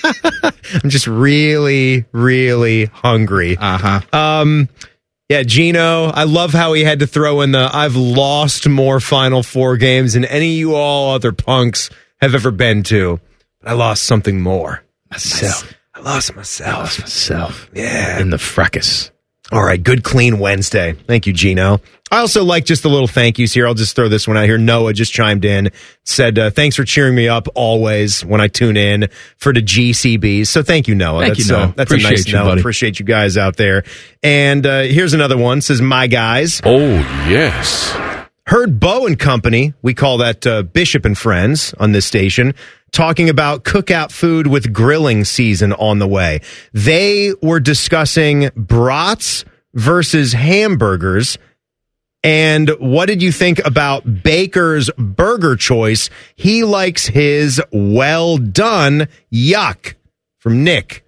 I'm just really, really hungry. Uh-huh. Um, yeah, Gino, I love how he had to throw in the I've lost more Final Four games than any of you all other punks have ever been to. But I lost something more. Myself. I lost myself. I lost myself. Yeah. In the fracas. All right, good clean Wednesday. Thank you, Gino. I also like just the little thank yous here. I'll just throw this one out here. Noah just chimed in, said, uh, thanks for cheering me up always when I tune in for the G C Bs. So thank you, Noah. Thank that's, you, Noah. Uh, that's Appreciate a nice you, note. buddy. Appreciate you guys out there. And uh, here's another one. Says, my guys. Oh, yes. Heard Bo and Company, we call that uh, Bishop and Friends on this station, talking about cookout food with grilling season on the way. They were discussing brats versus hamburgers. And what did you think about Baker's burger choice? He likes his well done. Yuck. From Nick.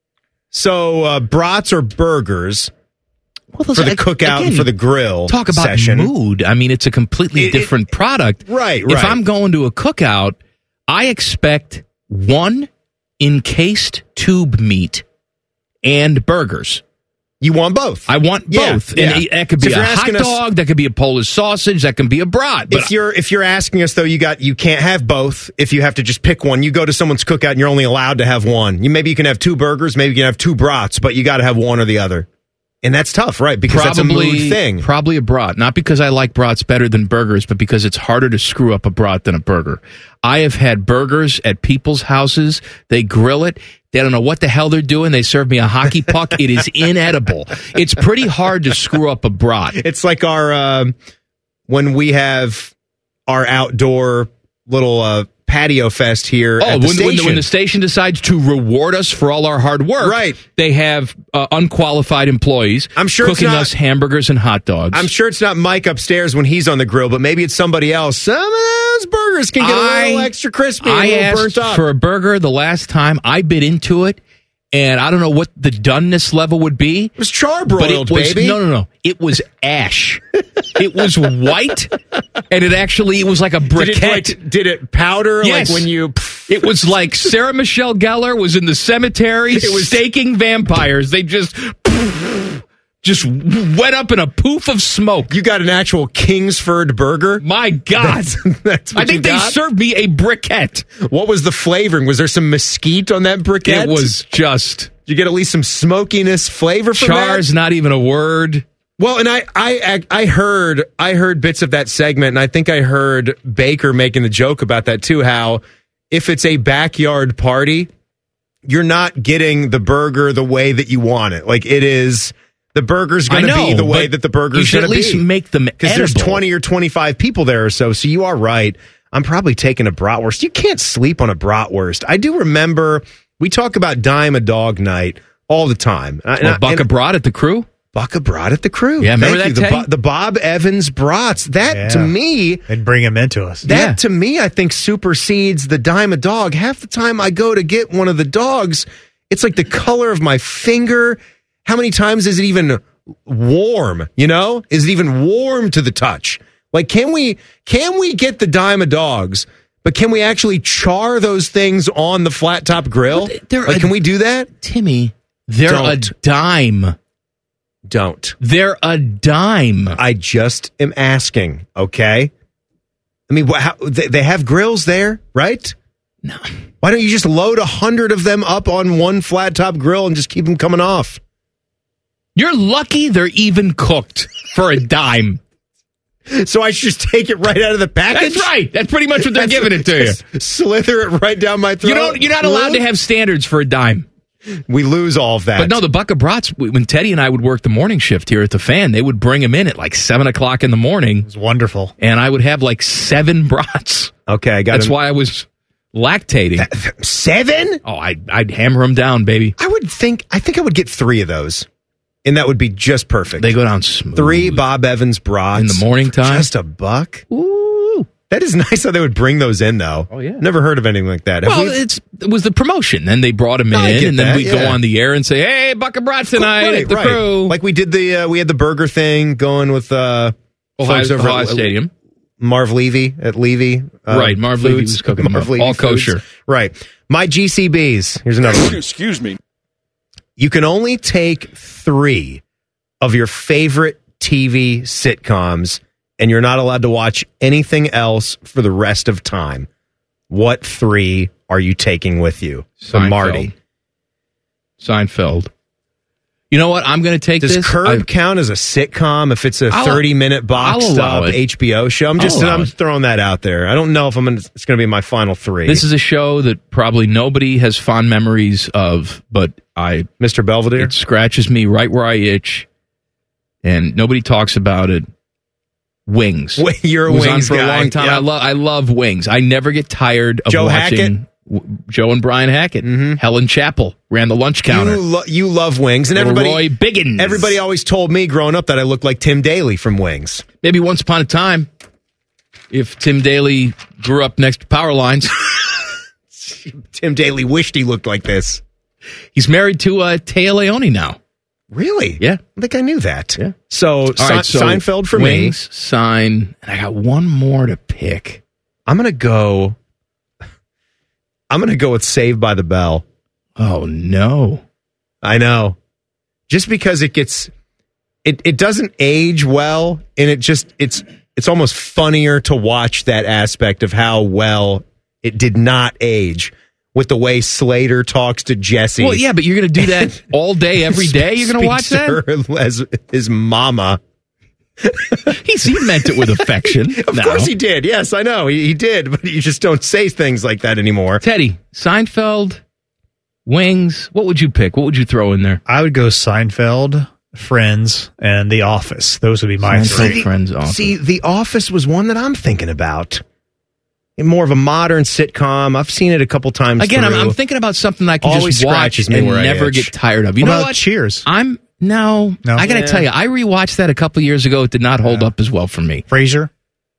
So uh, brats or burgers well, those, for the cookout again, and for the grill talk about session. Mood. I mean, it's a completely It- different product. Right, If right. I'm going to a cookout, I expect one encased tube meat and burgers. You want both? I want Yeah, both. yeah. And it- that could So be if a you're hot asking us- dog, that could be a Polish sausage, that can be a brat. But if you're if you're asking us though, you got you can't have both. If you have to just pick one, you go to someone's cookout and you're only allowed to have one. You maybe you can have two burgers, maybe you can have two brats, but you got to have one or the other. And that's tough, right? Because that's a mood thing. Probably a brat. Not because I like brats better than burgers, but because it's harder to screw up a brat than a burger. I have had burgers at people's houses. They grill it. They don't know what the hell they're doing. They serve me a hockey puck. It is inedible. It's pretty hard to screw up a brat. It's like our um, when we have our outdoor little uh, patio fest here Oh, at the when, station. when, the, when the station decides to reward us for all our hard work, Right. they have uh, unqualified employees I'm sure it's cooking not- us hamburgers and hot dogs. I'm sure it's not Mike upstairs when he's on the grill, but maybe it's somebody else. Some of those burgers can get a little I- extra crispy, and I a little asked burnt up. for a burger the last time. I bit into it, and I don't know what the doneness level would be. It was charbroiled, but it was, baby. No, no, no. It was ash. It was white, and it actually it was like a did briquette. it, like, did it powder Yes. like when you? It was like Sarah Michelle Gellar was in the cemetery It was- staking vampires. They just just went up in a poof of smoke. You got an actual Kingsford burger? My God. That's, that's what I think you they got? served me a briquette. What was the flavoring? Was there some mesquite on that briquette? It was just... Did you get at least some smokiness flavor from Char's that? not even a word. Well, and I, I, I heard, I heard bits of that segment, and I think I heard Baker making the joke about that too. How if it's a backyard party, you're not getting the burger the way that you want it. Like it is, the burger's going I to be know, the way but that the burger's you should going to at least be. make them because there's edible. twenty or twenty-five people there or so. So you are right. I'm probably taking a bratwurst. You can't sleep on a bratwurst. I do remember we talk about dime a dog night all the time. And I- Well, and- Buck a brat at the Crew? Buck a brat at the Crew. Yeah, remember Thank that, you. The, Tay? Bo- the Bob Evans brats. That Yeah. to me, They'd bring him into us. that Yeah. to me, I think supersedes the dime a dog. Half the time I go to get one of the dogs, it's like the color of my finger. How many times is it even warm? You know, is it even warm to the touch? Like, can we can we get the dime a dogs? But can we actually char those things on the flat top grill? They're Like, a- can we do that? Timmy, they're Don't. a dime. Don't. They're a dime. I just am asking, okay? I mean, wha- how, they, they have grills there, right? No. Why don't you just load a hundred of them up on one flat top grill and just keep them coming off? You're lucky they're even cooked for a dime. So I should just take it right out of the package? That's right. That's pretty much what they're giving it to you. Just slither it right down my throat. You don't. You're not allowed to have standards for a dime. We lose all of that. But no, the Buck of Brats, when Teddy and I would work the morning shift here at the Fan, they would bring him in at like seven o'clock in the morning. It was wonderful. And I would have like seven brats. Okay, I got That's him. why I was lactating. Seven? Oh, I, I'd hammer them down, baby. I would think, I think I would get three of those. And that would be just perfect. They go down smooth. Three Bob Evans brats. In the morning time? Just a buck. Ooh. That is nice how they would bring those in, though. Oh, yeah. Never heard of anything like that. Have Well, we- it's it was the promotion. Then they brought him No, I in, get and then that, we'd go yeah. on the air and say, "Hey, Buck of Brats tonight Right, at the right. Crew." Like we did the, uh, we had the burger thing going with uh, Ohio, folks over Ohio at Stadium. Marv Levy at Levy. Uh, Right, Marv Levy Foods. was cooking them up. Levy All Foods. kosher. Right. My G C Bs. Here's another one. Excuse me. You can only take three of your favorite T V sitcoms, and you're not allowed to watch anything else for the rest of time. What three are you taking with you? From Seinfeld. Marty. Seinfeld. You know what? I'm going to take Does this. Curb I- count as a sitcom if it's a I'll- thirty-minute box I'll allow stop it. H B O show? I'm just I'll allow I'm it. throwing that out there. I don't know if I'm gonna, it's going to be my final three. This is a show that probably nobody has fond memories of, but I, Mister Belvedere, it scratches me right where I itch, and nobody talks about it. Wings. You're a It was Wings on for guy. a long time. Yep. I love I love Wings. I never get tired of Joe watching Hackett? w- Joe and Brian Hackett. Helen Chappell ran the lunch counter. You, lo- you love Wings, and Little everybody Roy Biggins. Everybody always told me growing up that I looked like Tim Daly from Wings. Maybe once upon a time, if Tim Daly grew up next to power lines. Tim Daly wished he looked like this. He's married to uh, Téa Leoni now. Really? Yeah. I think I knew that. Yeah. So, All Se- right, so Seinfeld for Wings, me. Sign, and I got one more to pick. I'm going to go. I'm going to go with Saved by the Bell. Oh no. I know. Just because it gets it it doesn't age well, and it just it's it's almost funnier to watch that aspect of how well it did not age with the way Slater talks to Jesse. Well, yeah, but you're going to do that all day, every day? You're going to watch Speaks to that? her as his mama. He's, he meant it with affection. Of now. course he did. Yes, I know. He, he did, but you just don't say things like that anymore. Teddy, Seinfeld, Wings, what would you pick? What would you throw in there? I would go Seinfeld, Friends, and The Office. Those would be my Seinfeld, three. Friends, Office. See, The Office was one that I'm thinking about. More of a modern sitcom. I've seen it a couple times. Again, I'm, through. I'm thinking about something I can Always just watch scratches me and where I never itch. get tired of. You What know about what? Cheers? I'm no. No? I got to Yeah. tell you, I rewatched that a couple years ago. It did not hold up as well for me. Frasier?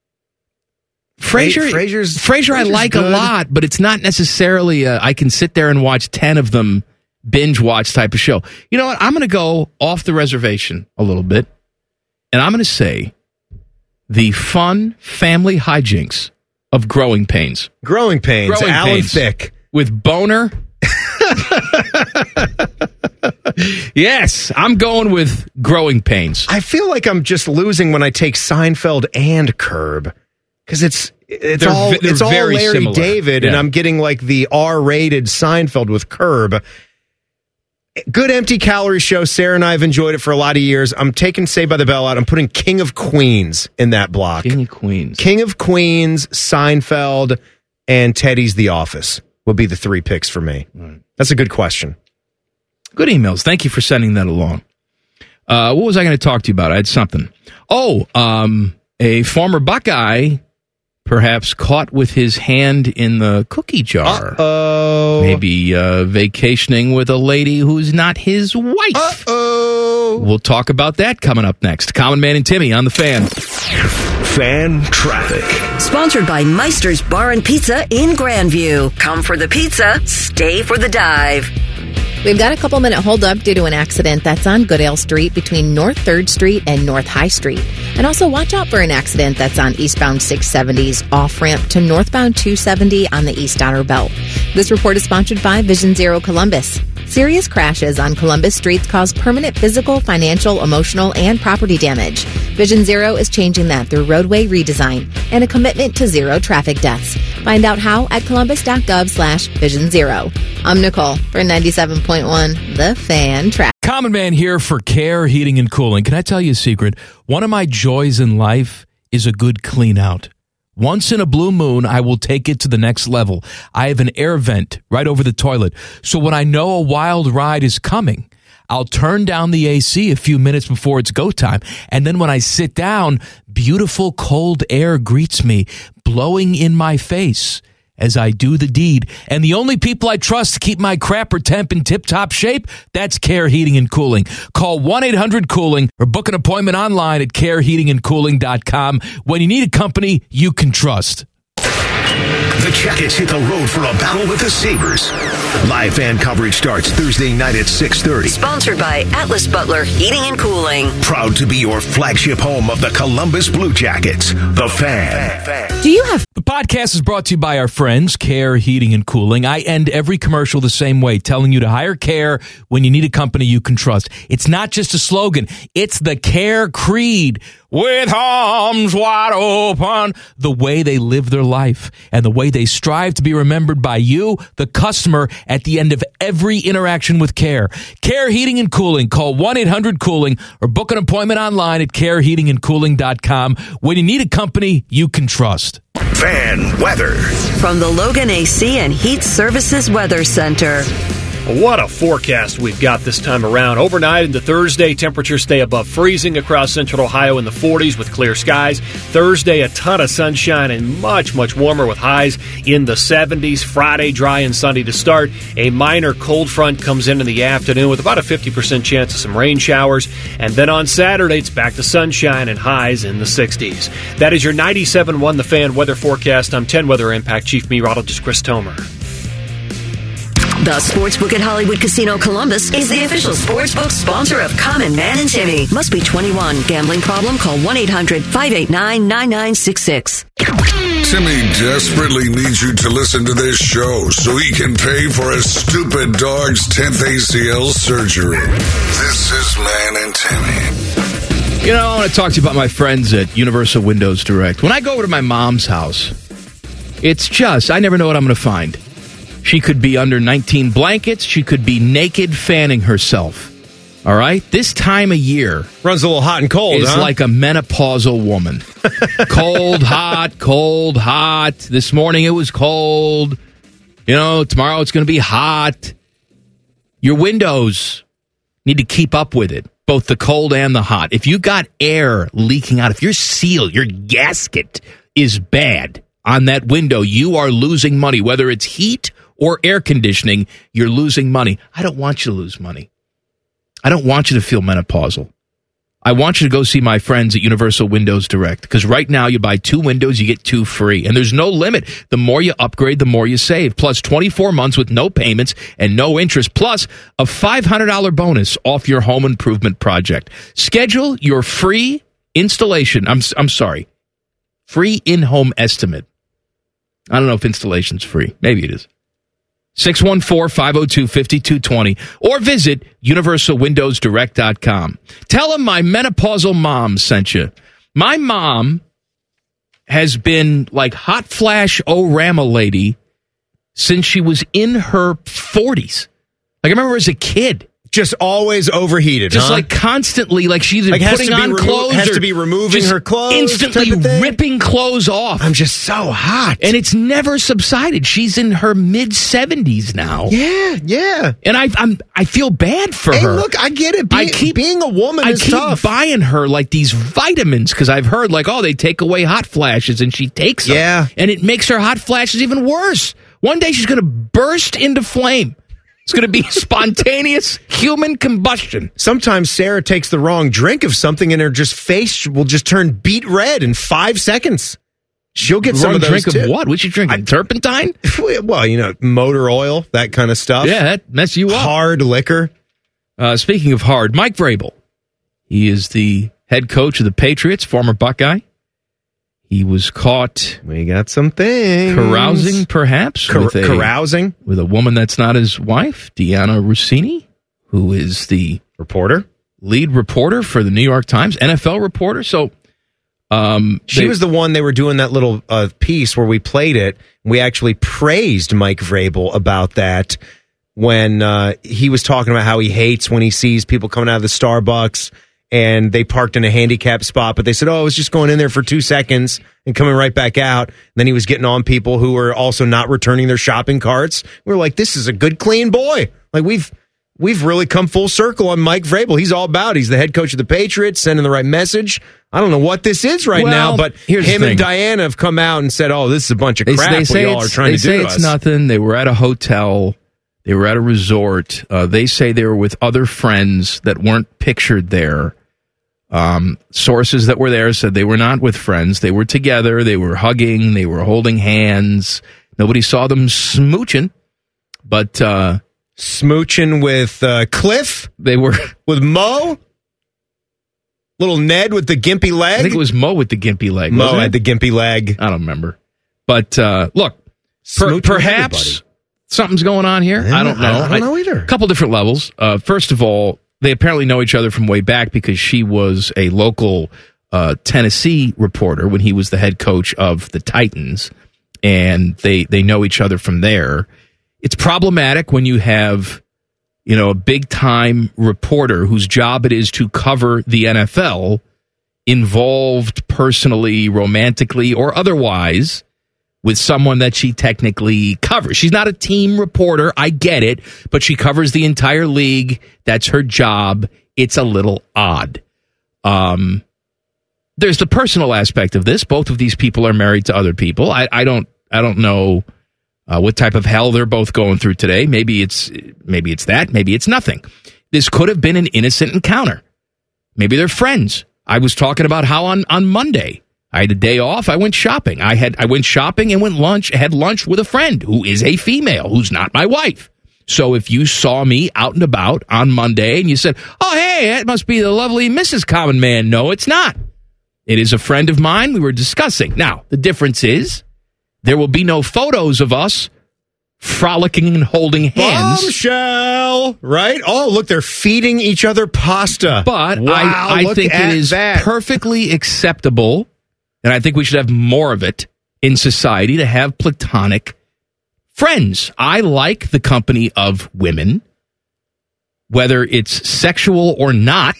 Frasier, Frasier's- Frasier, I Frasier's like a good. lot, but it's not necessarily. A, I can sit there and watch ten of them, binge watch type of show. You know what? I'm going to go off the reservation a little bit, and I'm going to say the fun family hijinks of Growing Pains. Growing Pains. Growing Alan Pains. Thicke. With Boner. Yes, I'm going with Growing Pains. I feel like I'm just losing when I take Seinfeld and Curb because it's it's They're all ve- they're it's all very Larry similar. David, and Yeah. I'm getting like the R-rated Seinfeld with Curb. Good empty calorie show. Sarah and I have enjoyed it for a lot of years. I'm taking Saved by the Bell out. I'm putting King of Queens in that block. King of Queens. King of Queens, Seinfeld, and Teddy's The Office will be the three picks for me. Right. That's a good question. Good emails. Thank you for sending that along. Uh, what was I going to talk to you about? I had something. Oh, um, a former Buckeye, perhaps caught with his hand in the cookie jar. Oh, Maybe uh, vacationing with a lady who's not his wife. oh. We'll talk about that coming up next. Common Man and Timmy on the Fan. Fan traffic. Sponsored by Meister's Bar and Pizza in Grandview. Come for the pizza, stay for the dive. We've got a couple minute holdup due to an accident that's on Goodale Street between North third Street and North High Street. And also watch out for an accident that's on eastbound six seventy's off ramp to northbound two seventy on the East Outer Belt. This report is sponsored by Vision Zero Columbus. Serious crashes on Columbus streets cause permanent physical, financial, emotional, and property damage. Vision Zero is changing that through roadway redesign and a commitment to zero traffic deaths. Find out how at columbus.gov slash vision zero. I'm Nicole for ninety-seven point one The Fan Traffic. Common Man here for Care Heating and Cooling. Can I tell you a secret? One of my joys in life is a good clean out. Once in a blue moon, I will take it to the next level. I have an air vent right over the toilet. So when I know a wild ride is coming, I'll turn down the A C a few minutes before it's go time. And then when I sit down, beautiful cold air greets me, blowing in my face as I do the deed. And the only people I trust to keep my crapper temp in tip-top shape, that's Care Heating and Cooling. Call one eight hundred cooling or book an appointment online at care heating and cooling dot com when you need a company you can trust. The Jackets hit the road for a battle with the Sabres. Live fan coverage starts Thursday night at six thirty. Sponsored by Atlas Butler Heating and Cooling. Proud to be your flagship home of the Columbus Blue Jackets. The Fan. Do you have The podcast is brought to you by our friends, Care Heating and Cooling. I end every commercial the same way, telling you to hire Care when you need a company you can trust. It's not just a slogan. It's the Care creed. With arms wide open. The way they live their life and the way they they strive to be remembered by you, the customer, at the end of every interaction with Care. Care Heating and Cooling. Call one eight hundred cooling or book an appointment online at care heating and cooling dot com when you need a company you can trust. Fan weather. From the Logan A C and Heat Services Weather Center. What a forecast we've got this time around. Overnight into Thursday, temperatures stay above freezing across central Ohio in the forties with clear skies. Thursday, a ton of sunshine and much, much warmer with highs in the seventies. Friday, dry and sunny to start. A minor cold front comes in in the afternoon with about a fifty percent chance of some rain showers. And then on Saturday, it's back to sunshine and highs in the sixties. That is your ninety-seven point one The Fan weather forecast. I'm ten Weather Impact Chief Meteorologist Chris Tomer. The Sportsbook at Hollywood Casino Columbus is the official sportsbook sponsor of Common Man and Timmy. Must be twenty-one. Gambling problem? Call one eight hundred five eight nine nine nine six six. Timmy desperately needs you to listen to this show so he can pay for his stupid dog's tenth A C L surgery. This is Man and Timmy. You know, I want to talk to you about my friends at Universal Windows Direct. When I go over to my mom's house, it's just, I never know what I'm going to find. She could be under nineteen blankets. She could be naked fanning herself. All right? This time of year runs a little hot and cold, is huh? like a menopausal woman. Cold, hot, cold, hot. This morning it was cold. You know, tomorrow it's going to be hot. Your windows need to keep up with it, both the cold and the hot. If you got air leaking out, if your seal, your gasket is bad on that window, you are losing money, whether it's heat or air conditioning, you're losing money. I don't want you to lose money. I don't want you to feel menopausal. I want you to go see my friends at Universal Windows Direct, because right now you buy two windows, you get two free, and there's no limit. The more you upgrade, the more you save, plus twenty-four months with no payments and no interest, plus a five hundred dollars bonus off your home improvement project. Schedule your free installation. I'm, I'm sorry, free in-home estimate. I don't know if installation's free. Maybe it is. six one four, five oh two, five two two zero or visit universal windows direct dot com. Tell them my menopausal mom sent you. My mom has been like hot flash O-Rama lady since she was in her forties. Like I remember as a kid. Just always overheated, Just huh? like constantly, like she's like putting on remo- clothes. Has or to be removing her clothes. Instantly ripping clothes off. I'm just so hot. And it's never subsided. She's in her mid-seventies now. Yeah, yeah. And I I'm, I feel bad for hey, her. look, I get it. Being, I keep, being a woman I is keep tough. buying her like these vitamins because I've heard like, oh, they take away hot flashes and she takes them. Yeah. And it makes her hot flashes even worse. One day she's going to burst into flame. It's going to be spontaneous human combustion. Sometimes Sarah takes the wrong drink of something and her just face will just turn beet red in five seconds. She'll get the some wrong of those drink too. of what? What's she drinking? Turpentine? Well, you know, motor oil, that kind of stuff. Yeah, that mess you up. Hard liquor. Uh, speaking of hard, Mike Vrabel. He is the head coach of the Patriots, former Buckeye. He was caught. We got some things. Carousing, perhaps. Car- with a, carousing? With a woman that's not his wife, Deanna Rossini, who is the reporter, lead reporter for the New York Times, N F L reporter. So um, she they, was the one they were doing that little uh, piece where we played it. We actually praised Mike Vrabel about that when uh, he was talking about how he hates when he sees people coming out of the Starbucks and they parked in a handicapped spot, but they said, oh, I was just going in there for two seconds and coming right back out. And then he was getting on people who were also not returning their shopping carts. We were like, this is a good, clean boy. Like, we've we've really come full circle on Mike Vrabel. He's all about it. He's the head coach of the Patriots, sending the right message. I don't know what this is right well, now, but him and Diana have come out and said, oh, this is a bunch of they, crap they say what y'all are trying they to say do to it's us. nothing. They were at a hotel. They were at a resort. Uh, they say they were with other friends that weren't pictured there. Um, sources that were there said they were not with friends. They were together. They were hugging. They were holding hands. Nobody saw them smooching, but uh, smooching with uh, Cliff. They were with Mo. Little Ned with the gimpy leg. I think it was Mo with the gimpy leg. Mo had the gimpy leg. I don't remember. But uh, look, per- perhaps something's going on here. Yeah, I don't know. I don't know either. A couple different levels. Uh, first of all, they apparently know each other from way back because she was a local uh, Tennessee reporter when he was the head coach of the Titans. and they they know each other from there. It's problematic when you have, you know, a big-time reporter whose job it is to cover the N F L involved personally, romantically, or otherwise with someone that she technically covers. She's not a team reporter, I get it, but she covers the entire league. That's her job. It's a little odd. Um, there's the personal aspect of this. Both of these people are married to other people. I, I don't I don't know uh, what type of hell they're both going through today. Maybe it's maybe it's that. Maybe it's nothing. This could have been an innocent encounter. Maybe they're friends. I was talking about how on, on Monday I had a day off. I went shopping. I had I went shopping and went lunch. Had lunch with a friend who is a female, who's not my wife. So if you saw me out and about on Monday and you said, "Oh, hey, that must be the lovely Missus Common Man," no, it's not. It is a friend of mine. We were discussing. Now the difference is there will be no photos of us frolicking and holding hands. Bombshell, right? Oh, look, they're feeding each other pasta. But wow, I, I think it is that. perfectly acceptable. And I think we should have more of it in society to have platonic friends. I like the company of women, whether it's sexual or not.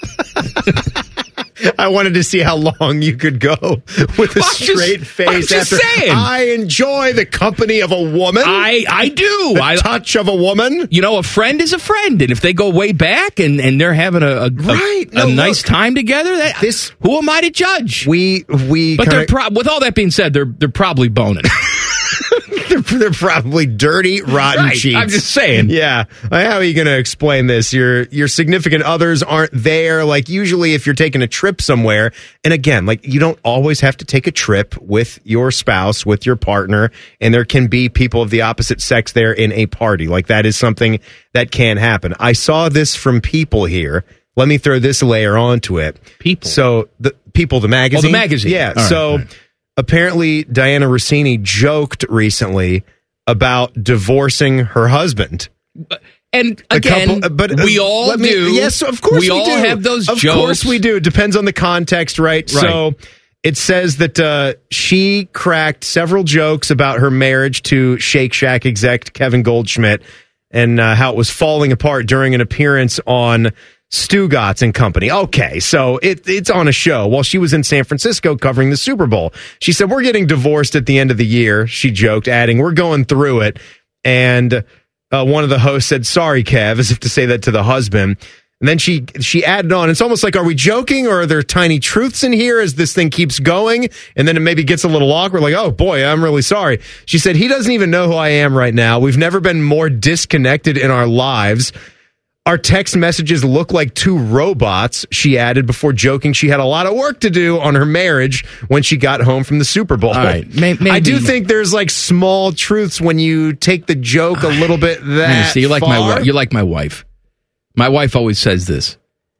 I wanted to see how long you could go with a I'm straight just, face. I'm just after saying. I enjoy the company of a woman. I, I do. The I, touch of a woman. You know, a friend is a friend. And if they go way back and, and they're having a, a, right. a, no, a nice look, time together, that, this, who am I to judge? We, we, but kinda, they're pro- with all that being said, they're they're probably boning. they're, they're probably dirty, rotten right. cheeks. I'm just saying. Yeah. How are you going to explain this? Your your significant others aren't there. Like usually if you're taking a trip somewhere, and again, like you don't always have to take a trip with your spouse, with your partner, and there can be people of the opposite sex there in a party. Like that is something that can happen. I saw this from People here. Let me throw this layer onto it. People. So the People, the magazine. Oh, the magazine. Yeah. All so right, right. apparently Diana Rossini joked recently about divorcing her husband. And A again, couple- but, uh, we all let me- do. Yes, of course we, we all do. have those of jokes. Of course we do. It depends on the context, right? Right. So it says that uh, she cracked several jokes about her marriage to Shake Shack exec Kevin Goldschmidt and uh, how it was falling apart during an appearance on Stugotz and Company. Okay, so it, it's on a show while she was in San Francisco covering the Super Bowl. She said, "We're getting divorced at the end of the year," she joked, adding, "We're going through it." And uh, one of the hosts said, "Sorry, Kev," as if to say that to the husband. And then she she added on, it's almost like, are we joking or are there tiny truths in here as this thing keeps going? And then it maybe gets a little awkward, like, oh boy, I'm really sorry. She said, "He doesn't even know who I am right now. We've never been more disconnected in our lives. Our text messages look like two robots," she added before joking she had a lot of work to do on her marriage when she got home from the Super Bowl. All right. May- maybe. I do think there's like small truths when you take the joke a little bit that See, you like far. my wi- you like my wife. My wife always says this.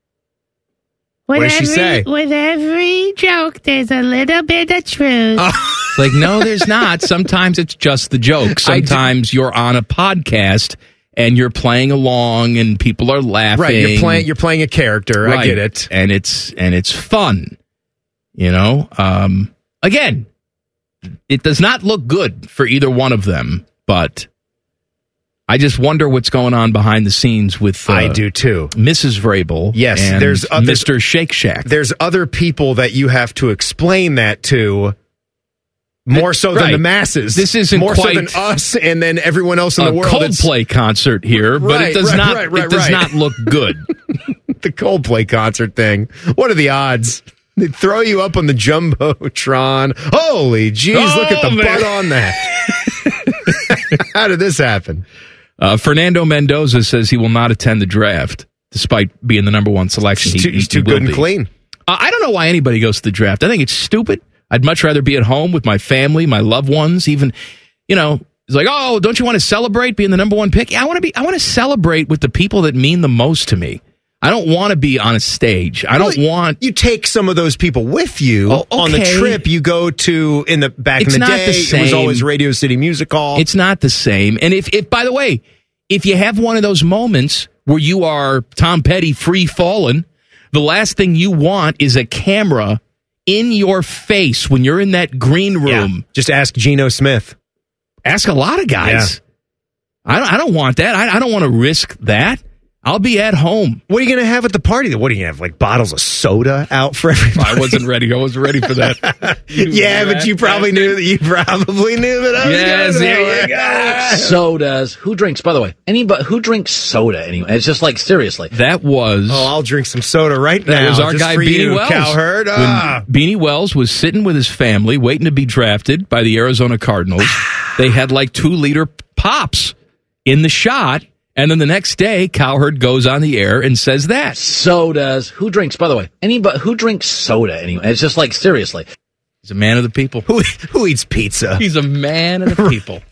What does she say? With every joke, there's a little bit of truth. Like, no, there's not. Sometimes it's just the joke. Sometimes you're on a podcast and you're playing along and people are laughing. Right, you're playing you're playing a character. I Right. get it. And it's and it's fun. You know? Um again, it does not look good for either one of them, but I just wonder what's going on behind the scenes with uh, I do too. Missus Vrabel. Yes, and there's other- Mister Shake Shack. There's other people that you have to explain that to more so than Right. the masses. This isn't more quite so than us and then everyone else in a the world. It's- Coldplay concert here, but Right, it does right, not right, right, it does right. not look good. the Coldplay concert thing. What are the odds? They throw you up on the Jumbotron. Holy jeez, look at the Oh, man. butt on that. How did this happen? Uh, Fernando Mendoza says he will not attend the draft, despite being the number one selection. He's He- too, he's he too will good and be. clean. Uh, I don't know why anybody goes to the draft. I think it's stupid. I'd much rather be at home with my family, my loved ones. Even, you know, it's like, oh, don't you want to celebrate being the number one pick? Yeah, I want to be. I want to celebrate with the people that mean the most to me. I don't want to be on a stage. I don't Well, want. You take some of those people with you Oh, on the okay. trip. You go to in the back It's in the not day. the It was same. always Radio City Music Hall. It's not the same. And if, if, by the way, if you have one of those moments where you are Tom Petty free falling, the last thing you want is a camera in your face when you're in that green room. Yeah. Just ask Geno Smith. Ask a lot of guys. Yeah. I don't, I don't want that. I, I don't want to risk that. I'll be at home. What are you going to have at the party? What are you going to have, like bottles of soda out for everybody? I wasn't ready. I wasn't ready for that. yeah, but you probably knew that. You probably knew that I was Yes, going there you go. Sodas. Who drinks, by the way, anybody who drinks soda anyway? It's just like, seriously. That was... Oh, I'll drink some soda right That now. was our just guy, for Beanie you, Wells. Cowherd. Ah. When Beanie Wells was sitting with his family, waiting to be drafted by the Arizona Cardinals. They had like two-liter pops in the shot. And then the next day, Cowherd goes on the air and says that. Sodas. Who drinks, by the way, anybody who drinks soda anyway? It's just like, seriously. He's a man of the people. Who, who eats pizza? He's a man of the people.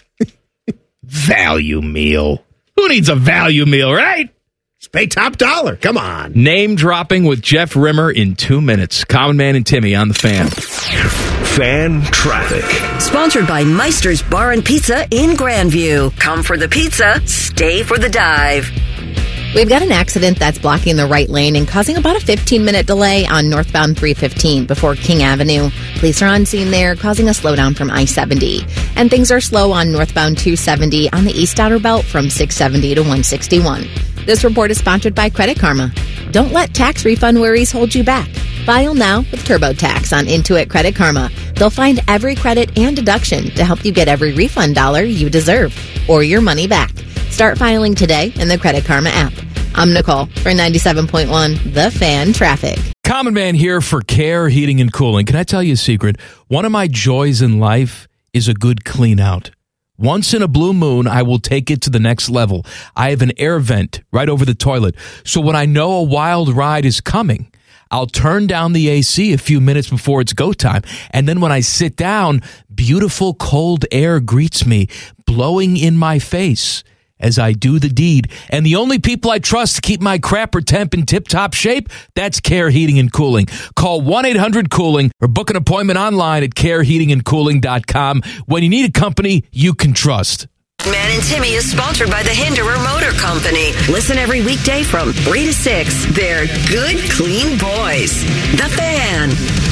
Value meal. Who needs a value meal, right? Just pay top dollar. Come on. Name dropping with Jeff Rimmer in two minutes. Common Man and Timmy on the Fan. Fan traffic. Sponsored by Meister's Bar and Pizza in Grandview. Come for the pizza, stay for the dive. We've got an accident that's blocking the right lane and causing about a fifteen-minute delay on northbound three fifteen before King Avenue. Police are on scene there, causing a slowdown from I seventy. And things are slow on northbound two seventy on the East Outer Belt from six seventy to one sixty-one. This report is sponsored by Credit Karma. Don't let tax refund worries hold you back. File now with TurboTax on Intuit Credit Karma. They'll find every credit and deduction to help you get every refund dollar you deserve or your money back. Start filing today in the Credit Karma app. I'm Nicole for ninety-seven point one The Fan Traffic. Common Man here for Care Heating and Cooling. Can I tell you a secret? One of my joys in life is a good clean out. Once in a blue moon, I will take it to the next level. I have an air vent right over the toilet. So when I know a wild ride is coming, I'll turn down the A C a few minutes before it's go time. And then when I sit down, beautiful cold air greets me, blowing in my face as I do the deed. And the only people I trust to keep my crapper temp in tip-top shape, that's Care Heating and Cooling. Call one eight hundred cooling or book an appointment online at care heating and cooling dot com when you need a company you can trust. Man and Timmy is sponsored by the Hinderer Motor Company. Listen every weekday from three to six. They're good, clean boys. The Fan.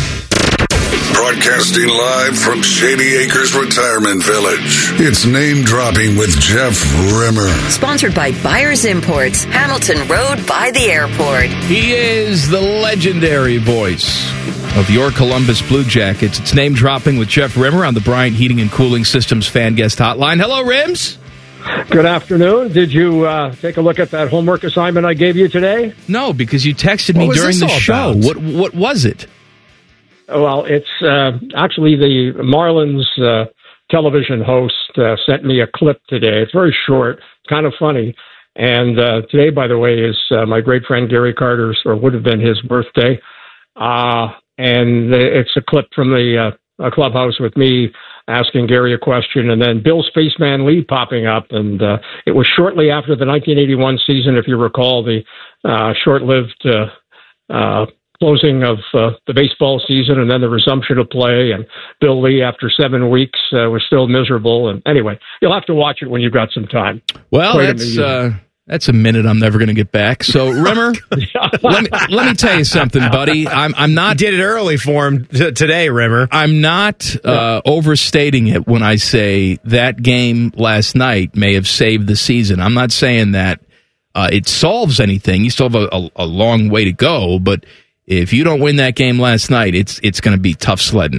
Broadcasting live from Shady Acres Retirement Village. It's Name Dropping with Jeff Rimmer. Sponsored by Buyers Imports, Hamilton Road by the airport. He is the legendary voice of your Columbus Blue Jackets. It's Name Dropping with Jeff Rimmer on the Bryant Heating and Cooling Systems Fan Guest Hotline. Hello, Rims. Good afternoon. Did you uh, take a look at that homework assignment I gave you today? No, because you texted me What was during this the all show. about? What What was it? Well, it's uh, actually the Marlins uh, television host uh, sent me a clip today. It's very short, kind of funny. And uh, today, by the way, is uh, my great friend Gary Carter's, or would have been his birthday. Uh, and it's a clip from the uh, clubhouse with me asking Gary a question, and then Bill Spaceman Lee popping up. And uh, it was shortly after the nineteen eighty-one season, if you recall, the uh, short-lived uh, uh, closing of uh, the baseball season and then the resumption of play. And Bill Lee, after seven weeks, uh, was still miserable. And anyway, you'll have to watch it when you've got some time. Well, Quite that's amusing. uh, that's a minute I'm never going to get back. So, Rimmer, let me let me tell you something, buddy. I'm I'm not did it early for him t- today, Rimmer. I'm not uh, overstating it when I say that game last night may have saved the season. I'm not saying that uh, it solves anything. You still have a, a, a long way to go, but if you don't win that game last night, it's it's going to be tough sledding.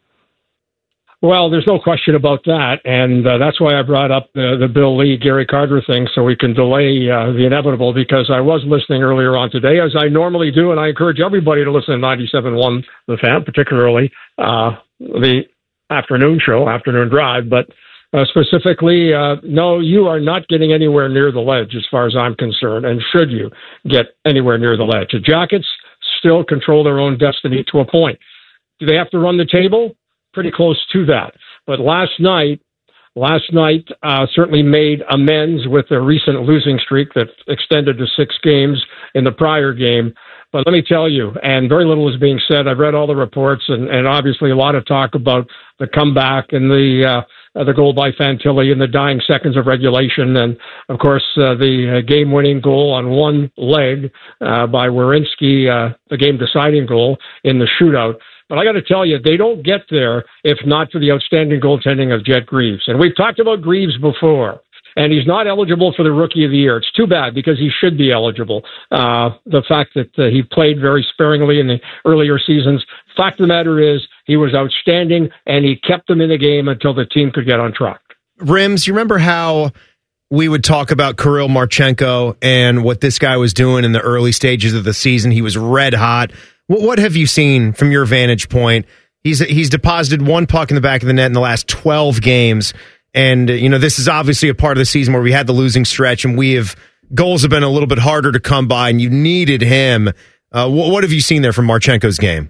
Well, there's no question about that, and uh, that's why I brought up the, the Bill Lee, Gary Carter thing, so we can delay uh, the inevitable, because I was listening earlier on today, as I normally do, and I encourage everybody to listen to ninety-seven point one The Fan, particularly uh, the afternoon show, Afternoon Drive, but uh, specifically, uh, no, you are not getting anywhere near the ledge as far as I'm concerned, and should you get anywhere near the ledge. The Jackets still control their own destiny to a point. Do they have to run the table? Pretty close to that. But last night, last night uh, certainly made amends with a recent losing streak that extended to six games in the prior game. But let me tell you, and very little is being said. I've read all the reports, and, and obviously a lot of talk about the comeback and the uh, the goal by Fantilli in the dying seconds of regulation, and of course uh, the uh, game-winning goal on one leg uh, by Werenski, uh, the game-deciding goal in the shootout. But I got to tell you, they don't get there if not for the outstanding goaltending of Jet Greaves. And we've talked about Greaves before. And he's not eligible for the Rookie of the Year. It's too bad because he should be eligible. Uh, the fact that uh, he played very sparingly in the earlier seasons. Fact of the matter is he was outstanding, and he kept them in the game until the team could get on track. Rims, you remember how we would talk about Kirill Marchenko and what this guy was doing in the early stages of the season? He was red hot. What, what have you seen from your vantage point? He's he's deposited one puck in the back of the net in the last twelve games. And, you know, this is obviously a part of the season where we had the losing stretch and we have goals have been a little bit harder to come by and you needed him. Uh, what, what have you seen there from Marchenko's game?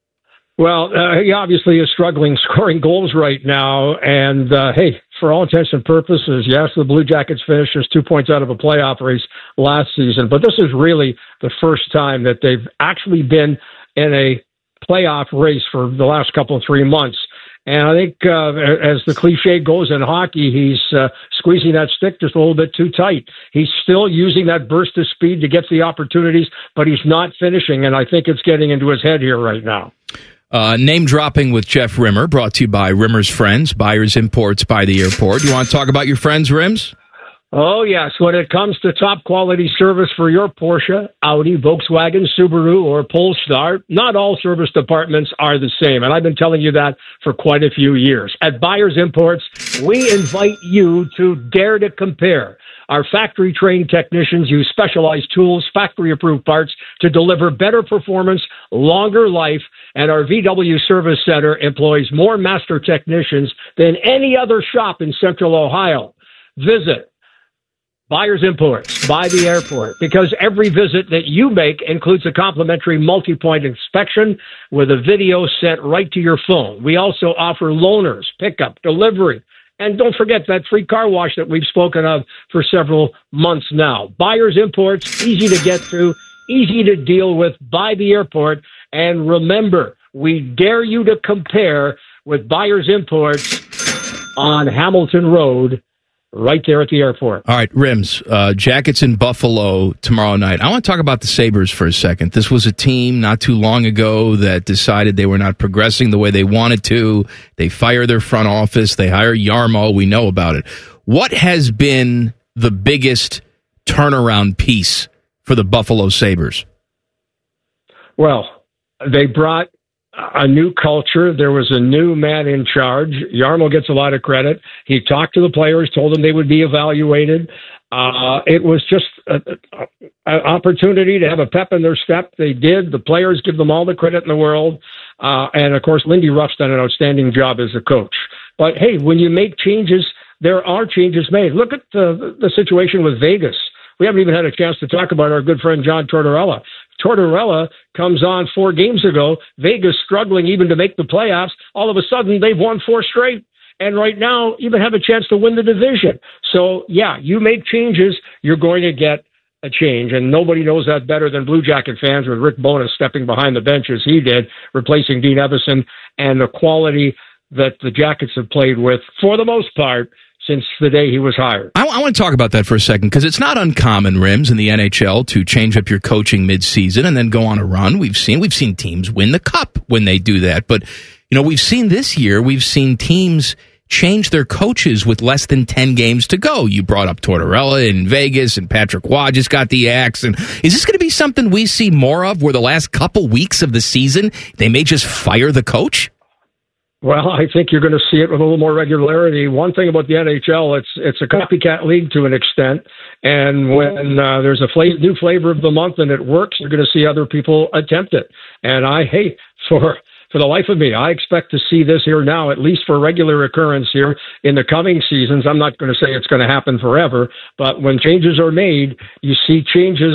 Well, uh, he obviously is struggling scoring goals right now. And, uh, hey, for all intents and purposes, yes, the Blue Jackets finished just two points out of a playoff race last season. But this is really the first time that they've actually been in a playoff race for the last couple of three months. And I think, uh, as the cliche goes in hockey, he's uh, squeezing that stick just a little bit too tight. He's still using that burst of speed to get the opportunities, but he's not finishing, and I think it's getting into his head here right now. Uh, name dropping with Jeff Rimmer, brought to you by Rimmer's Friends, Buyers Imports by the Airport. You want to talk about your friends, Rims? Oh, yes. When it comes to top quality service for your Porsche, Audi, Volkswagen, Subaru, or Polestar, not all service departments are the same. And I've been telling you that for quite a few years. At Buyers Imports, we invite you to dare to compare. Our factory-trained technicians use specialized tools, factory-approved parts to deliver better performance, longer life, and our V W Service Center employs more master technicians than any other shop in Central Ohio. Visit Buyers Imports by the airport, because every visit that you make includes a complimentary multi-point inspection with a video sent right to your phone. We also offer loaners, pickup, delivery, and don't forget that free car wash that we've spoken of for several months now. Buyers Imports, easy to get to, easy to deal with by the airport. And remember, we dare you to compare with Buyers Imports on Hamilton Road, right there at the airport. All right, Rims, uh, Jackets in Buffalo tomorrow night. I want to talk about the Sabres for a second. This was a team not too long ago that decided they were not progressing the way they wanted to. They fire their front office. They hire Yarmo. We know about it. What has been the biggest turnaround piece for the Buffalo Sabres? Well, they brought a new culture. There was a new man in charge. Yarmo gets a lot of credit. He talked to the players, told them they would be evaluated. Uh, it was just an opportunity to have a pep in their step. They did. The players give them all the credit in the world. Uh, and, of course, Lindy Ruff's done an outstanding job as a coach. But, hey, when you make changes, there are changes made. Look at the, the situation with Vegas. We haven't even had a chance to talk about our good friend John Tortorella. Tortorella comes on four games ago. Vegas struggling even to make the playoffs. All of a sudden, they've won four straight. And right now, even have a chance to win the division. So, yeah, you make changes, you're going to get a change. And nobody knows that better than Blue Jacket fans, with Rick Bowness stepping behind the bench as he did, replacing Dean Evison, and the quality that the Jackets have played with, for the most part, since the day he was hired. I, I want to talk about that for a second, because it's not uncommon, Rims, in the N H L to change up your coaching mid-season and then go on a run. We've seen we've seen teams win the cup when they do that. But, you know, we've seen this year, we've seen teams change their coaches with less than ten games to go. You brought up Tortorella in Vegas, and Patrick Waugh just got the axe. And is this going to be something we see more of, where the last couple weeks of the season, they may just fire the coach? Well, I think you're going to see it with a little more regularity. One thing about the N H L, it's it's a copycat league to an extent. And when uh, there's a fla- new flavor of the month and it works, you're going to see other people attempt it. And I hate for... For the life of me, I expect to see this here now, at least for regular occurrence here in the coming seasons. I'm not going to say it's going to happen forever, but when changes are made, you see changes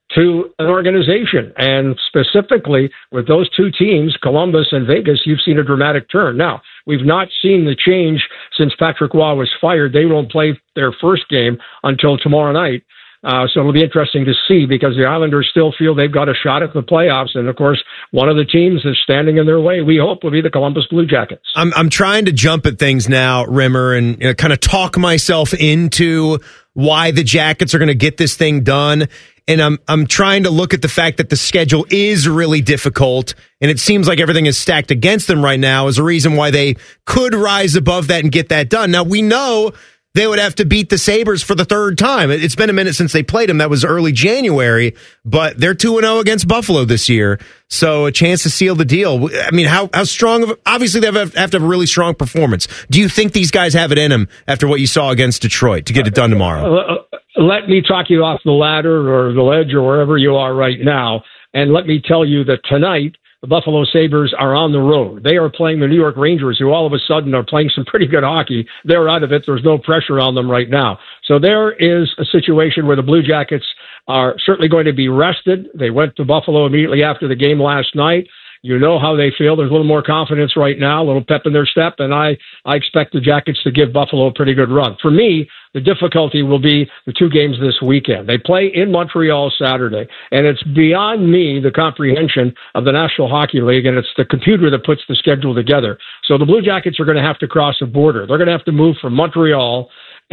to an organization. And specifically with those two teams, Columbus and Vegas, you've seen a dramatic turn. Now, we've not seen the change since Patrick Waugh was fired. They won't play their first game until tomorrow night. Uh, so it'll be interesting to see, because the Islanders still feel they've got a shot at the playoffs. And, of course, one of the teams that's standing in their way, we hope, will be the Columbus Blue Jackets. I'm I'm trying to jump at things now, Rimmer, and you know, kind of talk myself into why the Jackets are going to get this thing done. and I'm I'm trying to look at the fact that the schedule is really difficult, and it seems like everything is stacked against them right now as a reason why they could rise above that and get that done. Now, we know they would have to beat the Sabres for the third time. It's been a minute since they played them. That was early January, but they're two and oh against Buffalo this year, so a chance to seal the deal. I mean, how how strong of obviously they have, have to have a really strong performance. Do you think these guys have it in them after what you saw against Detroit to get it done tomorrow? Uh, let me talk you off the ladder or the ledge or wherever you are right now, and let me tell you that tonight the Buffalo Sabres are on the road. They are playing the New York Rangers, who all of a sudden are playing some pretty good hockey. They're out of it. There's no pressure on them right now. So there is a situation where the Blue Jackets are certainly going to be rested. They went to Buffalo immediately after the game last night. You know how they feel. There's a little more confidence right now, a little pep in their step, and I, I expect the Jackets to give Buffalo a pretty good run. For me, the difficulty will be the two games this weekend. They play in Montreal Saturday, and it's beyond me the comprehension of the National Hockey League, and it's the computer that puts the schedule together. So the Blue Jackets are going to have to cross a border. They're going to have to move from Montreal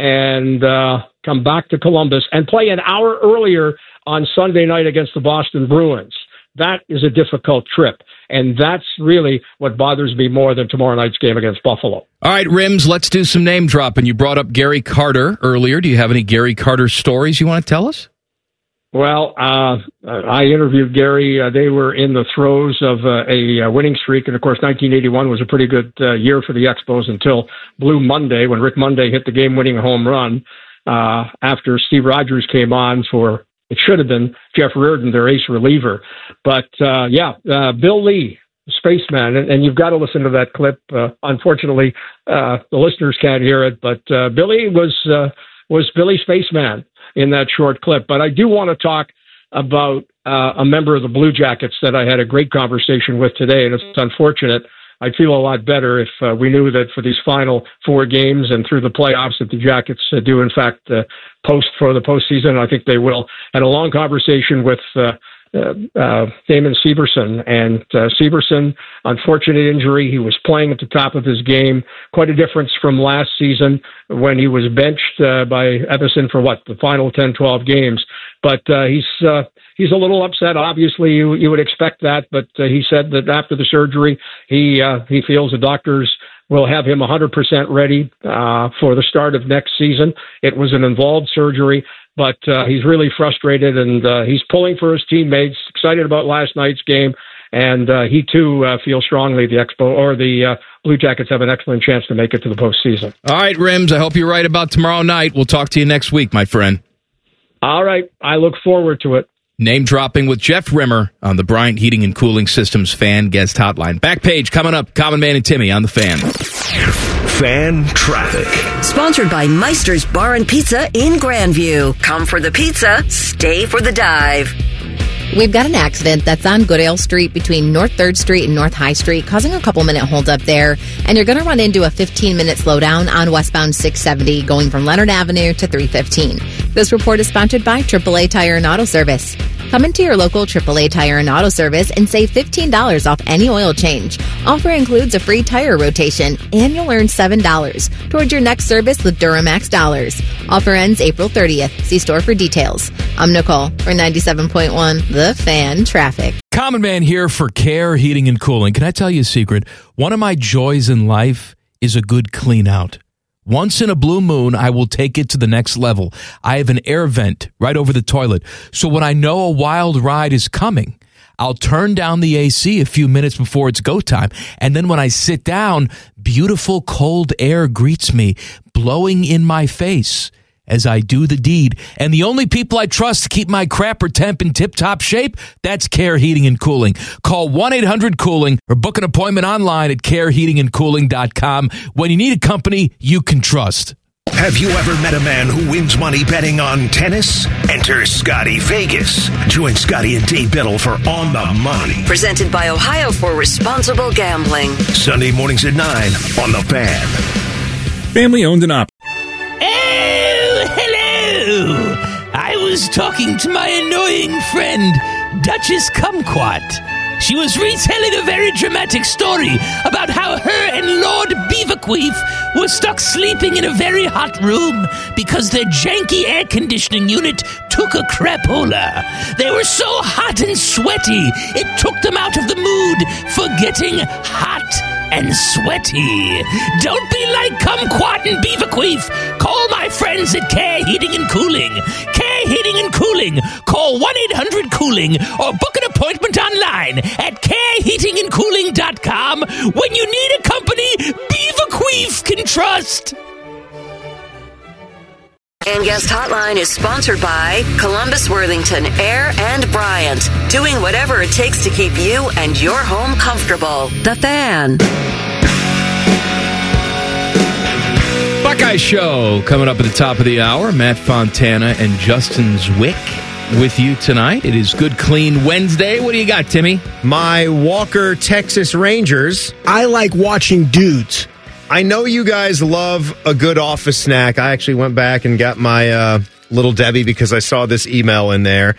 and uh, come back to Columbus and play an hour earlier on Sunday night against the Boston Bruins. That is a difficult trip. And that's really what bothers me more than tomorrow night's game against Buffalo. All right, Rims, let's do some name dropping. You brought up Gary Carter earlier. Do you have any Gary Carter stories you want to tell us? Well, uh, I interviewed Gary. Uh, they were in the throes of uh, a, a winning streak. And, of course, nineteen eighty-one was a pretty good uh, year for the Expos until Blue Monday, when Rick Monday hit the game-winning home run uh, after Steve Rogers came on for it should have been Jeff Reardon, their ace reliever. But, uh, yeah, uh, Bill Lee, Spaceman, and, and you've got to listen to that clip. Uh, unfortunately, uh, the listeners can't hear it, but uh, Billy was uh, was Billy Spaceman in that short clip. But I do want to talk about uh, a member of the Blue Jackets that I had a great conversation with today, and it's unfortunate. I'd feel a lot better if uh, we knew that for these final four games and through the playoffs that the Jackets uh, do, in fact, uh, post for the postseason. I think they will. Had a long conversation with uh, uh, uh, Damon Severson, and uh, Severson, unfortunate injury. He was playing at the top of his game. Quite a difference from last season when he was benched uh, by Everson for, what, the final ten, twelve games. But uh, he's uh, he's a little upset. Obviously, you you would expect that. But uh, he said that after the surgery, he uh, he feels the doctors will have him one hundred percent ready uh, for the start of next season. It was an involved surgery, but uh, he's really frustrated, and uh, he's pulling for his teammates. Excited about last night's game, and uh, he too uh, feels strongly the Expo or the uh, Blue Jackets have an excellent chance to make it to the postseason. All right, Rims. I hope you're right about tomorrow night. We'll talk to you next week, my friend. All right. I look forward to it. Name dropping with Jeff Rimmer on the Bryant Heating and Cooling Systems Fan Guest Hotline. Back page coming up. Common Man and Timmy on the Fan. Fan Traffic. Sponsored by Meister's Bar and Pizza in Grandview. Come for the pizza, stay for the dive. We've got an accident that's on Goodale Street between North third Street and North High Street, causing a couple minute holdup there. And you're going to run into a fifteen minute slowdown on westbound six seventy going from Leonard Avenue to three fifteen. This report is sponsored by triple A Tire and Auto Service. Come into your local triple A Tire and Auto Service and save fifteen dollars off any oil change. Offer includes a free tire rotation, and you'll earn seven dollars towards your next service with Duramax dollars. Offer ends April thirtieth. See store for details. I'm Nicole for ninety-seven point one The Fan Traffic. Common Man here for Care Heating and Cooling. Can I tell you a secret? One of my joys in life is a good clean out. Once in a blue moon, I will take it to the next level. I have an air vent right over the toilet. So when I know a wild ride is coming, I'll turn down the A C a few minutes before it's go time. And then when I sit down, beautiful cold air greets me, blowing in my face as I do the deed. And the only people I trust to keep my crapper temp in tip-top shape, that's Care Heating and Cooling. Call one eight hundred cooling or book an appointment online at care heating and cooling dot com when you need a company you can trust. Have you ever met a man who wins money betting on tennis? Enter Scotty Vegas. Join Scotty and Dave Biddle for On the Money. Presented by Ohio for Responsible Gambling. Sunday mornings at nine on The Fan. Family owned and operated. Hello! I was talking to my annoying friend, Duchess Kumquat. She was retelling a very dramatic story about how her and Lord Beaverqueef were stuck sleeping in a very hot room because their janky air conditioning unit took a crapola. They were so hot and sweaty, it took them out of the mood for getting hot and sweaty. Don't be like Kumquat and Beaverqueef. Call my friends at Care Heating and Cooling. Care Heating and Cooling. Call one eight hundred cooling or book an appointment online at care heating and cooling dot com when you need a company Beaverqueef can trust. And Guest Hotline is sponsored by Columbus, Worthington, Air, and Bryant. Doing whatever it takes to keep you and your home comfortable. The Fan. Buckeye Show coming up at the top of the hour. Matt Fontana and Justin Zwick with you tonight. It is Good Clean Wednesday. What do you got, Timmy? My Walker Texas Rangers. I like watching dudes. I know you guys love a good office snack. I actually went back and got my uh, Little Debbie because I saw this email in there.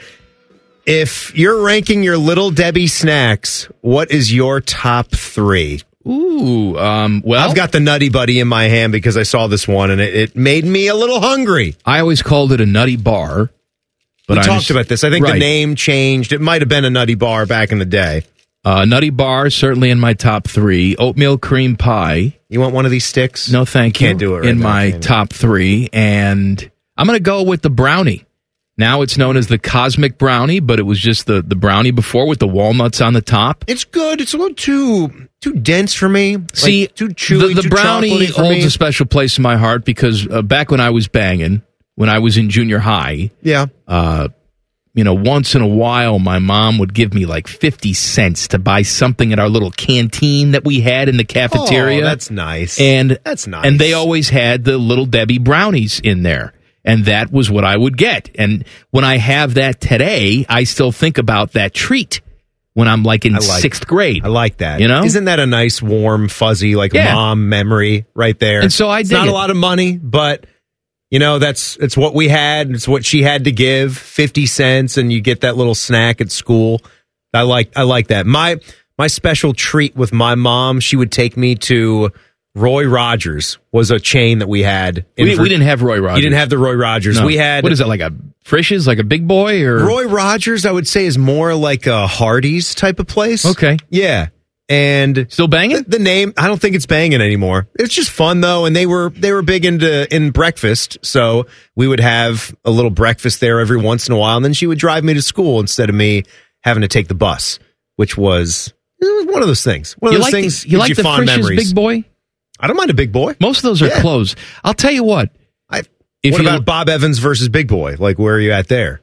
If you're ranking your Little Debbie snacks, what is your top three? Ooh, um, well, I've got the Nutty Buddy in my hand because I saw this one and it, it made me a little hungry. I always called it a Nutty Bar. But we I talked just, about this. I think right. the name changed. It might have been a Nutty Bar back in the day. Uh, Nutty Bar, certainly in my top three. Oatmeal cream pie. You want one of these sticks? No, thank you. you. Can't do it right in now, my top three. And I'm going to go with the brownie. Now it's known as the Cosmic Brownie, but it was just the, the brownie before with the walnuts on the top. It's good. It's a little too too dense for me. See, like, too chewy, the, the too brownie chocolatey for holds me. a special place in my heart because uh, back when I was banging, when I was in junior high, yeah, uh, you know, once in a while, my mom would give me like fifty cents to buy something at our little canteen that we had in the cafeteria. Oh, that's nice. And that's nice. And they always had the Little Debbie brownies in there. And that was what I would get. And when I have that today, I still think about that treat when I'm like in I like, sixth grade. I like that. You know? Isn't that a nice, warm, fuzzy, like Yeah. mom memory right there? And so I It's dig not it. a lot of money, but you know, that's it's what we had. It's what she had to give, fifty cents, and you get that little snack at school. I like I like that. My my special treat with my mom, she would take me to Roy Rogers, was a chain that we had. in We, Vir- we didn't have Roy Rogers. You didn't have the Roy Rogers. No. We had What is it, like a Frisch's, like a Big Boy? Or Roy Rogers, I would say, is more like a Hardee's type of place. Okay. Yeah. And still banging? The, the name, I don't think it's banging anymore. It's just fun though, and they were they were big into in breakfast, so we would have a little breakfast there every once in a while, and then she would drive me to school instead of me having to take the bus, which was, it was one of those things. One of you those like things the, you gives like the fond Frisch's memories. Big Boy? I don't mind a Big Boy. Most of those are Yeah. closed. I'll tell you what. I, If what you- about Bob Evans versus Big Boy? Like, where are you at there?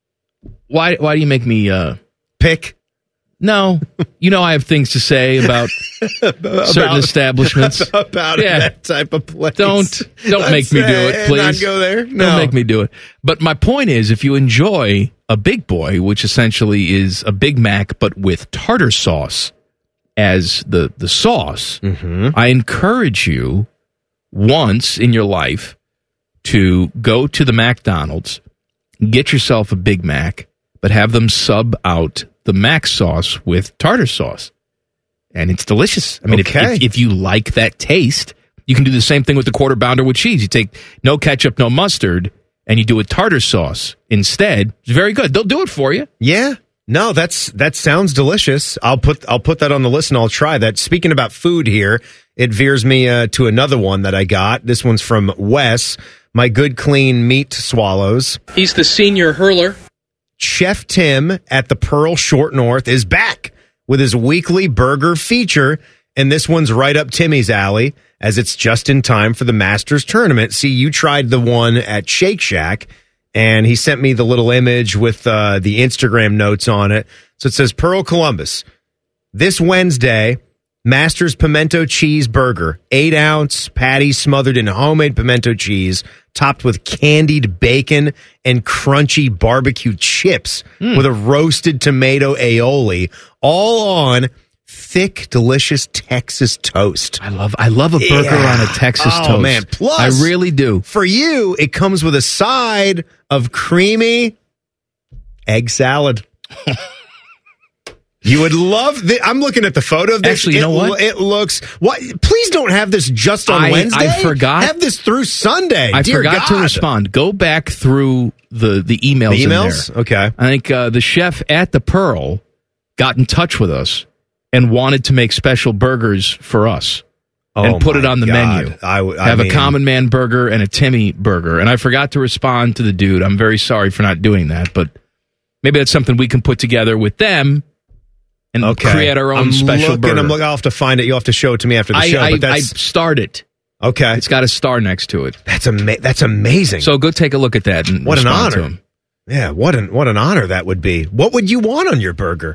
Why Why do you make me uh, pick? No, you know I have things to say about certain establishments. About Yeah. that type of place. Don't don't Let's make me do it, say, please. Not go there. No. Don't make me do it. But my point is, if you enjoy a Big Boy, which essentially is a Big Mac but with tartar sauce as the the sauce, Mm-hmm. I encourage you once in your life to go to the McDonald's, get yourself a Big Mac, but have them sub out the Mac sauce with tartar sauce. And it's delicious. I mean, if- Okay. if, if you like that taste, you can do the same thing with the quarter pounder with cheese. You take no ketchup, no mustard, and you do a tartar sauce instead. It's very good. They'll do it for you. Yeah. No, that's that sounds delicious. I'll put I'll put that on the list and I'll try that. Speaking about food here, it veers me uh, to another one that I got. This one's from Wes. My Good Clean Meat Swallows. He's the senior hurler. Chef Tim at the Pearl Short North is back with his weekly burger feature, and this one's right up Timmy's alley as it's just in time for the Masters tournament. See, you tried the one at Shake Shack, and he sent me the little image with uh, the Instagram notes on it. So it says, Pearl Columbus, this Wednesday, Masters Pimento Cheese Burger, eight ounce patty smothered in homemade pimento cheese, topped with candied bacon and crunchy barbecue chips with a roasted tomato aioli, all on thick, delicious Texas toast. I love I love a burger Yeah. on a Texas oh, toast. man. Plus, I really do. For you, it comes with a side of creamy egg salad. You would love. The, I'm looking at the photo of this. Actually, you it, know what? It looks. What? Please don't have this just on I, Wednesday. I forgot. Have this through Sunday. I Dear forgot God. to respond. Go back through the the emails. The in emails? there. Okay. I think uh, the chef at the Pearl got in touch with us and wanted to make special burgers for us. Oh, and put it on the God. menu. I, w- I Have mean, a common man burger and a Timmy burger. And I forgot to respond to the dude. I'm very sorry for not doing that, but maybe that's something we can put together with them and okay. create our own I'm special looking, burger. I'm looking, I'll have to find it. You'll have to show it to me after the I, show. I, but that's, I starred it. Okay. It's got a star next to it. That's ama- That's amazing. So go take a look at that and what an respond to honor. him. Yeah, what an what an honor that would be. What would you want on your burger?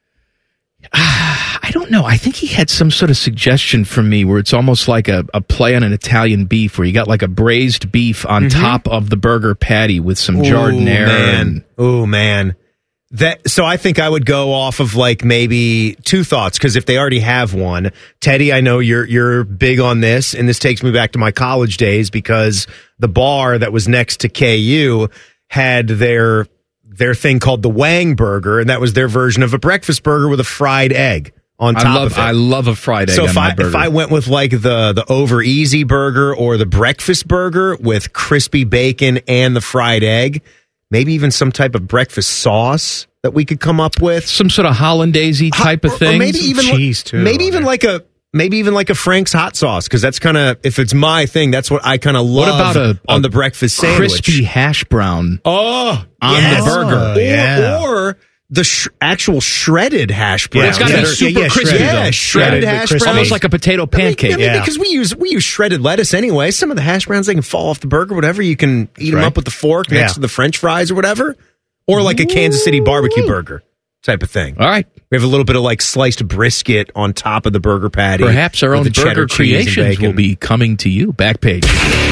I don't know. I think he had some sort of suggestion for me where it's almost like a, a play on an Italian beef where you got like a braised beef on Mm-hmm. top of the burger patty with some Ooh, giardiniera. man. And, Oh man. That so I think I would go off of like maybe two thoughts because if they already have one, Teddy, I know you're you're big on this, and this takes me back to my college days because the bar that was next to K U had their their thing called the Wang Burger, and that was their version of a breakfast burger with a fried egg on top I love, of it. I love a fried egg So on if my I burger. if I went with like the the over easy burger or the breakfast burger with crispy bacon and the fried egg, maybe even some type of breakfast sauce that we could come up with, some sort of hollandaise type of or, thing. or maybe even cheese, too, maybe even like a maybe even like a Frank's hot sauce because that's kind of if it's my thing, that's what I kind of love. What about a, on a the breakfast sandwich? crispy hash brown? Oh, on yes. the burger, or, yeah. or the sh- actual shredded hash brown. It's gotta Yeah, be they're- super yeah, yeah, crispy, shredded, though. yeah, shredded Yeah, hash crispy. brown, Almost like a potato pancake. I mean, I mean, Yeah. because we use we use shredded lettuce anyway. Some of the hash browns they can fall off the burger, whatever. You can eat them right. up with the fork next Yeah. to the French fries or whatever, or like a Kansas City barbecue burger type of thing. All right. We have a little bit of like sliced brisket on top of the burger patty. Perhaps our with own the cheddar burger cheese and creations bacon. will be coming to you. Back page.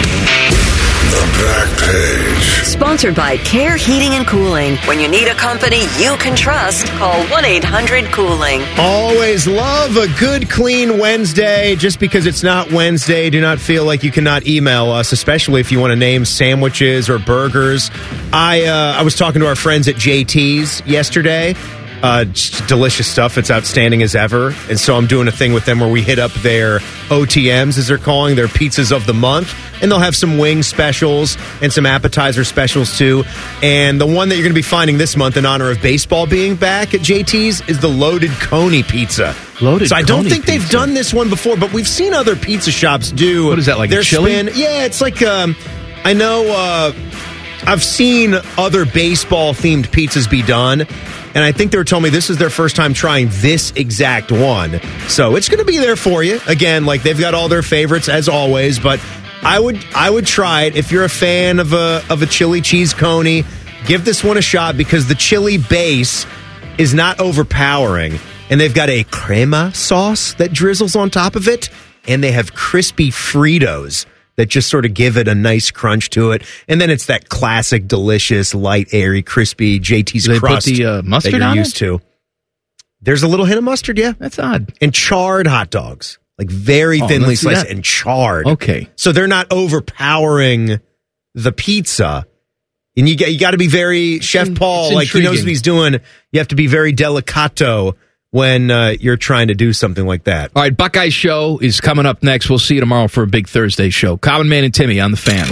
The back page. Sponsored by Care Heating and Cooling. When you need a company you can trust, call one eight hundred cooling. Always love a good, clean Wednesday. Just because it's not Wednesday, do not feel like you cannot email us, especially if you want to name sandwiches or burgers. I uh, I was talking to our friends at J T's yesterday. Uh, just delicious stuff. It's outstanding as ever. And so I'm doing a thing with them where we hit up their O T Ms, as they're calling, their pizzas of the month. And they'll have some wing specials and some appetizer specials too. And the one that you're going to be finding this month in honor of baseball being back at J T's is the Loaded Coney Pizza. Loaded So I don't Coney think they've pizza. done this one before, but we've seen other pizza shops do. What is that, like their chili? spin. Yeah, it's like, um, I know uh, I've seen other baseball themed pizzas be done. And I think they were telling me this is their first time trying this exact one. So it's going to be there for you. Again, like they've got all their favorites as always, but I would I would try it if you're a fan of a of a chili cheese coney. Give this one a shot because the chili base is not overpowering, and they've got a crema sauce that drizzles on top of it, and they have crispy Fritos that just sort of give it a nice crunch to it. And then it's that classic, delicious, light, airy, crispy J T's Do they put crust the, uh, mustard that you're on used it? to. There's a little hint of mustard, yeah. That's odd. And charred hot dogs. Like very Oh, thinly let's see sliced that. and charred. Okay. So they're not overpowering the pizza. And you get you got to be very Chef Paul, it's like he knows intriguing. what he's doing. You have to be very delicato when uh, you're trying to do something like that. All right, Buckeye Show is coming up next. We'll see you tomorrow for a big Thursday show. Common Man and Timmy on the Fan.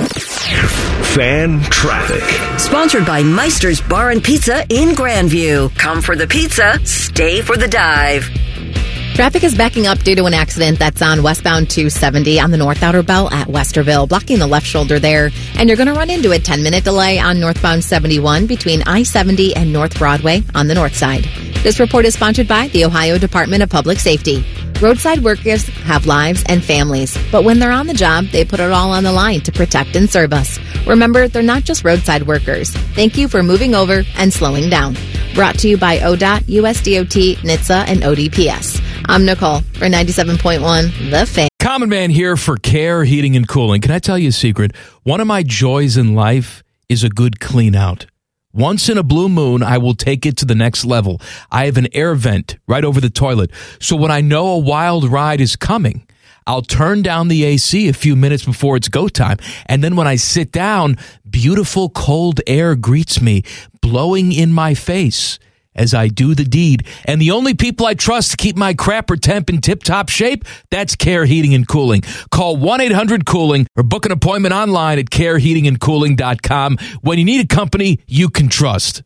Fan traffic. Sponsored by Meister's Bar and Pizza in Grandview. Come for the pizza, stay for the dive. Traffic is backing up due to an accident that's on westbound two seventy on the North Outer Belt at Westerville, blocking the left shoulder there. And you're going to run into a ten-minute delay on northbound seventy-one between I seventy and North Broadway on the north side. This report is sponsored by the Ohio Department of Public Safety. Roadside workers have lives and families, but when they're on the job, they put it all on the line to protect and serve us. Remember, they're not just roadside workers. Thank you for moving over and slowing down. Brought to you by O D O T, U S D O T, N H T S A, and O D P S. I'm Nicole for ninety-seven point one The Fan. Common Man here for Care Heating and Cooling. Can I tell you a secret? One of my joys in life is a good clean out. Once in a blue moon, I will take it to the next level. I have an air vent right over the toilet. So when I know a wild ride is coming, I'll turn down the A C a few minutes before it's go time. And then when I sit down, beautiful cold air greets me, blowing in my face. as I do the deed. And the only people I trust to keep my crapper temp in tip-top shape, that's Care Heating and Cooling. Call one eight hundred cooling or book an appointment online at care heating and cooling dot com when you need a company you can trust.